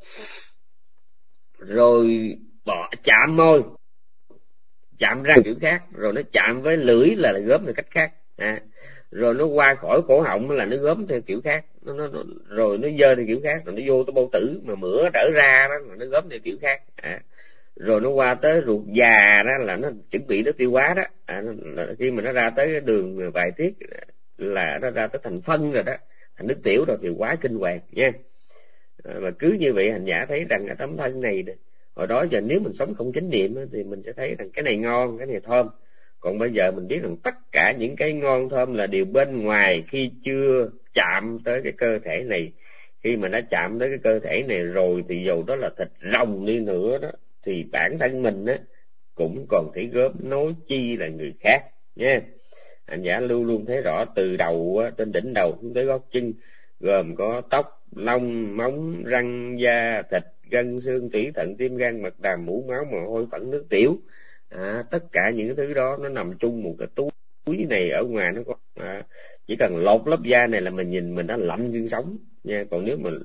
Rồi chạm môi, chạm răng kiểu khác, rồi nó chạm với lưỡi là gớm theo cách khác. Rồi nó qua khỏi cổ họng là nó gớm theo kiểu khác, rồi nó dơ theo kiểu khác, rồi nó vô tới bao tử mà mửa trở ra đó là nó gớm theo kiểu khác. Rồi nó qua tới ruột già đó là nó chuẩn bị nó tiêu hóa đó. Khi mà nó ra tới cái đường bài tiết là nó ra tới thành phân rồi đó, thành nước tiểu rồi, thì quá kinh hoàng nha. Mà cứ như vậy hành giả thấy rằng cái tấm thân này hồi đó giờ nếu mình sống không chánh niệm thì mình sẽ thấy rằng cái này ngon, cái này thơm. Còn bây giờ mình biết rằng tất cả những cái ngon thơm là điều bên ngoài, khi chưa chạm tới cái cơ thể này. Khi mà đã chạm tới cái cơ thể này rồi thì dầu đó là thịt rồng đi nữa đó, thì bản thân mình cũng còn thấy gớm, nói chi là người khác nha. Hành giả luôn luôn thấy rõ từ đầu trên đỉnh đầu xuống tới gót chân, gồm có tóc, lông, móng, răng, da, thịt, gân, xương, tủy, thận, tim, gan, mật, đàm, mũ, máu, mồ hôi, phẫn, nước tiểu. Tất cả những cái thứ đó nó nằm chung một cái túi này. Ở ngoài nó có chỉ cần lột lớp da này là mình nhìn mình đã lạnh xương sống nha. Còn nếu mà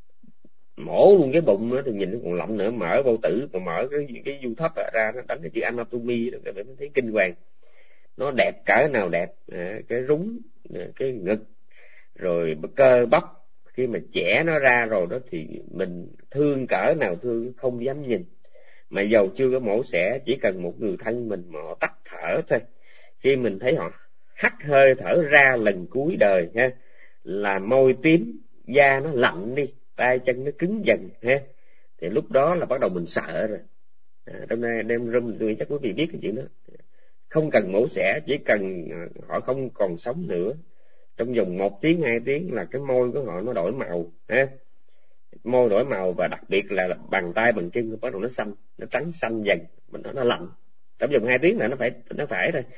mổ luôn cái bụng nữa thì nhìn nó còn lạnh nữa. Mở bao tử mà mở cái du thấp ra, nó đánh cái chữ anatomy đó, các bạn thấy kinh hoàng. Nó đẹp cỡ nào đẹp, cái rúng, cái ngực, rồi cơ bắp khi mà chẻ nó ra rồi đó thì mình thương cỡ nào thương, không dám nhìn. Mà dầu chưa có mổ xẻ, chỉ cần một người thân mình mà họ tắt thở thôi, khi mình thấy họ hắt hơi thở ra lần cuối đời ha, là môi tím, da nó lạnh đi, tay chân nó cứng dần ha, thì lúc đó là bắt đầu mình sợ rồi. Hôm nay đem room tôi chắc quý vị biết cái chuyện đó. Không cần mổ xẻ, chỉ cần họ không còn sống nữa, trong vòng 1 tiếng 2 tiếng là cái môi của họ nó đổi màu ha, môi đổi màu, và đặc biệt là bàn tay bàn chân bắt đầu nó xanh, nó trắng xanh dần, nó lạnh. Trong vòng 2 tiếng là nó phải thôi.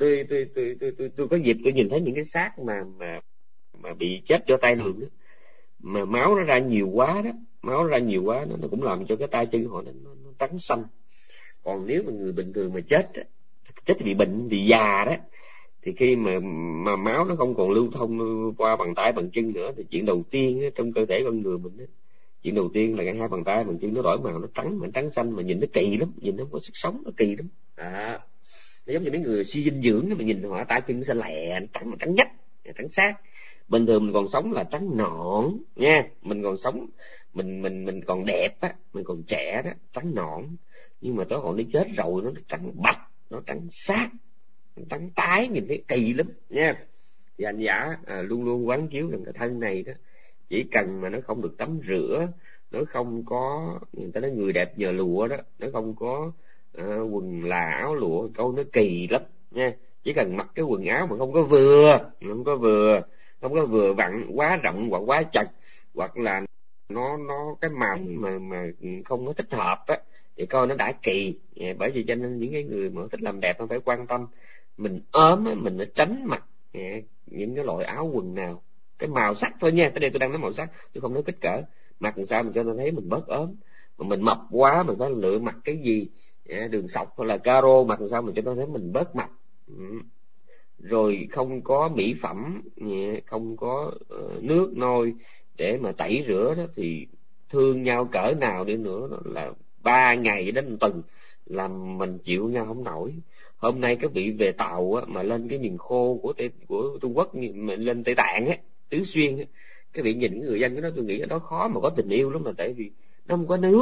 Tôi có dịp tôi nhìn thấy những cái xác mà bị chết do tai đường đó, mà máu nó ra nhiều quá đó, nó cũng làm cho cái tay chân họ nó trắng xanh. Còn nếu mà người bình thường mà chết thì bị bệnh, bị già đó, thì khi mà máu nó không còn lưu thông qua bàn tay bàn chân nữa, thì chuyện đầu tiên trong cơ thể con người mình chuyện đầu tiên là cái 2 bàn tay bàn chân nó đổi màu, nó trắng xanh, mà nhìn nó kỳ lắm, nhìn nó không có sức sống, nó kỳ lắm. Nó giống như mấy người suy dinh dưỡng, mà nhìn họ tay chân nó xanh lẹ, trắng nhách, trắng sát. Bình thường mình còn sống là trắng nõn nha, mình còn sống, mình còn đẹp á, mình còn trẻ đó, trắng nõn. Nhưng mà tới hồi nó chết rồi nó trắng bạch, nó trắng sát, nó trắng tái, nhìn thấy kỳ lắm nha. Thì hành giả luôn luôn quán chiếu rằng cái thân này đó, chỉ cần mà nó không được tắm rửa, nó không có, người ta nói người đẹp nhờ lụa đó, nó không có quần là áo lụa, câu nó kỳ lắm nha. Chỉ cần mặc cái quần áo mà không có vừa vặn, quá rộng hoặc quá chật, hoặc là nó cái màu mà không có thích hợp á, thì coi nó đã kỳ. Bởi vì cho nên những cái người mà thích làm đẹp nó phải quan tâm, mình ốm á, mình phải tránh mặc những cái loại áo quần nào, cái màu sắc thôi nha. Tới đây tôi đang nói màu sắc, tôi không nói kích cỡ. Mặc làm sao mình cho nó thấy mình bớt ốm. Mà mình mập quá mình phải lựa mặc cái gì đường sọc hoặc là caro, mặc làm sao mình cho nó thấy mình bớt mập. Rồi không có mỹ phẩm, không có nước nôi để mà tẩy rửa đó, thì thương nhau cỡ nào đi nữa là 3 ngày đến 1 tuần là mình chịu nhau không nổi. Hôm nay các vị về tàu á, mà lên cái miền khô của Trung Quốc, mà lên Tây Tạng á, Tứ Xuyên á, các vị nhìn người dân đó, tôi nghĩ ở đó khó mà có tình yêu lắm, là tại vì nó không có nước.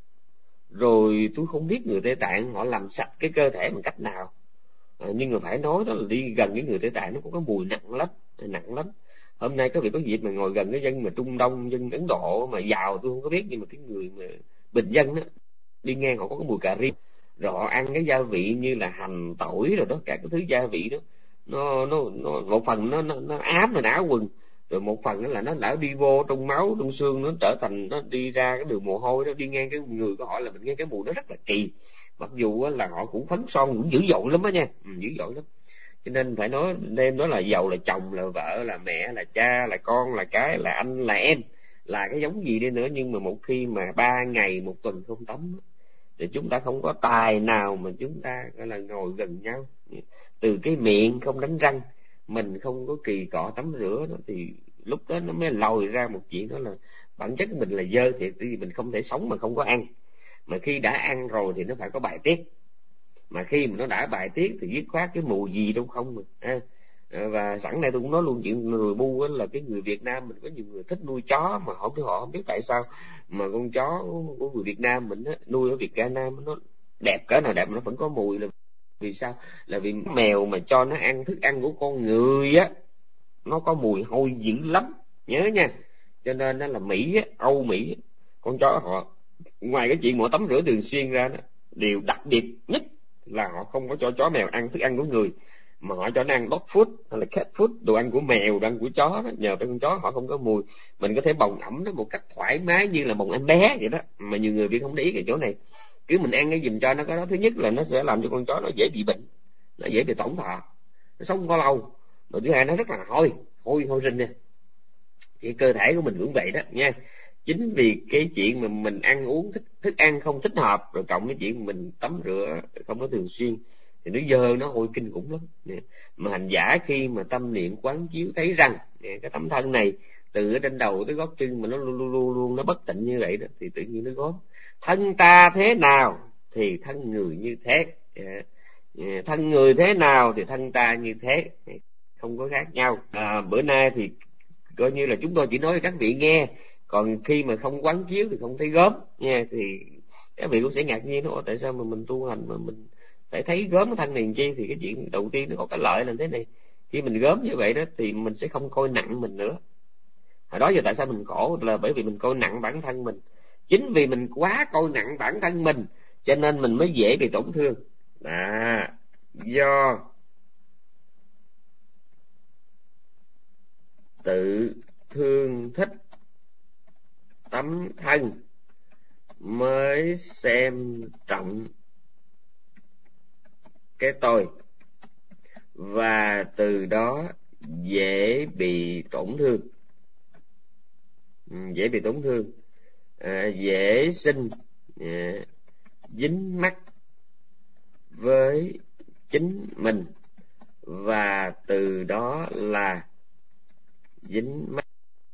Rồi tôi không biết người Tây Tạng họ làm sạch cái cơ thể bằng cách nào, nhưng mà phải nói đó là đi gần với người Tây Tạng nó có cái mùi nặng lắm. Hôm nay các vị có dịp mà ngồi gần cái dân mà Trung Đông, dân Ấn Độ mà giàu tôi không có biết, nhưng mà cái người mà bình dân đó đi ngang họ có cái mùi cà ri, rồi họ ăn cái gia vị như là hành, tỏi rồi đó, cả cái thứ gia vị đó nó một phần nó ám rồi áo quần, rồi một phần đó là nó đã đi vô trong máu trong xương, nó trở thành nó đi ra cái đường mồ hôi đó, đi ngang cái người của họ là mình nghe cái mùi nó rất là kỳ, mặc dù là họ cũng phấn son cũng dữ dội lắm đó nha, dữ dội lắm. Cho nên phải nói nên đó là giàu là chồng, là vợ, là mẹ, là cha, là con, là cái, là anh, là em, là cái giống gì đi nữa, nhưng mà một khi mà 3 ngày 1 tuần không tắm thì chúng ta không có tài nào mà chúng ta gọi là ngồi gần nhau. Từ cái miệng không đánh răng, mình không có kỳ cọ tắm rửa đó, thì lúc đó nó mới lòi ra một chuyện, đó là bản chất của mình là dơ thiệt, vì mình không thể sống mà không có ăn, mà khi đã ăn rồi thì nó phải có bài tiết, mà khi mà nó đã bài tiết thì dứt khoát cái mùi gì đâu không mà. Và sẵn đây tôi cũng nói luôn chuyện người bu á, là cái người Việt Nam mình có nhiều người thích nuôi chó, mà họ không biết tại sao mà con chó của người Việt Nam mình á, nuôi ở Việt Nam nó đẹp cỡ nào đẹp mà nó vẫn có mùi, là vì sao? Là vì mèo mà cho nó ăn thức ăn của con người á, nó có mùi hôi dữ lắm, nhớ nha. Cho nên đó là Mỹ á, Âu Mỹ, con chó họ ngoài cái chuyện mà tắm rửa thường xuyên ra đó, điều đặc biệt nhất là họ không có cho chó mèo ăn thức ăn của người, mà họ cho nó ăn dog food hay là cat food, đồ ăn của mèo, đồ ăn của chó đó. Nhờ cái con chó họ không có mùi, mình có thể bồng ẩm nó một cách thoải mái như là bồng em bé vậy đó. Mà nhiều người Việt không để ý cái chỗ này, cứ mình ăn cái giùm cho nó cái đó, thứ nhất là nó sẽ làm cho con chó nó dễ bị bệnh, nó dễ bị tổn thọ, nó sống không có lâu. Rồi thứ hai nó rất là hôi rinh nè, thì cơ thể của mình cũng vậy đó nha. Chính vì cái chuyện mà mình ăn uống thức ăn không thích hợp, rồi cộng với chuyện mình tắm rửa không có thường xuyên, thì nó dơ, nó hôi kinh khủng lắm nè. Mà hành giả khi mà tâm niệm quán chiếu thấy rằng nè, cái tấm thân này từ ở trên đầu tới gót chân mà nó luôn nó bất tịnh như vậy đó, thì tự nhiên nó gốm. Thân ta thế nào thì thân người như thế, thân người thế nào thì thân ta như thế, không có khác nhau. Bữa nay thì coi như là chúng tôi chỉ nói cho các vị nghe, còn khi mà không quán chiếu thì không thấy gớm nha, thì các vị cũng sẽ ngạc nhiên đó, tại sao mà mình tu hành mà mình phải thấy gớm cái thân này làm chi. Thì cái chuyện đầu tiên nó có cái lợi là thế này, khi mình gớm như vậy đó thì mình sẽ không coi nặng mình nữa. Hồi đó giờ tại sao mình khổ, là bởi vì mình coi nặng bản thân mình. Chính vì mình quá coi nặng bản thân mình cho nên mình mới dễ bị tổn thương. Do tự thương thích tấm thân mới xem trọng cái tôi, và từ đó dễ bị tổn thương, dễ sinh dính mắc với chính mình, và từ đó là dính mắc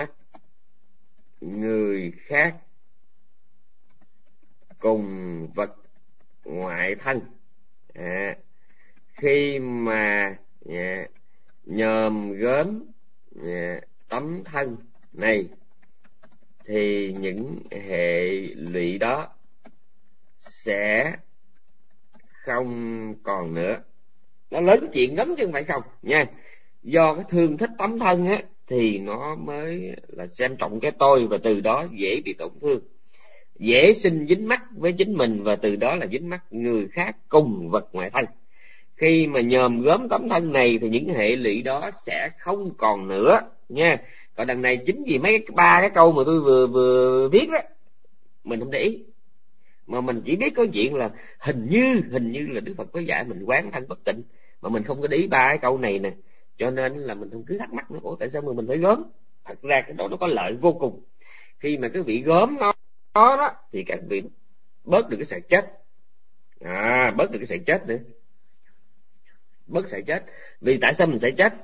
người khác cùng vật ngoại thân. Khi mà nhòm gớm tấm thân này thì những hệ lụy đó sẽ không còn nữa. Nó lớn chuyện lắm chứ không phải không nha. Do cái thương thích tấm thân á thì nó mới là xem trọng cái tôi, và từ đó dễ bị tổn thương, dễ sinh dính mắc với chính mình, và từ đó là dính mắc người khác cùng vật ngoại thân. Khi mà nhòm gớm tấm thân này thì những hệ lụy đó sẽ không còn nữa nha. Còn đằng này chính vì mấy ba cái câu mà tôi vừa viết đó mình không để ý, mà mình chỉ biết có chuyện là hình như là Đức Phật có dạy mình quán thân bất tịnh, mà mình không có để ý ba cái câu này nè, cho nên là mình không cứ thắc mắc nữa, ủa tại sao mà mình phải gớm. Thật ra cái đó nó có lợi vô cùng. Khi mà cái vị gớm nó đó thì các vị bớt được cái sợ chết, bớt được cái sợ chết nữa, bớt sợ chết. Vì tại sao mình sợ chết?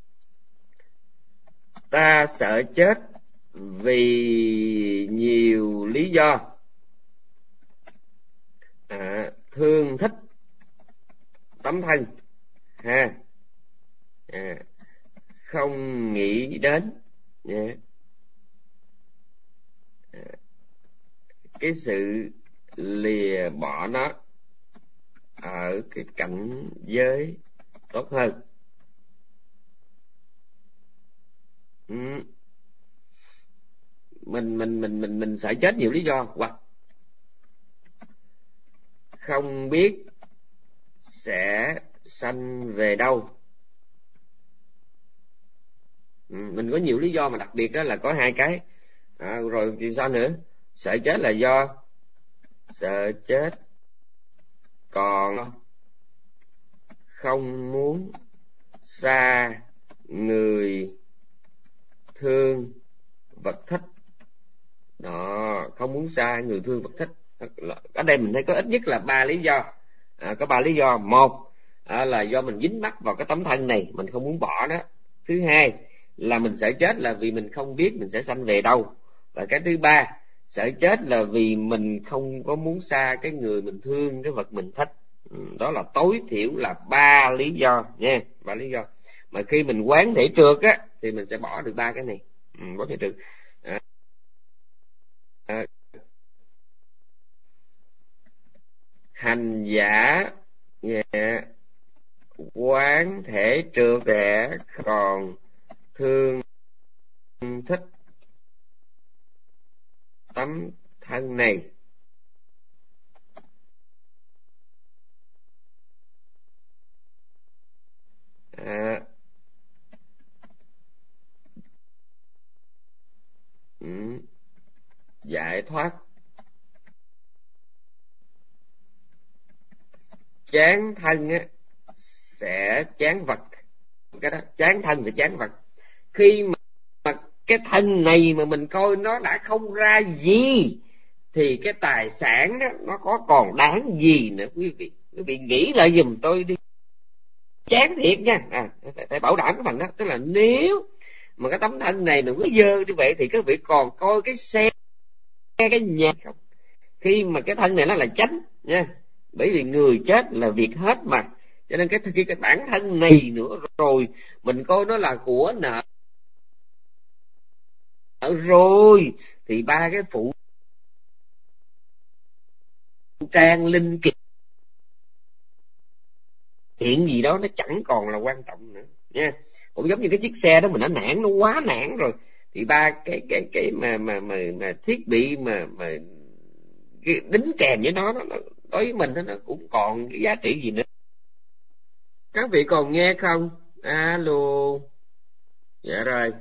Ta sợ chết vì nhiều lý do. không thích tấm thân ha, không nghĩ đến cái sự lìa bỏ nó ở cái cảnh giới tốt hơn. Mình sợ chết nhiều lý do, hoặc không biết sẽ sanh về đâu. Mình có nhiều lý do, mà đặc biệt đó là có hai cái. Rồi thì sao nữa? Sợ chết là do sợ chết, còn không muốn xa người thương vật thích. Đó, không muốn xa người thương vật thích. Ở đây mình thấy có ít nhất là 3 lý do. Có 3 lý do. Một là do mình dính mắc vào cái tấm thân này, mình không muốn bỏ nó. Thứ hai là mình sợ chết là vì mình không biết mình sẽ sanh về đâu. Và cái thứ ba, sợ chết là vì mình không có muốn xa cái người mình thương, cái vật mình thích. Đó là tối thiểu là 3 lý do nha, 3 lý do. Mà khi mình quán thể trượt á thì mình sẽ bỏ được 3 cái này. Quán thể trượt. Hành giả quán thể trượt sẽ còn thương thích tấm thân này. Giải thoát chán thân á sẽ chán vật. Cái đó chán thân sẽ chán vật. Khi mà cái thân này mà mình coi nó đã không ra gì thì cái tài sản đó nó có còn đáng gì nữa quý vị. Quý vị nghĩ lại giùm tôi đi. Chán thiệt nha. Phải bảo đảm cái phần đó. Tức là nếu mà cái tấm thân này mình cứ dơ như vậy thì các vị còn coi cái xe, cái nhà không. Khi mà cái thân này nó là chánh nha, bởi vì người chết là việc hết mà, cho nên cái bản thân này nữa rồi mình coi nó là của nợ rồi thì 3 cái phụ trang linh kiện gì đó nó chẳng còn là quan trọng nữa nha. Cũng giống như cái chiếc xe đó mình đã nản, nó quá nản rồi thì 3 cái mà thiết bị mà đính kèm với nó đối với mình nó cũng còn cái giá trị gì nữa. Các vị còn nghe không? Alo. Dạ rồi.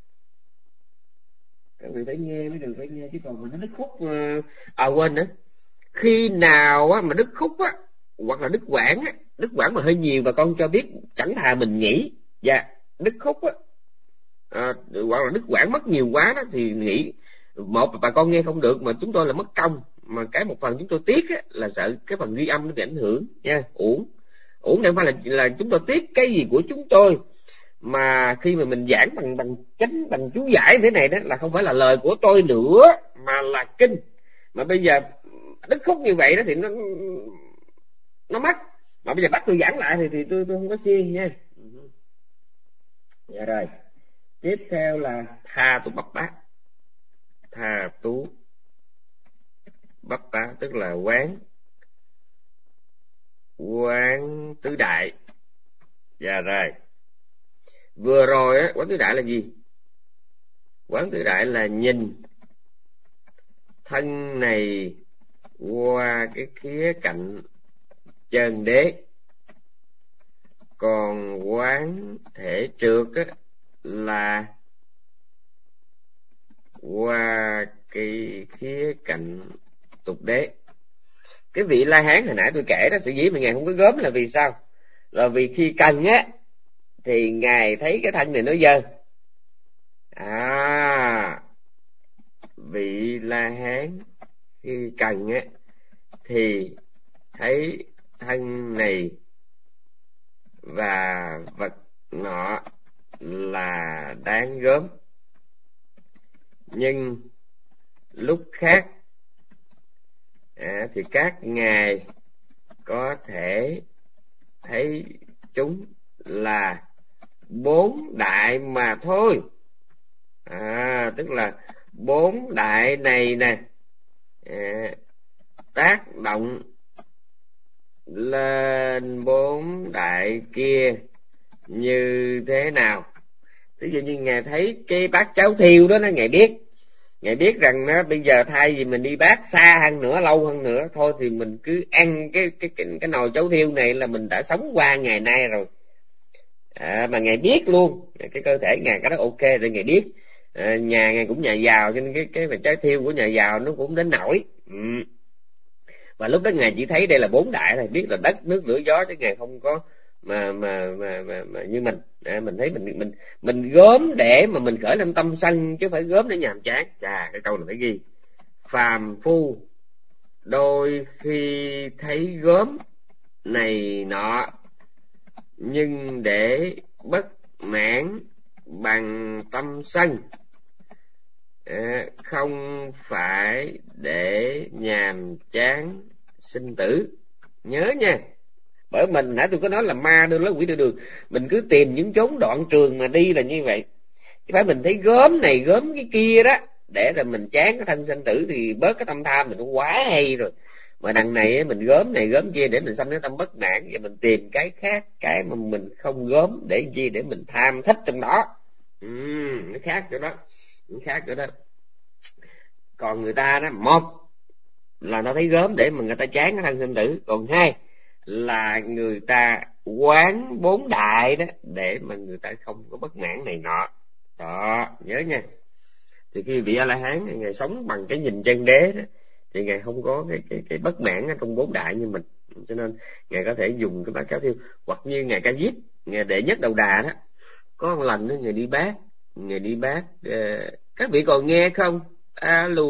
Các vị phải nghe mới được, phải nghe chứ còn mình nó đứt khúc. Quên nữa. Khi nào á mà đứt khúc á hoặc là đứt quãng á, đứt quãng mà hơi nhiều bà con cho biết, chẳng thà mình nghỉ. Dạ, đứt khúc á hoặc là đứt quãng mất nhiều quá đó thì nghỉ. Một, bà con nghe không được mà chúng tôi là mất công, mà cái một phần chúng tôi tiếc á là sợ cái phần ghi âm nó bị ảnh hưởng nha. Uổng không phải là chúng tôi tiếc cái gì của chúng tôi, mà khi mà mình giảng bằng chú giải thế này đó là không phải là lời của tôi nữa mà là kinh. Mà bây giờ đứt khúc như vậy đó thì nó mất, mà bây giờ bắt tôi giảng lại thì tôi không có xiên nha. Dạ rồi. Tiếp theo là tha tu bắp bát. Tha tú bắp bát tức là quán tứ đại. Dạ rồi. Vừa rồi á, quán tứ đại là gì? Quán tứ đại là nhìn thân này qua cái khía cạnh chân đế, còn quán thể trượt á là qua cái khía cạnh tục đế. Cái vị La Hán hồi nãy tôi kể đó, sở dĩ mà ngài không có gớm là vì sao? Là vì khi cần á thì ngài thấy cái thân này nó dơ. Vị La Hán khi cần á thì thấy thân này và vật nọ là đáng gớm, nhưng lúc khác thì các ngài có thể thấy chúng là 4 đại mà thôi. Tức là 4 đại này nè tác động lên 4 đại kia như thế nào. Ví dụ như Ngài thấy cái bát cháo thiêu đó, Ngài biết rằng nó bây giờ thay vì mình đi bát xa hơn nữa, lâu hơn nữa, thôi thì mình cứ ăn cái nồi cháo thiêu này là mình đã sống qua ngày nay rồi. Mà Ngài biết luôn, cái cơ thể Ngài cái đó ok để Ngài biết. Nhà Ngài cũng nhà giàu, cho nên cái cháo thiêu của nhà giàu nó cũng đến nổi. Và lúc đó Ngài chỉ thấy đây là 4 đại thôi, biết là đất nước lửa gió, chứ Ngài không có mà như mình. Mình thấy mình gớm để mà mình khởi lên tâm sân, chứ phải gớm để nhàm chán. Cái câu này phải ghi. Phàm phu đôi khi thấy gớm này nọ, nhưng để bất mãn bằng tâm sân, không phải để nhàm chán sinh tử. Nhớ nha, bởi mình nãy tôi có nói là ma đưa lối, quỷ đưa đường. Mình cứ tìm những chốn đoạn trường mà đi là như vậy. Chứ phải mình thấy gớm này gớm cái kia đó để rồi mình chán cái thân sinh tử thì bớt cái tâm tham mình nó quá hay rồi. Mà đằng này mình gớm này gớm kia để mình sanh cái tâm bất mãn, và mình tìm cái khác, cái mà mình không gớm để chi, để mình tham thích trong đó. Nó khác chỗ đó, Còn người ta đó, một là nó thấy gớm để mà người ta chán cái thân sinh tử, còn hai là người ta quán 4 đại đó để mà người ta không có bất mãn này nọ. Đó, nhớ nha. Thì khi vị A-la-hán Ngài sống bằng cái nhìn chân đế đó, thì Ngài không có cái bất mãn ở trong 4 đại như mình. Cho nên Ngài có thể dùng cái bát cháo thiêu. Hoặc như Ngài Ca Diếp, Ngài Đệ Nhất Đầu Đà đó, có một lần đó Ngài đi bát, các vị còn nghe không? Alo.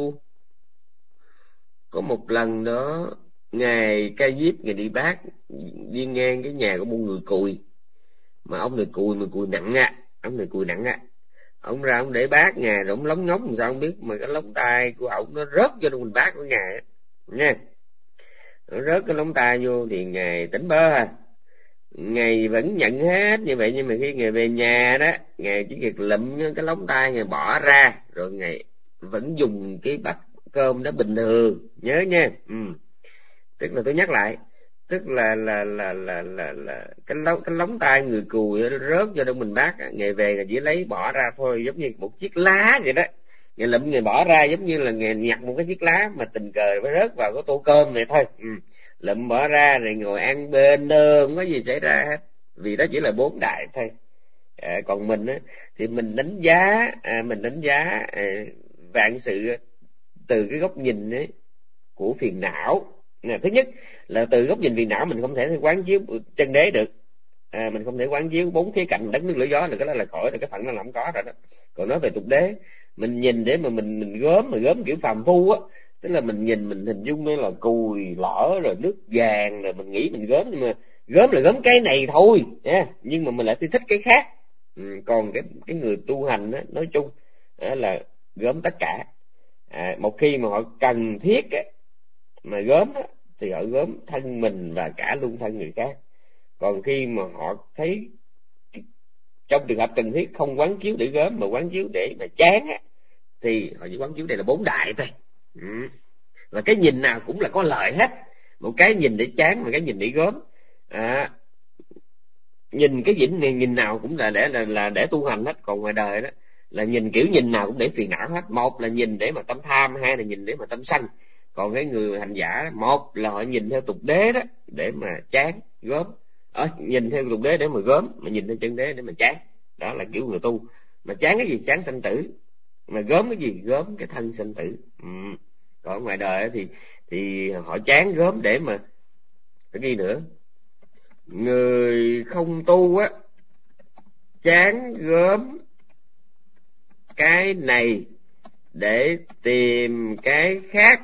Có một lần đó Ngài Ca Diếp Ngài đi bát, đi ngang cái nhà của một người cùi, mà ông này cùi mà cùi nặng á. Ông ra ông để bát Ngài rồi ông lóng ngóng làm sao không biết, mà cái lóng tay của ông nó rớt vô trong bình bát của Ngài nha. Nó rớt cái lóng tay vô thì Ngài tỉnh bơ Ngài vẫn nhận hết như vậy. Nhưng mà khi Ngài về nhà đó, Ngài chỉ việc lụm cái lóng tay Ngài bỏ ra, rồi Ngài vẫn dùng cái bát cơm đó bình thường. Nhớ nha. Tức là tôi nhắc lại, tức là cái lóng tay người cùi rớt vô trong mình bát, Ngài về là chỉ lấy bỏ ra thôi, giống như một chiếc lá vậy đó. Ngài lụm Ngài bỏ ra, giống như là Ngài nhặt một cái chiếc lá mà tình cờ mới rớt vào cái tô cơm này thôi. Lụm bỏ ra rồi ngồi ăn bên đơn, không có gì xảy ra hết, vì đó chỉ là 4 đại thôi. Còn mình á thì mình đánh giá vạn sự từ cái góc nhìn ấy của phiền não. Thứ nhất là từ góc nhìn phiền não mình không thể quán chiếu chân đế được. Mình không thể quán chiếu 4 khía cạnh đất nước lửa gió được, cái đó là khỏi rồi, cái phận nó không có rồi đó. Còn nói về tục đế, mình nhìn để mà mình gớm kiểu phàm phu á, tức là mình nhìn mình hình dung đây là cùi lở rồi nước vàng, rồi mình nghĩ mình gớm, nhưng mà gớm là gớm cái này thôi nha, nhưng mà mình lại thích cái khác. Còn cái người tu hành á, nói chung là gớm tất cả. Một khi mà họ cần thiết á, mà gớm á, thì họ gớm thân mình và cả luôn thân người khác. Còn khi mà họ thấy trong trường hợp cần thiết không quán chiếu để gớm mà quán chiếu để mà chán á, thì họ chỉ quán chiếu đây là 4 đại thôi. Và cái nhìn nào cũng là có lợi hết. Một cái nhìn để chán, một cái nhìn để gớm. Nhìn cái nhìn nào cũng là để tu hành hết. Còn ngoài đời đó là nhìn kiểu nhìn nào cũng để phiền não hết. Một là nhìn để mà tâm tham, hai là nhìn để mà tâm sân. Còn cái người hành giả, một là họ nhìn theo tục đế đó để mà chán gớm, nhìn theo tục đế để mà gớm, mà nhìn theo chân đế để mà chán. Đó là kiểu người tu. Mà chán cái gì? Chán sanh tử. Mà gớm cái gì? Gớm cái thân sanh tử. Còn ngoài đời thì họ chán gớm để mà cái gì nữa. Người không tu á, chán gớm cái này để tìm cái khác.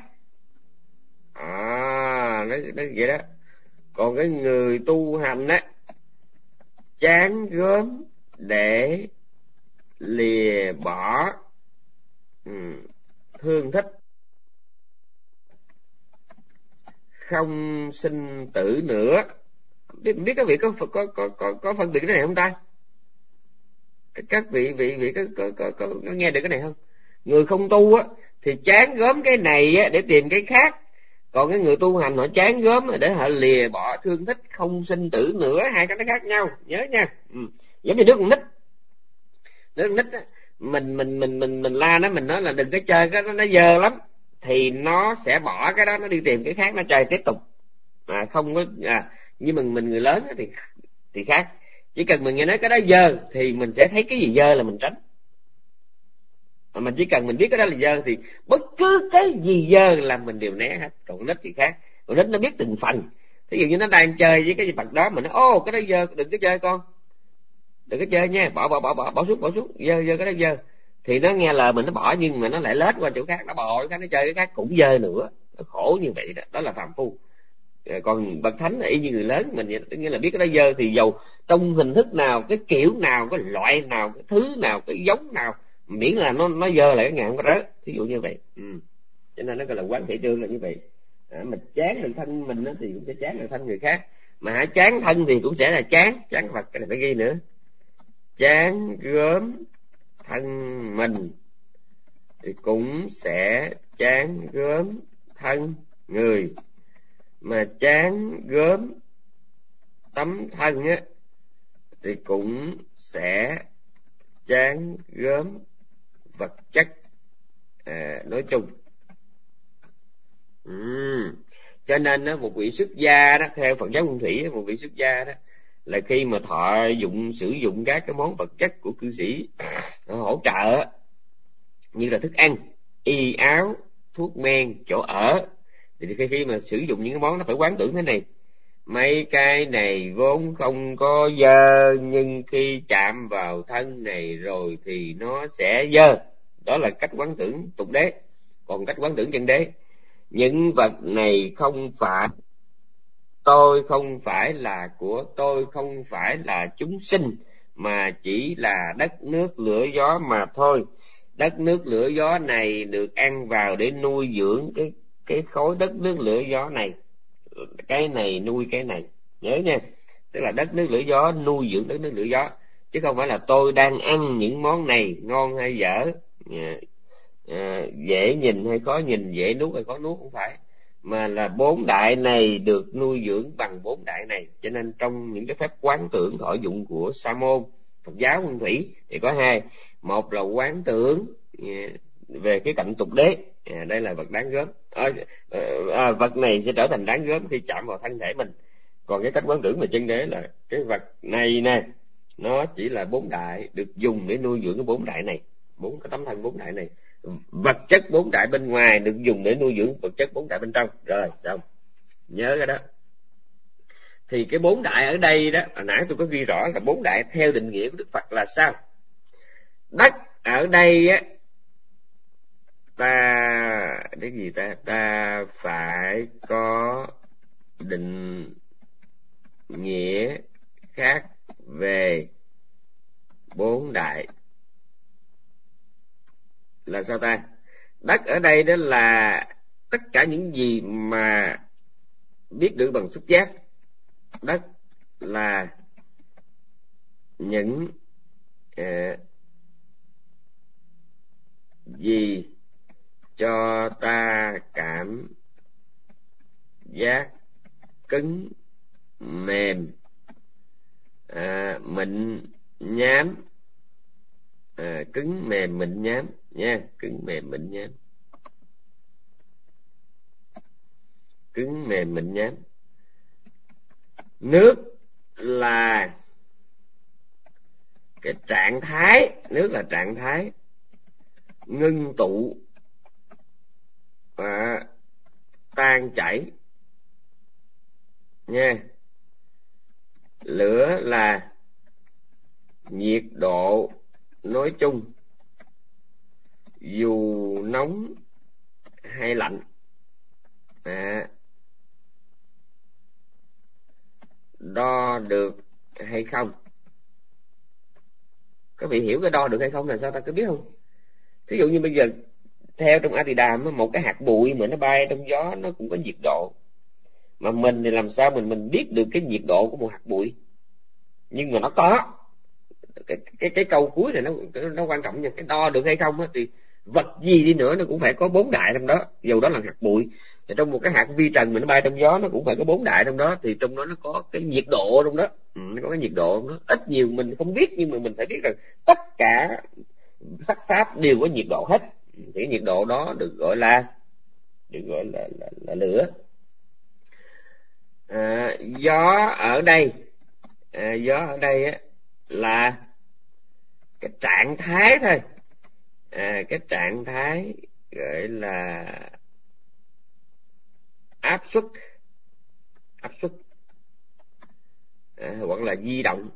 Nó vậy đó. Còn cái người tu hành á, chán gớm để lìa bỏ thương thích, không sinh tử nữa. Biết các vị có phân biệt cái này không ta? Các vị có nghe được cái này không? Người không tu á thì chán gớm cái này á để tìm cái khác, còn cái người tu hành họ chán gớm để họ lìa bỏ thương thích không sinh tử nữa, hai cái nó khác nhau, nhớ nha. Giống như đứa con nít á, mình la nó, mình nói là đừng có chơi cái đó, nó dơ lắm, thì nó sẽ bỏ cái đó, nó đi tìm cái khác nó chơi tiếp tục. Không có nhưng mình người lớn thì khác. Chỉ cần mình nghe nói cái đó dơ thì mình sẽ thấy cái gì dơ là mình tránh. Mình chỉ cần mình biết cái đó là dơ thì bất cứ cái gì dơ là mình đều né hết. Còn nít thì khác, còn nít nó biết từng phần. Ví dụ như nó đang chơi với cái vật đó, mình nói cái đó dơ, đừng có chơi con, đừng có chơi nha, bỏ xuống, dơ cái đó dơ, thì nó nghe lời mình nó bỏ, nhưng mà nó lại lết qua chỗ khác, nó bò cái nó chơi cái khác cũng dơ nữa. Nó khổ như vậy đó, đó là phàm phu. Còn bậc thánh là y như người lớn mình, nghĩa là biết cái đó dơ thì dầu trong hình thức nào, cái kiểu nào, cái loại nào, cái thứ nào, cái giống nào, miễn là nó dơ lại cái ngàn không có rớt, ví dụ như vậy. Cho nên nó gọi là quán thị trương là như vậy. Mình chán được thân mình thì cũng sẽ chán được thân người khác, mà chán thân thì cũng sẽ là chán Phật. Cái này phải ghi nữa, chán gớm thân mình thì cũng sẽ chán gớm thân người, mà chán gớm tấm thân á thì cũng sẽ chán gớm vật chất nói chung. Cho nên đó, một vị xuất gia đó, theo Phật giáo Nguyên Thủy, một vị xuất gia đó là khi mà sử dụng các cái món vật chất của cư sĩ hỗ trợ, như là thức ăn, y áo, thuốc men, chỗ ở, thì khi mà sử dụng những cái món nó phải quán tưởng thế này: mấy cái này vốn không có dơ, nhưng khi chạm vào thân này rồi thì nó sẽ dơ. Đó là cách quán tưởng tục đế. Còn cách quán tưởng chân đế: những vật này không phải tôi, không phải là của tôi, không phải là chúng sinh, mà chỉ là đất nước lửa gió mà thôi. Đất nước lửa gió này được ăn vào để nuôi dưỡng cái khối đất nước lửa gió này. Cái này nuôi cái này, nhớ nha. Tức là đất nước lửa gió nuôi dưỡng đất nước lửa gió, chứ không phải là tôi đang ăn những món này ngon hay dở, dễ nhìn hay khó nhìn, dễ nuốt hay khó nuốt, không phải, mà là bốn đại này được nuôi dưỡng bằng bốn đại này. Cho nên trong những cái phép quán tưởng thọ dụng của Sa môn Phật giáo Nguyên Thủy thì có hai: một là quán tưởng về cái cạnh tục đế, đây là vật đáng gớm, vật này sẽ trở thành đáng gớm khi chạm vào thân thể mình. Còn cái cách quán tưởng về chân đế là cái vật này nè, nó chỉ là bốn đại được dùng để nuôi dưỡng cái bốn đại này, bốn cái tấm thân bốn đại này. Vật chất bốn đại bên ngoài được dùng để nuôi dưỡng vật chất bốn đại bên trong. Rồi xong, nhớ cái đó. Thì cái bốn đại ở đây đó, hồi nãy tôi có ghi rõ là bốn đại theo định nghĩa của Đức Phật là sao. Đất ở đây á, cái gì ta phải có định nghĩa khác về bốn đại là sao ta? Đất ở đây đó là tất cả những gì mà biết được bằng xúc giác. Đất là những gì cho ta cảm giác cứng, mềm, mịn, nhám. Cứng, mềm, mịn, nhám nha. Cứng, mềm, mịn, nhám. Cứng, mềm, mịn, nhám. Nước là cái trạng thái, nước là trạng thái ngưng tụ và tan chảy nha. Lửa là nhiệt độ nói chung, dù nóng hay lạnh. Đo được hay không? Các vị hiểu cái đo được hay không là sao ta, có biết không? Thí dụ như bây giờ theo trong A Tỳ Đàm, một cái hạt bụi mà nó bay trong gió nó cũng có nhiệt độ. Mà mình thì làm sao mình biết được cái nhiệt độ của một hạt bụi? Nhưng mà nó có cái câu cuối này nó quan trọng nha. Cái đo được hay không á, thì vật gì đi nữa nó cũng phải có 4 đại trong đó, dù đó là hạt bụi. Thì trong một cái hạt vi trần mà nó bay trong gió, nó cũng phải có 4 đại trong đó, thì trong đó nó có cái nhiệt độ trong đó. Nó có cái nhiệt độ trong đó, ít nhiều mình không biết, nhưng mà mình phải biết rằng tất cả sắc pháp đều có nhiệt độ hết. Thì cái nhiệt độ đó được gọi là lửa. Gió ở đây á, là cái trạng thái thôi. Cái trạng thái gọi là áp suất, hoặc là di động.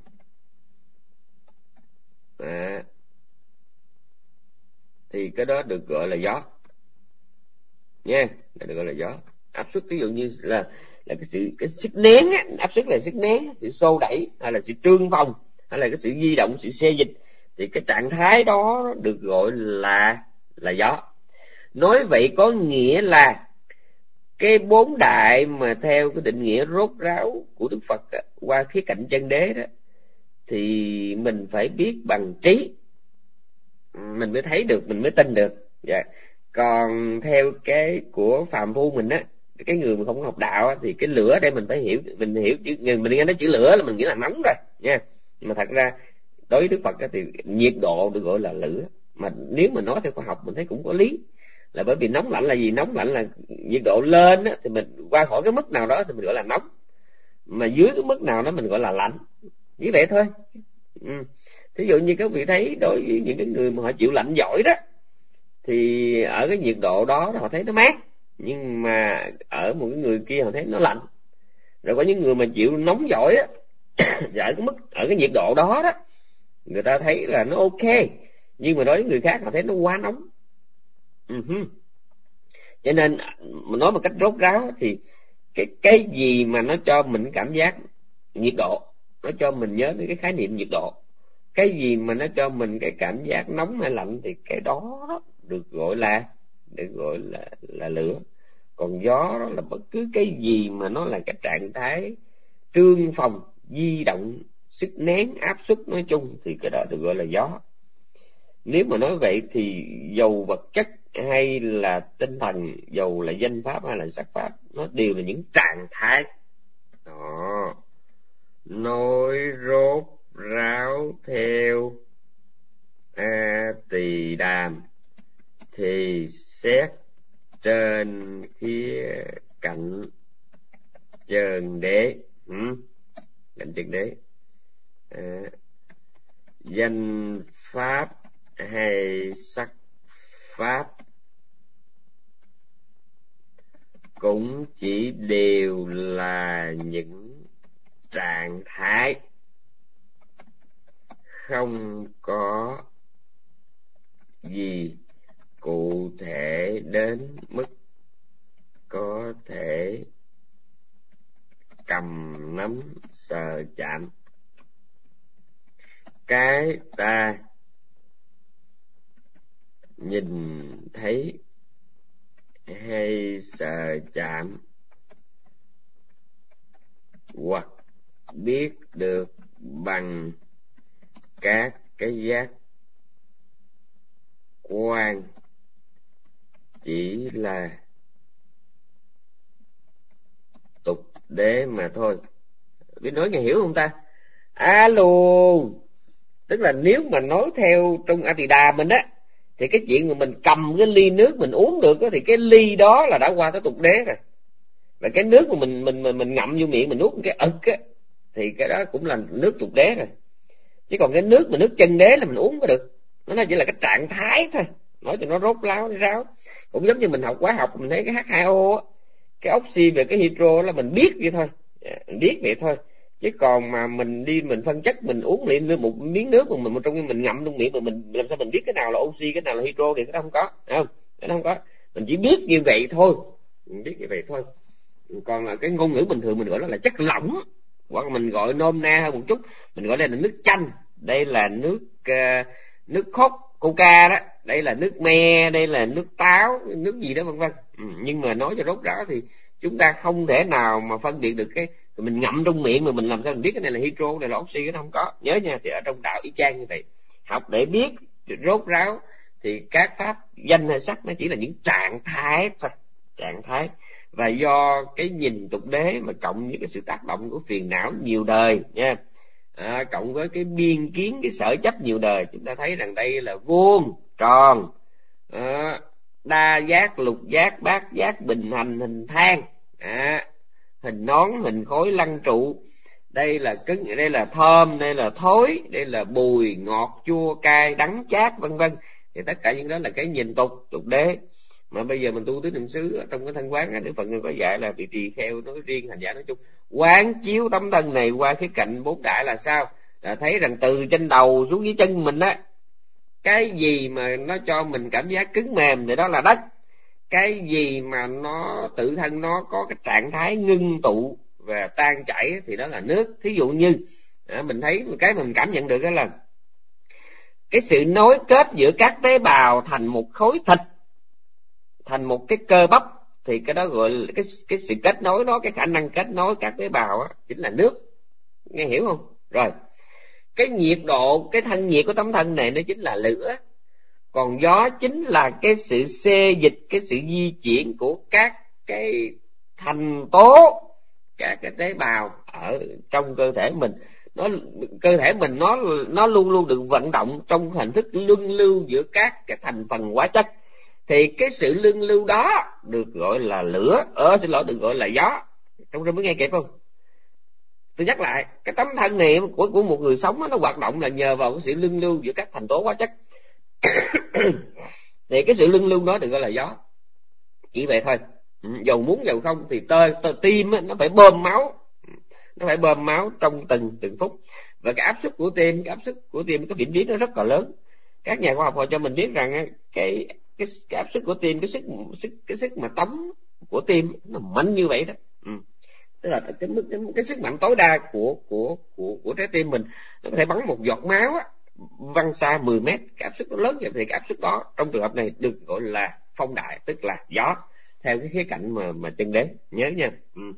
Thì cái đó được gọi là gió nha, được gọi là gió. Áp suất ví dụ như là cái sức nén á, áp suất là sức nén, sự xô đẩy, hay là sự trương phong, hay là cái sự di động, sự xê dịch, thì cái trạng thái đó được gọi là gió. Nói vậy có nghĩa là cái 4 đại mà theo cái định nghĩa rốt ráo của Đức Phật đó, qua khía cạnh chân đế đó, thì mình phải biết bằng trí, mình mới thấy được, mình mới tin được. Còn theo cái của phàm phu mình á, cái người mà không có học đạo á, thì cái lửa đây mình phải hiểu, mình chữ, mình nghe nói chữ lửa là mình nghĩ là nóng rồi nha. Mà thật ra đối với Đức Phật á, thì nhiệt độ được gọi là lửa. Mà nếu mà nói theo khoa học mình thấy cũng có lý, là bởi vì nóng lạnh là gì? Nóng lạnh là nhiệt độ lên á, thì mình qua khỏi cái mức nào đó thì mình gọi là nóng, mà dưới cái mức nào đó mình gọi là lạnh, như vậy thôi. Thí dụ như các vị thấy đối với những cái người mà họ chịu lạnh giỏi đó, thì ở cái nhiệt độ đó họ thấy nó mát, nhưng mà ở một cái người kia họ thấy nó lạnh. Rồi có những người mà chịu nóng giỏi á, ở cái nhiệt độ đó đó, người ta thấy là nó ok, nhưng mà đối với người khác họ thấy nó quá nóng. Cho nên mình nói một cách rốt ráo thì cái gì mà nó cho mình cảm giác nhiệt độ, nó cho mình nhớ đến cái khái niệm nhiệt độ. Cái gì mà nó cho mình cái cảm giác nóng hay lạnh thì cái đó được gọi là lửa. Còn gió đó là bất cứ cái gì mà nó là cái trạng thái trương phòng, di động, sức nén, áp suất nói chung, thì cái đó được gọi là gió. Nếu mà nói vậy thì dầu vật chất hay là tinh thần, dầu là danh pháp hay là sắc pháp, nó đều là những trạng thái đó. Nói rốt ráo theo A Tỳ Đàm thì xét trên khía cạnh chân đế, cạnh chân đế, danh pháp hay sắc pháp cũng chỉ đều là những trạng thái, không có gì cụ thể đến mức có thể cầm nắm sờ chạm. Cái ta nhìn thấy hay sờ chạm hoặc biết được bằng các cái giác quan chỉ là tục đế mà thôi. Biết nói nghe hiểu không ta? Alo, tức là nếu mà nói theo trong A Tỳ Đà mình á, thì cái chuyện mà mình cầm cái ly nước mình uống được á, thì cái ly đó là đã qua tới tục đế rồi. Và cái nước mà mình ngậm vô miệng mình nuốt cái ực á, thì cái đó cũng là nước tục đế rồi. Chứ còn cái nước mà nước chân đế là mình uống có được, nó chỉ là cái trạng thái thôi, nói cho nó rốt ráo. Cũng giống như mình học hóa học, mình thấy cái H2O á, cái oxy về cái hydro là mình biết vậy thôi, biết vậy thôi. Chứ còn mà mình đi mình phân chất, mình uống một miếng nước mà mình trong mình ngậm trong miệng, mà mình làm sao mình biết cái nào là oxy, cái nào là hydro, thì cái đó không có, không, cái đó không có. Mình chỉ biết như vậy thôi, mình biết như vậy thôi. Còn là cái ngôn ngữ bình thường mình gọi nó là chất lỏng, hoặc là mình gọi nôm na hơn một chút, mình gọi đây là nước chanh, đây là nước cốt coca đó, đây là nước me, đây là nước táo, nước gì đó vân vân. Nhưng mà nói cho rốt ráo thì chúng ta không thể nào mà phân biệt được cái mình ngậm trong miệng mà mình làm sao mình biết cái này là hydro, cái này là oxy, cái nó không có. Nhớ nha, thì ở trong đạo y chang như vậy, học để biết rốt ráo, thì các pháp danh hay sắc nó chỉ là những trạng thái thôi, trạng thái. Và do cái nhìn tục đế mà cộng với cái sự tác động của phiền não nhiều đời nha, cộng với cái biên kiến, cái sở chấp nhiều đời, chúng ta thấy rằng đây là vuông, tròn, đa giác, lục giác, bát giác, bình hành, hình thang, hình nón, hình khối, lăng trụ. Đây là cứng, đây là thơm, đây là thối, đây là bùi, ngọt, chua, cay, đắng, chát, vân vân. Thì tất cả những đó là cái nhìn tục đế. Mà bây giờ mình tu tứ niệm xứ trong cái thanh quán, Đức Phật có dạy là vị tỳ kheo nói riêng, hành giả nói chung, quán chiếu tấm thân này qua cái cạnh bốn đại là sao? Là thấy rằng từ trên đầu xuống dưới chân mình á, cái gì mà nó cho mình cảm giác cứng mềm thì đó là đất. Cái gì mà nó tự thân nó có cái trạng thái ngưng tụ và tan chảy thì đó là nước. Thí dụ như mình thấy một cái mà mình cảm nhận được đó là cái sự nối kết giữa các tế bào thành một khối thịt, thành một cái cơ bắp, thì cái đó gọi là cái sự kết nối đó, cái khả năng kết nối các tế bào á, chính là nước. Nghe hiểu không? Rồi, cái nhiệt độ, cái thân nhiệt của tấm thân này nó chính là lửa. Còn gió chính là cái sự xê dịch, cái sự di chuyển của các cái thành tố, các cái tế bào ở trong cơ thể mình. Cơ thể mình nó luôn luôn được vận động trong hình thức luân lưu giữa các cái thành phần hóa chất. Thì cái sự luân lưu đó được gọi là lửa, được gọi là gió. Trong đó mới nghe kịp không? Tôi nhắc lại, cái tấm thân này của một người sống nó hoạt động là nhờ vào cái sự luân lưu giữa các thành tố hóa chất. Thì cái sự luân lưu đó được gọi là gió. Chỉ vậy thôi. Dầu muốn dầu không thì tim nó phải bơm máu, nó phải bơm máu trong từng phút. Và cái áp suất của tim, cái vĩnh viễn nó rất là lớn. Các nhà khoa học họ cho mình biết rằng cái áp suất của tim, cái sức mà tống của tim nó mạnh như vậy đó. Tức là cái sức mạnh tối đa của trái tim mình, nó có thể bắn một giọt máu á, văng xa 10 mét. Cái áp suất nó lớn vậy, thì cái áp suất đó trong trường hợp này được gọi là phong đại, tức là gió, theo cái khía cạnh mà chân đế. Nhớ nha.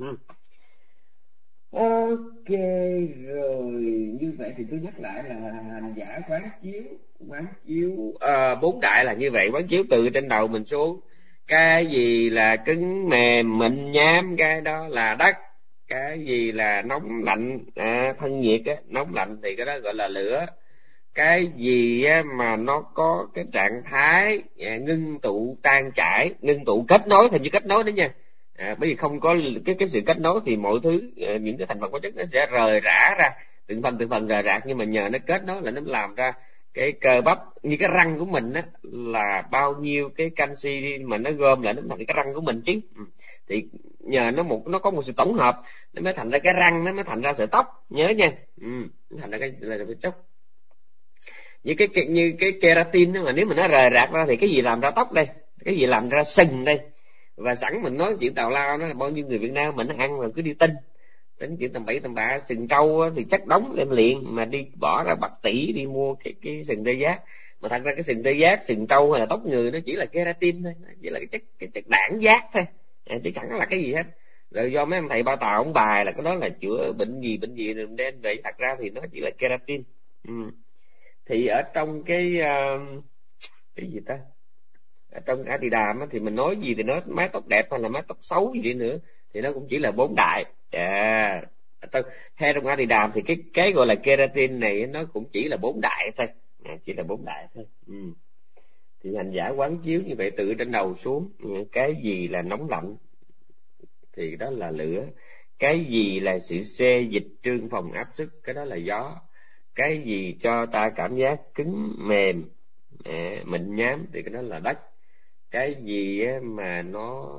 Ok rồi, như vậy thì tôi nhắc lại là hành giả quán chiếu bốn đại là như vậy. Quán chiếu từ trên đầu mình xuống, cái gì là cứng mềm mịn nhám, cái đó là đất. Cái gì là nóng lạnh, thân nhiệt á, nóng lạnh thì cái đó gọi là lửa. Cái gì mà nó có cái trạng thái ngưng tụ tan chảy, ngưng tụ kết nối, thành như kết nối đó nha. Bởi vì không có cái sự kết nối thì mọi thứ, những cái thành phần hóa chất nó sẽ rời rã ra, từng phần rời rạc. Nhưng mà nhờ nó kết nối là nó làm ra cái cơ bắp. Như cái răng của mình á, là bao nhiêu cái canxi mà nó gom lại nó thành cái răng của mình chứ. Thì nhờ nó có một sự tổng hợp, nó mới thành ra cái răng, nó mới thành ra sợi tóc. Nhớ nha. Nó thành ra cái là sợi tóc. Như cái keratin đó, mà nếu mà nó rời rạc ra thì cái gì làm ra tóc đây, cái gì làm ra sừng đây. Và sẵn mình nói chuyện tào lao, đó là bao nhiêu người Việt Nam mình ăn rồi cứ đi tính chuyện tầm bậy tầm bạ. Sừng trâu thì chắc đóng đem liền, mà đi bỏ ra bạc tỷ đi mua cái sừng tê giác. Mà thật ra cái sừng tê giác, sừng trâu hay là tóc người nó chỉ là keratin thôi, nó chỉ là cái chất đảng giác thôi, chứ chẳng là cái gì hết. Rồi do mấy ông thầy bao tàu ông bài là cái đó là chữa bệnh gì rồi đem về, thật ra thì nó chỉ là keratin. Thì ở trong cái gì ta, ở trong A Tỳ Đàm thì mình nói gì thì nó mái tóc đẹp hay là mái tóc xấu gì đi nữa thì nó cũng chỉ là bốn đại. Theo trong A Tỳ Đàm thì cái gọi là keratin này nó cũng chỉ là bốn đại thôi, chỉ là bốn đại thôi. Thì hành giả quán chiếu như vậy từ trên đầu xuống, cái gì là nóng lạnh thì đó là lửa, cái gì là sự xê dịch trương phòng áp suất, cái đó là gió, cái gì cho ta cảm giác cứng mềm mịn nhám thì cái đó là đất, cái gì mà nó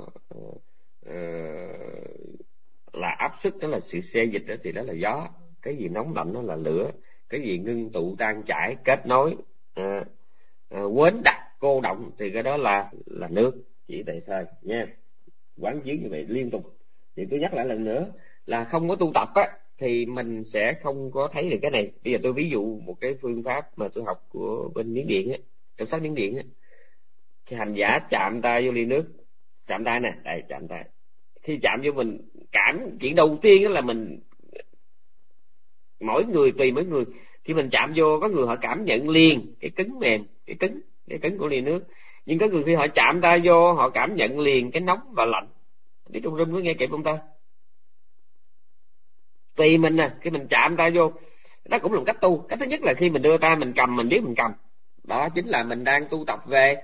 là áp suất, đó là sự xê dịch đó thì đó là gió, cái gì nóng lạnh đó là lửa, cái gì ngưng tụ tan chảy kết nối quến đặc cô động thì cái đó là nước. Chỉ vậy thôi nha, quán chiếu như vậy liên tục. Thì tôi nhắc lại lần nữa là không có tu tập á thì mình sẽ không có thấy được cái này. Bây giờ tôi ví dụ một cái phương pháp mà tôi học của bên Miến Điện á, trong sách Miến Điện á, thì hành giả chạm tay vô ly nước, chạm tay nè, đây chạm tay, Khi chạm vô mình cảm, chuyện đầu tiên đó là mình, mỗi người tùy mỗi người, khi mình chạm vô có người họ cảm nhận liền cái cứng mềm, cái cứng của ly nước, nhưng có người khi họ chạm tay vô họ cảm nhận liền cái nóng và lạnh. Đi trong room có nghe kịp không ta? Tùy mình nè, khi mình chạm tay vô, đó cũng là một cách tu. Cách thứ nhất là khi mình đưa tay mình cầm, mình biết mình cầm, đó chính là mình đang tu tập về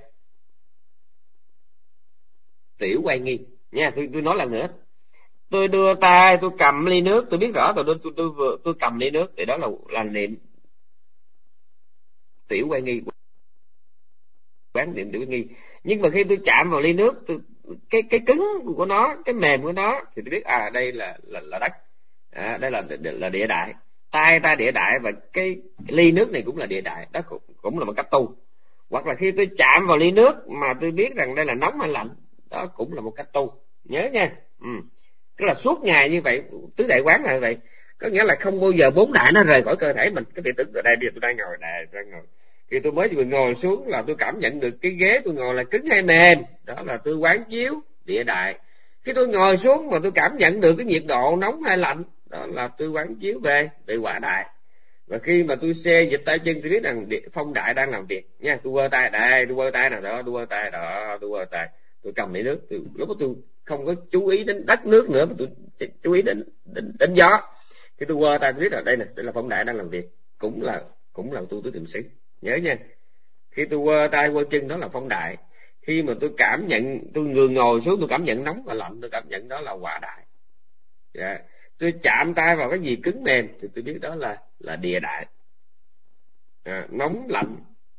tiểu quay nghi nha. Tôi nói lần nữa, tôi đưa tay tôi cầm ly nước, tôi biết rõ tôi cầm ly nước, thì đó là niệm tiểu quay nghi, quán niệm tiểu quay nghi. Nhưng mà khi tôi chạm vào ly nước, cái cứng của nó, cái mềm của nó, thì tôi biết đây là đất, đây là địa đại, tay ta địa đại, và cái ly nước này cũng là địa đại. Đó cũng là một cách tu. Hoặc là khi tôi chạm vào ly nước mà tôi biết rằng đây là nóng hay lạnh, đó cũng là một cách tu. Nhớ nha. Tức là suốt ngày như vậy, tứ đại quán là như vậy, có nghĩa là không bao giờ bốn đại nó rời khỏi cơ thể mình. Cái vị tưởng ở đây, bây giờ tôi đang ngồi đây, tôi đang ngồi, khi tôi mới vừa ngồi xuống là tôi cảm nhận được cái ghế tôi ngồi là cứng hay mềm, đó là tôi quán chiếu địa đại. Khi tôi ngồi xuống mà tôi cảm nhận được cái nhiệt độ nóng hay lạnh, đó là tôi quán chiếu về quả đại. Và khi mà tôi xê dịch tay chân, tôi biết rằng phong đại đang làm việc nha. Tôi quơ tay đây, tôi quơ tay nào đó, tôi quơ tay đó, tôi quơ tay, tôi cầm ly nước. Lúc đó tôi không có chú ý đến đất nước nữa, mà tôi chú ý đến gió. Khi tôi quơ tay tôi biết là đây là phong đại đang làm việc, cũng là tu tứ niệm xứ. Nhớ nha, khi tôi quơ tay quơ chân đó là phong đại. Khi mà tôi cảm nhận, tôi ngồi xuống tôi cảm nhận nóng và lạnh, tôi cảm nhận đó là quả đại. Tôi chạm tay vào cái gì cứng mềm thì tôi biết đó là địa đại. Nóng lạnh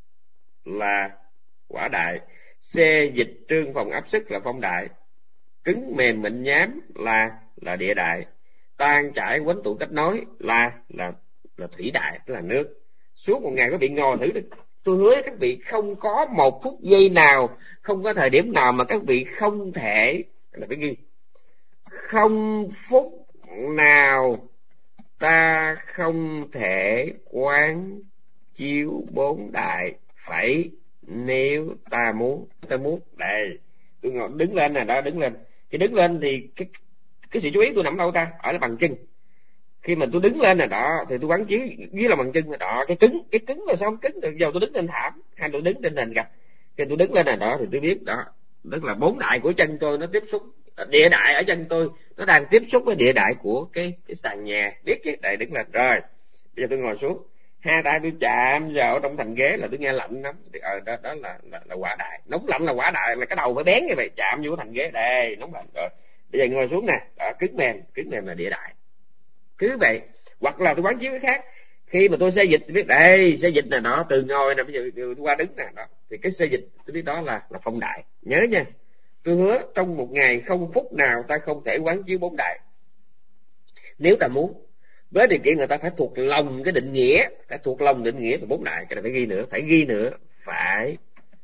là quả đại. Xê dịch trương phòng áp sức là phong đại. Cứng mềm mịn nhám là địa đại. Tan chảy quánh tụ cách nói là thủy đại, tức là nước. Suốt một ngày các vị ngồi thử, tôi hứa với các vị không có một phút giây nào, không có thời điểm nào mà các vị không thể, là phải ghi, không phút nào ta không thể quán chiếu bốn đại. Phải, nếu ta muốn đây, tôi ngồi đứng lên nè, đó đứng lên. Khi đứng lên thì cái sự chú ý tôi nằm đâu ta? Ở là bằng chân. Khi mà tôi đứng lên nè, đó thì tôi quán chiếu dưới là bằng chân nè, đó cái cứng là sao? Cứng được, giờ tôi đứng trên thảm hay tôi đứng trên nền gạch. Khi tôi đứng lên nè, đó thì tôi biết đó, tức là bốn đại của chân tôi nó tiếp xúc, địa đại ở chân tôi nó đang tiếp xúc với địa đại của cái sàn nhà, biết chứ? Đây, đứng lên rồi. Bây giờ tôi ngồi xuống, hai tay tôi chạm vào trong thành ghế là tôi nghe lạnh lắm, thì đó là quả đại. Nóng lạnh là quả đại, là cái đầu phải bén như vậy, chạm vô thành ghế đây nóng lạnh rồi. Bây giờ ngồi xuống nè, đó, cứng mềm là địa đại. Cứ vậy. Hoặc là tôi quán chiếu cái khác, khi mà tôi xê dịch tôi biết đây, xê dịch nè, đó từ ngồi nè, bây giờ tôi qua đứng nè, đó thì cái xê dịch tôi biết đó là phong đại. Nhớ nha, tôi hứa trong một ngày không phút nào ta không thể quán chiếu bốn đại, nếu ta muốn. Với điều kiện người ta phải thuộc lòng cái định nghĩa, về bốn đại. Cái này phải ghi nữa, phải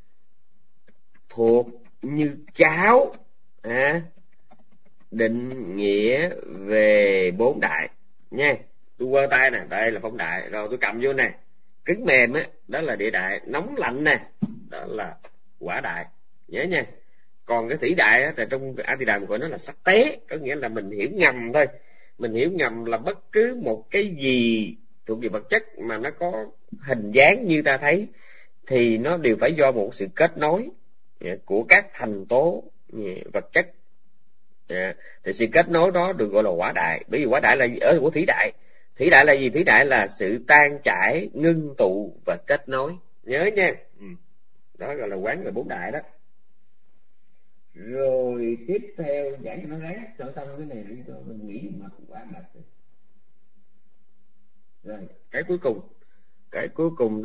thuộc như cháo định nghĩa về bốn đại nha. Tôi quơ tay nè, đây là phong đại, rồi tôi cầm vô nè, cứng mềm đó là địa đại, nóng lạnh nè, đó là quả đại. Nhớ nha. Còn cái thủy đại trong A Di Đà gọi nó là sắc tế, có nghĩa là mình hiểu ngầm thôi. Mình hiểu ngầm là bất cứ một cái gì thuộc về vật chất mà nó có hình dáng như ta thấy thì nó đều phải do một sự kết nối của các thành tố vật chất. Thì sự kết nối đó được gọi là quả đại. Bởi vì quả đại là ở của thủy đại. Thủy đại là gì? Thủy đại là sự tan chảy, ngưng tụ và kết nối. Nhớ nha. Đó gọi là quán về bốn đại đó. Rồi tiếp theo giảng cho nó ráng sợ xong cái này đi cho mình nghĩ mệt quá mệt. Rồi cái cuối cùng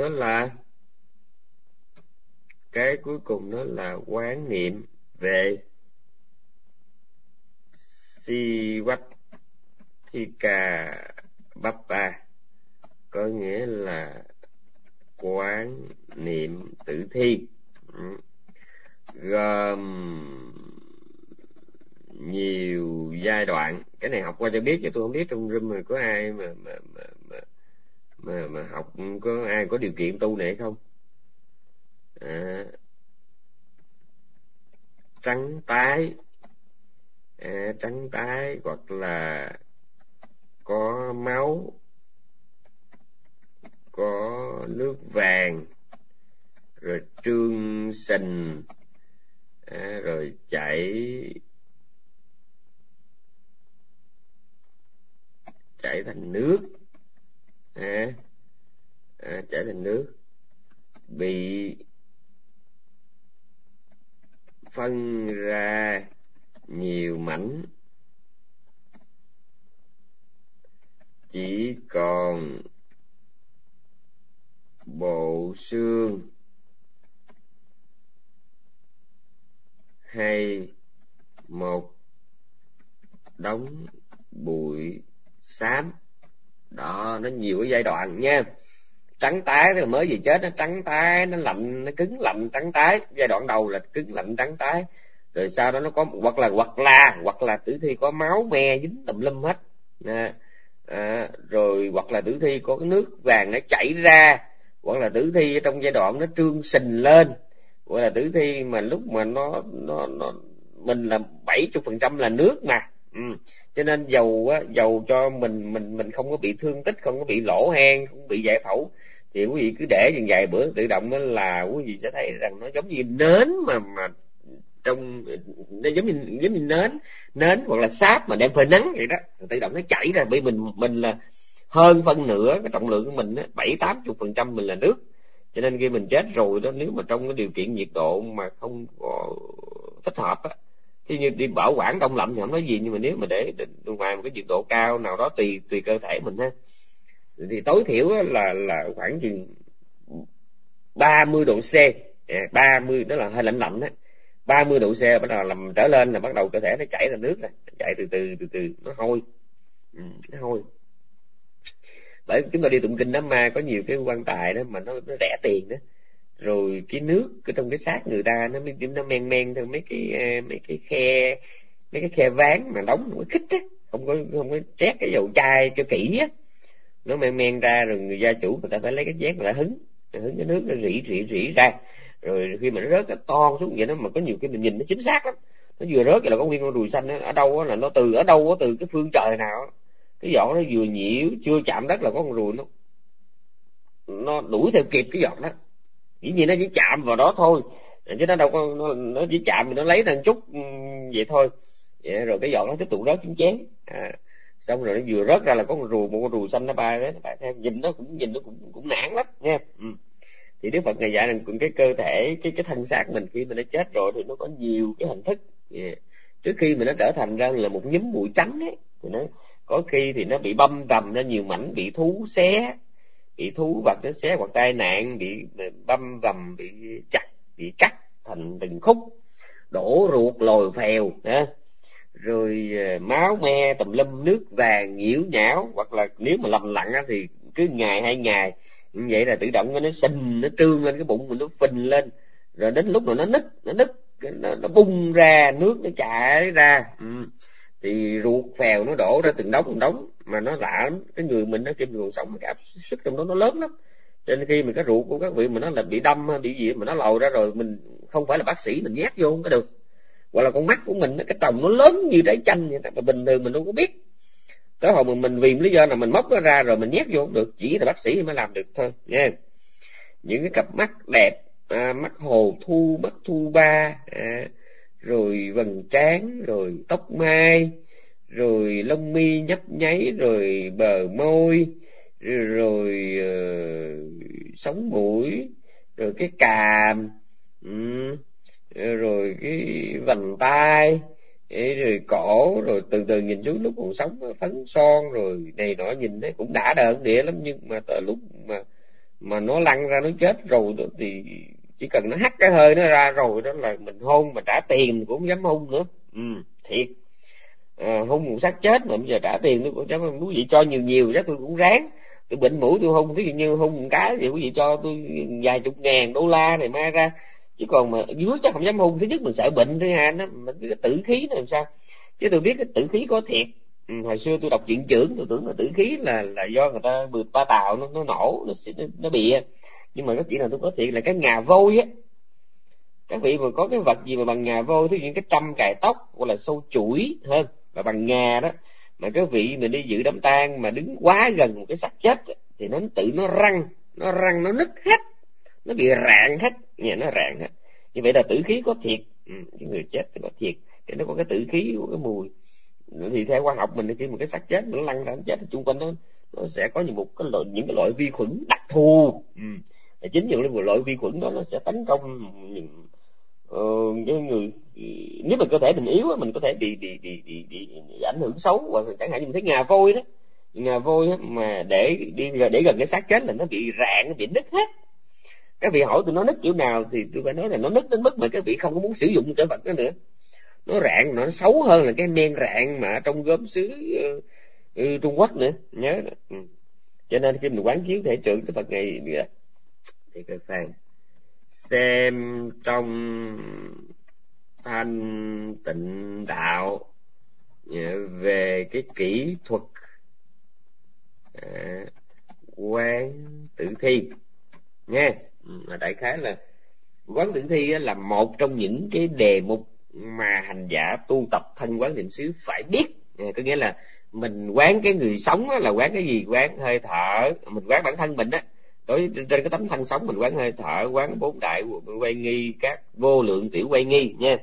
đó là quán niệm về Sivatthika Bappa, có nghĩa là quán niệm tử thi, gồm nhiều giai đoạn. Cái này học qua cho biết, chứ tôi không biết trong room mà có ai mà học, có ai có điều kiện tu này hay không. Trắng tái, trắng tái, hoặc là có máu, có nước vàng, rồi trương sình, rồi chảy thành nước, chảy thành nước, bị phân ra nhiều mảnh, chỉ còn bộ xương hay một đống bụi xám. Đó, nó nhiều cái giai đoạn nha. Trắng tái thì mới vừa chết, nó trắng tái, nó lạnh, nó cứng lạnh trắng tái. Giai đoạn đầu là cứng lạnh trắng tái, rồi sau đó nó có hoặc là tử thi có máu me dính tùm lum hết, rồi hoặc là tử thi có cái nước vàng nó chảy ra, hoặc là tử thi ở trong giai đoạn nó trương sình lên, hoặc là tử thi mà lúc mà nó mình là 70% là nước mà. Cho nên dầu cho mình không có bị thương tích, không có bị lỗ hang, không bị giải phẫu, thì quý vị cứ để chừng vài bữa tự động đó là quý vị sẽ thấy rằng nó giống như nến mà trong nó giống như nến hoặc là sáp mà đem phơi nắng vậy đó, tự động nó chảy ra. Bởi mình là hơn phân nửa cái trọng lượng của mình á, 70-80% mình là nước. Cho nên khi mình chết rồi đó, nếu mà trong cái điều kiện nhiệt độ mà không có thích hợp á, thì như đi bảo quản đông lạnh thì không nói gì, nhưng mà nếu mà để ngoài một cái nhiệt độ cao nào đó tùy cơ thể mình ha, thì tối thiểu là khoảng chừng 30 độ C, 30 đó là hơi lạnh đó, 30 độ C bắt đầu làm trở lên là bắt đầu cơ thể nó chảy ra nước rồi, chảy từ từ nó hôi, nó hôi. Bởi chúng ta đi tụng kinh Đám Ma có nhiều cái quan tài đó mà nó rẻ tiền đó, rồi cái nước cái trong cái xác người ta nó men theo mấy cái khe ván mà đóng không có khít á, không có trét cái dầu chai cho kỹ á, nó men ra, rồi người gia chủ người ta phải lấy cái chén người ta hứng cái nước nó rỉ ra, rồi khi mà nó rớt cái to xuống vậy đó, mà có nhiều cái mình nhìn nó chính xác lắm, nó vừa rớt vậy là có nguyên con ruồi xanh đó, ở đâu đó là nó từ cái phương trời nào đó. Cái giọt nó vừa nhiễu chưa chạm đất là có con ruồi nó đuổi theo kịp cái giọt đó, dĩ nhiên nó chỉ chạm vào đó thôi, chứ nó đâu có nó chỉ chạm thì nó lấy ra một chút vậy thôi, vậy rồi cái giọt nó tiếp tục rớt xuống chén, xong rồi nó vừa rớt ra là có một con ruồi xanh nó bay đấy, bạn theo nhìn nó cũng nản lắm nha. Thì Đức Phật ngày dạy rằng cái cơ thể cái thân xác mình khi mà nó chết rồi thì nó có nhiều cái hình thức, trước khi mà nó trở thành ra là một nhúm bụi trắng ấy, thì nó có khi thì nó bị băm vằm ra nhiều mảnh, bị thú xé, bị thú vật nó xé, hoặc tai nạn bị băm vằm, bị chặt, bị cắt thành từng khúc, đổ ruột lồi phèo, rồi máu me tùm lum, nước vàng nhiễu nhão, hoặc là nếu mà lầm lặng thì cứ ngày 2 ngày như vậy là tự động nó sình, nó trương lên cái bụng mình, nó phình lên, rồi đến lúc nào nó nứt nó bung ra, nước nó chảy ra, thì ruột phèo nó đổ ra từng đống mà nó lạ lắm. Cái người mình nó khi mình còn sống cái áp suất trong đó nó lớn lắm, cho nên khi mà cái ruột của các vị mà nó là bị đâm hay bị gì mà nó lồi ra rồi, mình không phải là bác sĩ mình nhét vô không có được. Hoặc là con mắt của mình cái tròng nó lớn như trái chanh vậy, mà bình thường mình đâu có biết. Tới hồi mình vì lý do là mình móc nó ra rồi mình nhét vô không được, chỉ là bác sĩ mới làm được thôi nha. Những cái cặp mắt đẹp, mắt hồ thu, mắt thu ba, rồi vầng trán, rồi tóc mai, rồi lông mi nhấp nháy, rồi bờ môi, rồi sống mũi, rồi cái cằm, rồi cái vành tai, rồi cổ, rồi từ từ nhìn xuống lúc còn sống phấn son rồi này nọ, nhìn thấy cũng đã đợn địa lắm. Nhưng mà tới lúc mà nó lăn ra nó chết rồi đó, thì chỉ cần nó hắt cái hơi nó ra rồi đó là mình hôn mà trả tiền mình cũng không dám hôn nữa. Thiệt, hôn một xác chết mà bây giờ trả tiền tôi cũng dám. Quý vị cho nhiều chắc tôi cũng ráng. Tôi bệnh mũi tôi hôn, thí dụ như hôn một cái thì quý vị cho tôi vài chục ngàn đô la này mai ra, chứ còn mà dưới chắc không dám hôn. Thứ nhất mình sợ bệnh, thứ hai nó mình cái tử khí nó làm sao, chứ tôi biết cái tử khí có thiệt. Hồi xưa tôi đọc truyện chưởng tôi tưởng là tử khí là do người ta bượt ba tàu nó nổ, nó bịa. Nhưng mà cái chuyện nào tôi có thiệt là cái ngà vôi á, Các vị mà có cái vật gì mà bằng ngà voi, thí dụ như cái trăm cài tóc hoặc là sâu chuỗi hơn và bằng ngà đó, mà các vị mình đi dự đám tang mà đứng quá gần một cái xác chết thì nó tự nó răng nó nứt hết, nó bị rạn hết, nghe nó rạn hết. Như vậy là tử khí có thiệt, cái người chết thì có thiệt, cái nó có cái tử khí, có cái mùi. Thì theo khoa học mình thì khi một cái xác chết nó lăn ra nó chết thì chung quanh nó sẽ có những cái loại vi khuẩn đặc thù. Chính những loại vi khuẩn đó nó sẽ tấn công cái người. Nếu mà cơ thể mình yếu mình có thể bị ảnh hưởng xấu, hoặc chẳng hạn như mình thấy ngà voi đó, mà để gần cái xác chết là nó bị rạn, nó bị nứt hết. Các vị hỏi tôi nó nứt kiểu nào thì tôi phải nói là nó nứt đến mức mà các vị không có muốn sử dụng cái vật đó nữa. Nó rạn, nó xấu hơn là cái men rạn mà trong gốm sứ Trung Quốc nữa, nhớ đó. Cho nên khi mình quán chiếu thể trưởng cái vật này thì các bạn xem trong Thanh Tịnh Đạo về cái kỹ thuật quán tử thi nha. Mà đại khái là quán tử thi là một trong những cái đề mục mà hành giả tu tập Thanh Quán Niệm xứ phải biết. Có nghĩa là mình quán cái người sống là quán cái gì? Quán hơi thở, mình quán bản thân mình á, đối trên cái tấm thân sống mình quán hơi thở, quán bốn đại quay nghi, các vô lượng tiểu quay nghi nha.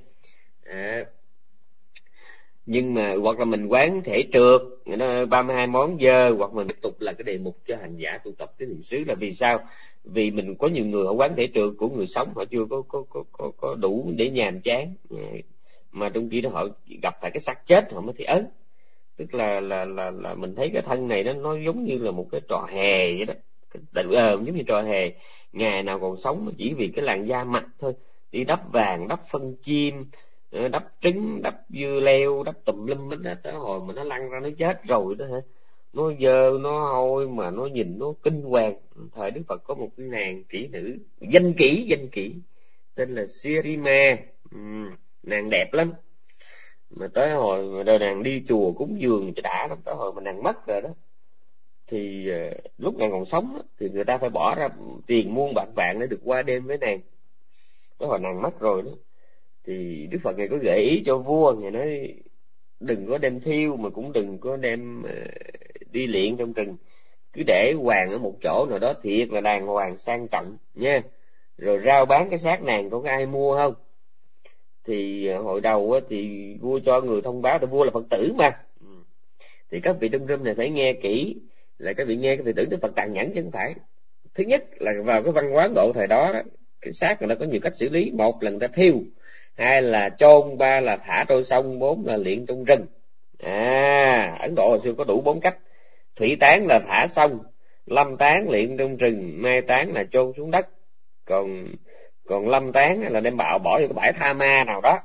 Nhưng mà hoặc là mình quán thể trượt 32 món dơ, hoặc mình tiếp tục là cái đề mục cho hành giả tu tập cái niệm xứ. Là vì sao? Vì mình có nhiều người họ quán thể trượt của người sống, họ chưa có đủ để nhàm chán, mà trong khi đó họ gặp phải cái xác chết họ mới thấy ớn. Tức là mình thấy cái thân này nó giống như là một cái trò hề vậy đó, giống như trò hề. Ngày nào còn sống mà chỉ vì cái làn da mặt thôi, đi đắp vàng, đắp phân chim, đắp trứng, đắp dưa leo, đắp tùm lum hết, tới hồi mà nó lăn ra nó chết rồi đó hả, nó dơ nó hôi mà nó nhìn nó kinh hoàng. Thời Đức Phật có một cái nàng kỹ nữ danh kỹ tên là Sirima, nàng đẹp lắm, mà tới hồi mà đời nàng đi chùa cúng dường cho đã lắm. Tới hồi mà nàng mất rồi đó, thì lúc nàng còn sống đó, thì người ta phải bỏ ra tiền muôn bạc vạn để được qua đêm với nàng. Tới hồi nàng mất rồi đó, thì Đức Phật này có gợi ý cho vua, ngài nói đừng có đem thiêu, mà cũng đừng có đem đi luyện trong rừng, cứ để hoàng ở một chỗ nào đó thiệt là đàng hoàng sang trọng nha, rồi rao bán cái xác nàng có ai mua không. Thì hồi đầu á, thì vua cho người thông báo, tại vua là Phật tử mà, thì các vị trong room này phải nghe kỹ, là các vị nghe các vị tưởng Đức Phật tàn nhẫn chứ không phải. Thứ nhất là vào cái văn hóa Ấn Độ thời đó, cái xác người ta có nhiều cách xử lý: một là người ta thiêu, hai là chôn, ba là thả trôi sông, bốn là luyện trong rừng. Ấn Độ hồi xưa có đủ 4 cách: thủy tán là thả sông, lâm tán luyện trong rừng, mai tán là chôn xuống đất, còn lâm tán là đem bỏ vào cái bãi tha ma nào đó.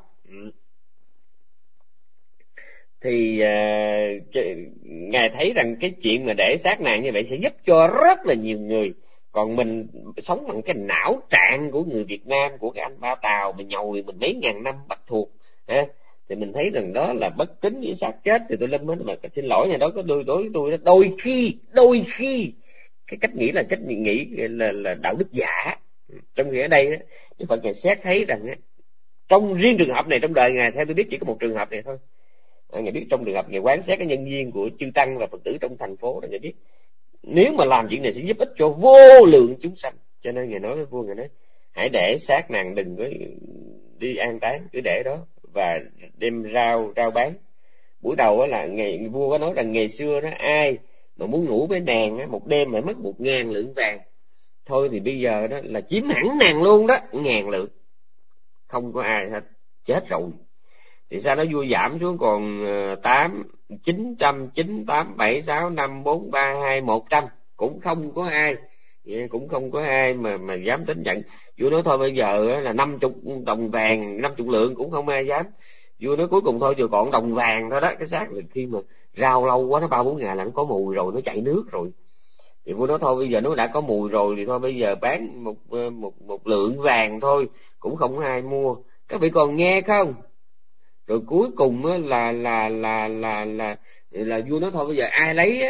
Thì ngài thấy rằng cái chuyện mà để xác nàng như vậy sẽ giúp cho rất là nhiều người. Còn mình sống bằng cái não trạng của người Việt Nam, của cái anh Ba Tàu mình nhồi mình mấy ngàn năm bắt thuộc, thì mình thấy rằng đó là bất kính với xác chết. Thì tôi lên mới mà xin lỗi nhà đó, có đối với tôi đó, đôi khi cái cách nghĩ là cách nghĩ là đạo đức giả. Trong khi ở đây đó, Đức Phật ngài xét thấy rằng trong riêng trường hợp này, trong đời ngài theo tôi biết chỉ có một trường hợp này thôi. Ngài biết trong trường hợp ngài quán xét cái nhân duyên của chư tăng và Phật tử trong thành phố đó, ngài biết nếu mà làm chuyện này sẽ giúp ích cho vô lượng chúng sanh. Cho nên ngài nói với vua, ngài nói hãy để xác nàng đừng có đi an táng, cứ để đó và đem rao bán. Buổi đầu là vua có nói rằng ngày xưa đó ai mà muốn ngủ với nàng một đêm phải mất 1.000 lượng vàng. Thôi thì bây giờ đó là chiếm hẳn nàng luôn đó, 1.000 lượng, không có ai hết, chết rồi. Thì sao nó vua giảm xuống còn 8, 900, 9, 8, 7, 6, 5, 4, 3, 2, 100. Cũng không có ai mà dám tính nhận. Vua nói thôi bây giờ là 50 đồng vàng, 50 lượng cũng không ai dám. Vua nói cuối cùng thôi giờ còn đồng vàng thôi đó. Cái xác là khi mà rau lâu quá, nó 3-4 ngày là nó có mùi rồi, nó chảy nước rồi. Thì vua nói thôi bây giờ nó đã có mùi rồi thì thôi bây giờ bán một lượng vàng thôi, cũng không có ai mua. Các vị còn nghe không? Rồi cuối cùng là vua nói thôi bây giờ ai lấy á,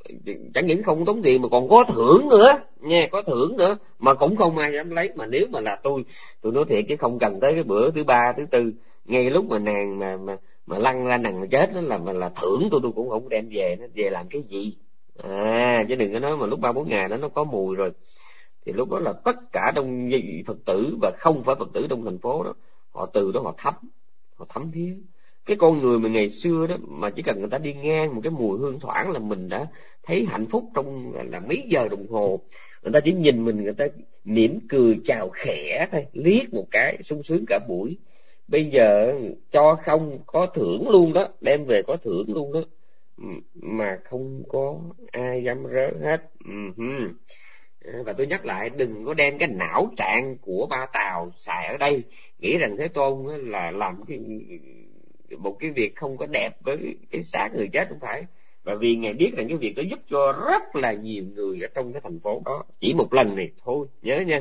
chẳng những không tốn tiền mà còn có thưởng nữa nha, có thưởng nữa, mà cũng không ai dám lấy. Mà nếu mà là tôi nói thiệt chứ không cần tới cái bữa thứ ba thứ tư, ngay lúc mà nàng mà lăn ra nàng chết đó là thưởng tôi cũng không đem về. Nó về làm cái gì? Chứ đừng có nói mà lúc 3-4 ngày đó nó có mùi rồi thì lúc đó là tất cả đông Phật tử và không phải Phật tử trong thành phố đó, họ từ đó họ thấm thía. Cái con người mà ngày xưa đó mà chỉ cần người ta đi ngang một cái mùi hương thoảng là mình đã thấy hạnh phúc trong là mấy giờ đồng hồ. Người ta chỉ nhìn mình, người ta mỉm cười chào khẽ thôi, liếc một cái sung sướng cả buổi. Bây giờ cho không có thưởng luôn đó, đem về có thưởng luôn đó, mà không có ai dám rớ hết. Và tôi nhắc lại, đừng có đem cái não trạng của Ba Tào xài ở đây, nghĩ rằng Thế Tôn là làm một cái việc không có đẹp với cái xác người chết, không phải. Và vì Ngài biết rằng cái việc đó giúp cho rất là nhiều người ở trong cái thành phố đó, chỉ một lần này thôi, nhớ nha.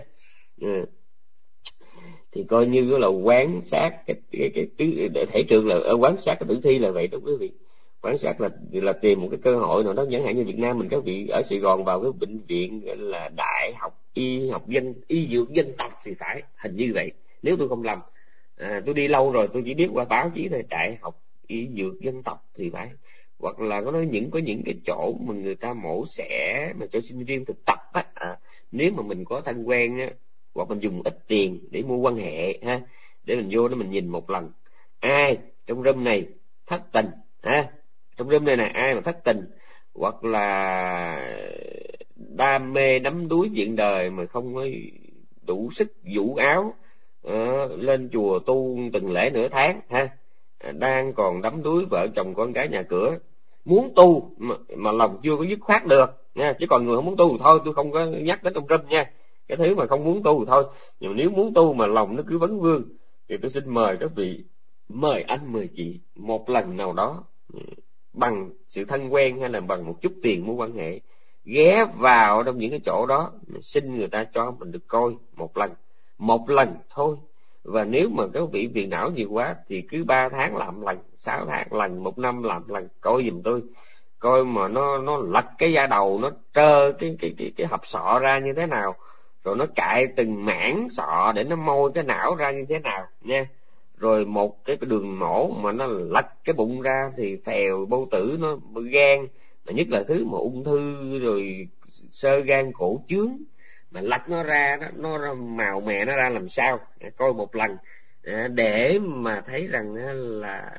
Thì coi như là quán sát cái thể trường là quán sát cái tử thi là vậy đó quý vị. Quán sát là tìm một cái cơ hội nào đó, chẳng hạn như Việt Nam mình, các vị ở Sài Gòn vào cái bệnh viện gọi là Đại học y dược dân tộc thì phải, hình như vậy nếu tôi không lầm. Tôi đi lâu rồi, tôi chỉ biết qua báo chí thôi. Đại học y dược dân tộc thì phải. Hoặc là có những cái chỗ mà người ta mổ xẻ mà cho sinh viên thực tập á, nếu mà mình có thân quen á, hoặc mình dùng ít tiền để mua quan hệ ha, để mình vô đó mình nhìn một lần. Ai trong room này thất tình ha, trong room này ai mà thất tình hoặc là đam mê đắm đuối chuyện đời mà không có đủ sức vũ áo lên chùa tu từng lễ nửa tháng ha, đang còn đắm đuối vợ chồng con cái nhà cửa, muốn tu mà lòng chưa có dứt khoát được nha. Chứ còn người không muốn tu thôi tôi không có nhắc đến trong room nha, cái thứ mà không muốn tu thôi. Nhưng nếu muốn tu mà lòng nó cứ vấn vương thì tôi xin mời các vị, mời anh mời chị một lần nào đó, bằng sự thân quen hay là bằng một chút tiền mua quan hệ, ghé vào trong những cái chỗ đó, xin người ta cho mình được coi một lần thôi. Và nếu mà các vị phiền não nhiều quá thì cứ 3 tháng làm lần, 6 tháng lần, 1 năm làm lần, coi giùm tôi, coi mà nó lật cái da đầu, nó trơ cái hộp sọ ra như thế nào, rồi nó cạy từng mảng sọ để nó môi cái não ra như thế nào nha. Rồi một cái đường mổ mà nó lật cái bụng ra thì phèo bao tử, nó gan, mà nhất là thứ mà ung thư rồi xơ gan cổ chướng, mà lật nó ra đó, nó màu mè nó ra làm sao, coi một lần để mà thấy rằng là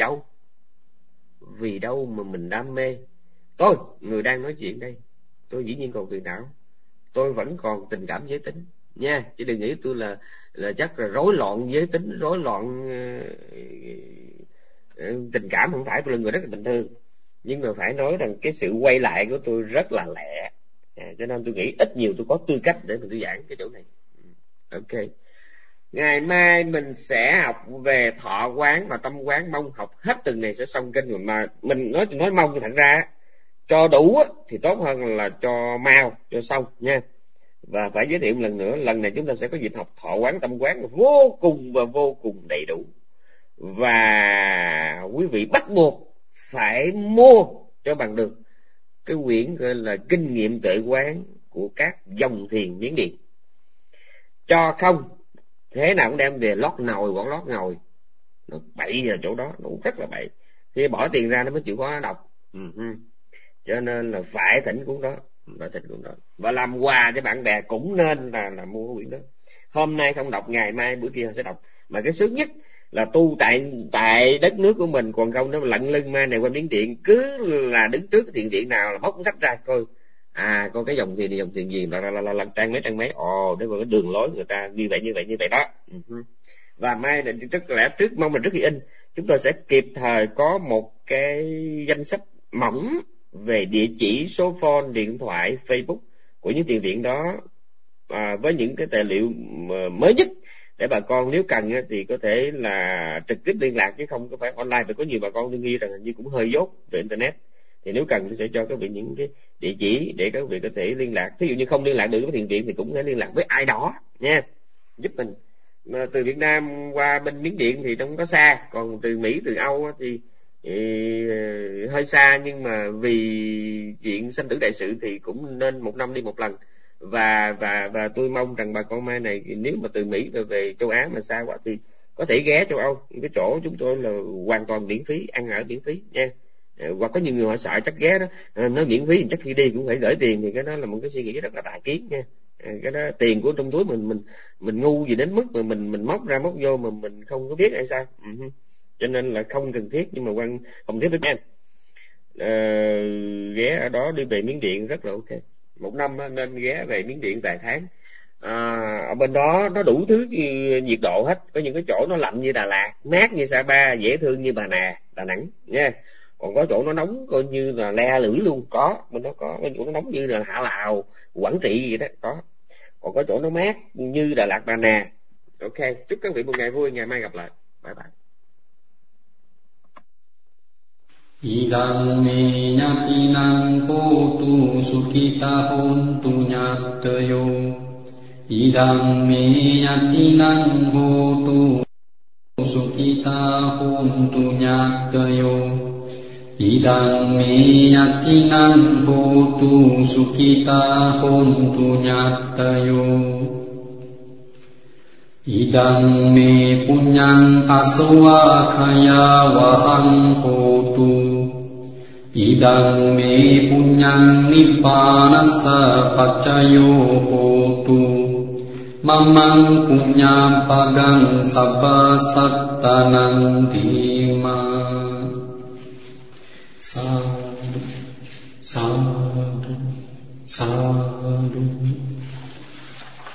vì đâu mà mình đam mê. Tôi người đang nói chuyện đây, tôi dĩ nhiên còn phiền não, tôi vẫn còn tình cảm giới tính nha, chứ đừng nghĩ tôi là chắc là rối loạn giới tính, rối loạn tình cảm, không phải. Tôi là người rất là bình thường, nhưng mà phải nói rằng cái sự quay lại của tôi rất là lẹ, cho nên tôi nghĩ ít nhiều tôi có tư cách để mà tôi giảng cái chỗ này. Ok, ngày mai mình sẽ học về thọ quán và tâm quán, mong học hết tuần này sẽ xong kinh rồi. Mà mình nói mong, thật ra cho đủ thì tốt hơn là cho mau cho xong nha. Và phải giới thiệu một lần nữa, lần này chúng ta sẽ có dịp học thọ quán tâm quán vô cùng đầy đủ, và quý vị bắt buộc phải mua cho bằng được cái quyển gọi là kinh nghiệm tuệ quán của các dòng thiền Miến Điện. Cho không thế nào cũng đem về lót nồi, quảng lót ngồi, nó bậy vào chỗ đó, nó rất là bậy, thì bỏ tiền ra nó mới chịu khó đọc. Cho nên là phải thỉnh cuốn đó, và làm quà cho bạn bè cũng nên là mua cái quyển đó. Hôm nay không đọc, ngày mai bữa kia sẽ đọc. Mà cái sướng nhất là tu tại đất nước của mình, còn không nó lận lưng mai này qua Miến Điện, cứ là đứng trước cái thiền điện nào là bóc sách ra coi, coi cái dòng thiền này dòng thiền gì, là trang mấy, để vào cái đường lối người ta như vậy đó. Và mai là mong mình trước khi in, chúng tôi sẽ kịp thời có một cái danh sách mỏng về địa chỉ, số phone, điện thoại, Facebook của những thiền viện đó, với những cái tài liệu mới nhất, để bà con nếu cần thì có thể là trực tiếp liên lạc chứ không có phải online. Vì có nhiều bà con nghi rằng như cũng hơi dốt về internet, thì nếu cần thì sẽ cho các vị những cái địa chỉ để các vị có thể liên lạc. Thí dụ như không liên lạc được với thiền viện thì cũng thể liên lạc với ai đó nha, giúp mình. Mà từ Việt Nam qua bên Miến Điện thì nó không có xa, còn từ Mỹ, từ Âu thì hơi xa, nhưng mà vì chuyện sanh tử đại sự thì cũng nên 1 năm đi một lần. Và tôi mong rằng bà con Mai này nếu mà từ Mỹ về châu Á mà xa quá thì có thể ghé châu Âu, cái chỗ chúng tôi là hoàn toàn miễn phí, ăn ở miễn phí nha. Hoặc có nhiều người họ sợ chắc ghé đó nói miễn phí chắc khi đi cũng phải gửi tiền, thì cái đó là một cái suy nghĩ rất là tà kiến nha. Cái đó tiền của trong túi mình ngu gì đến mức mà mình móc ra móc vô mà mình không có biết hay sao. Cho nên là không cần thiết. Nhưng mà không tiếp được nha. Ghé ở đó đi về Miến Điện rất là ok. 1 năm nên ghé về Miến Điện vài tháng. Ở bên đó nó đủ thứ nhiệt độ hết, có những cái chỗ nó lạnh như Đà Lạt, mát như Sapa, dễ thương như Bà Nà, Đà Nẵng nha. Còn có chỗ nó nóng coi như là le lưỡi luôn, có bên đó có chỗ nó nóng như là Hạ Lào, Quảng Trị gì đó có. Còn có chỗ nó mát như Đà Lạt, Bà Nà. Ok, chúc các vị một ngày vui, ngày mai gặp lại, bye bye. Idang me nyatinang hotu sukita hontu nyatayo. Idang me nyatinang hotu sukita hontu nyatayo. Idang me nyatinang hotu sukita hontu nyatayo. Idang me punyang aswakaya wahang hotu. Idang me punyang nippanassa paccayo hotu. Mamang punyang pagang sabba sattanang dhima. Sadhu, sadhu, sadhu.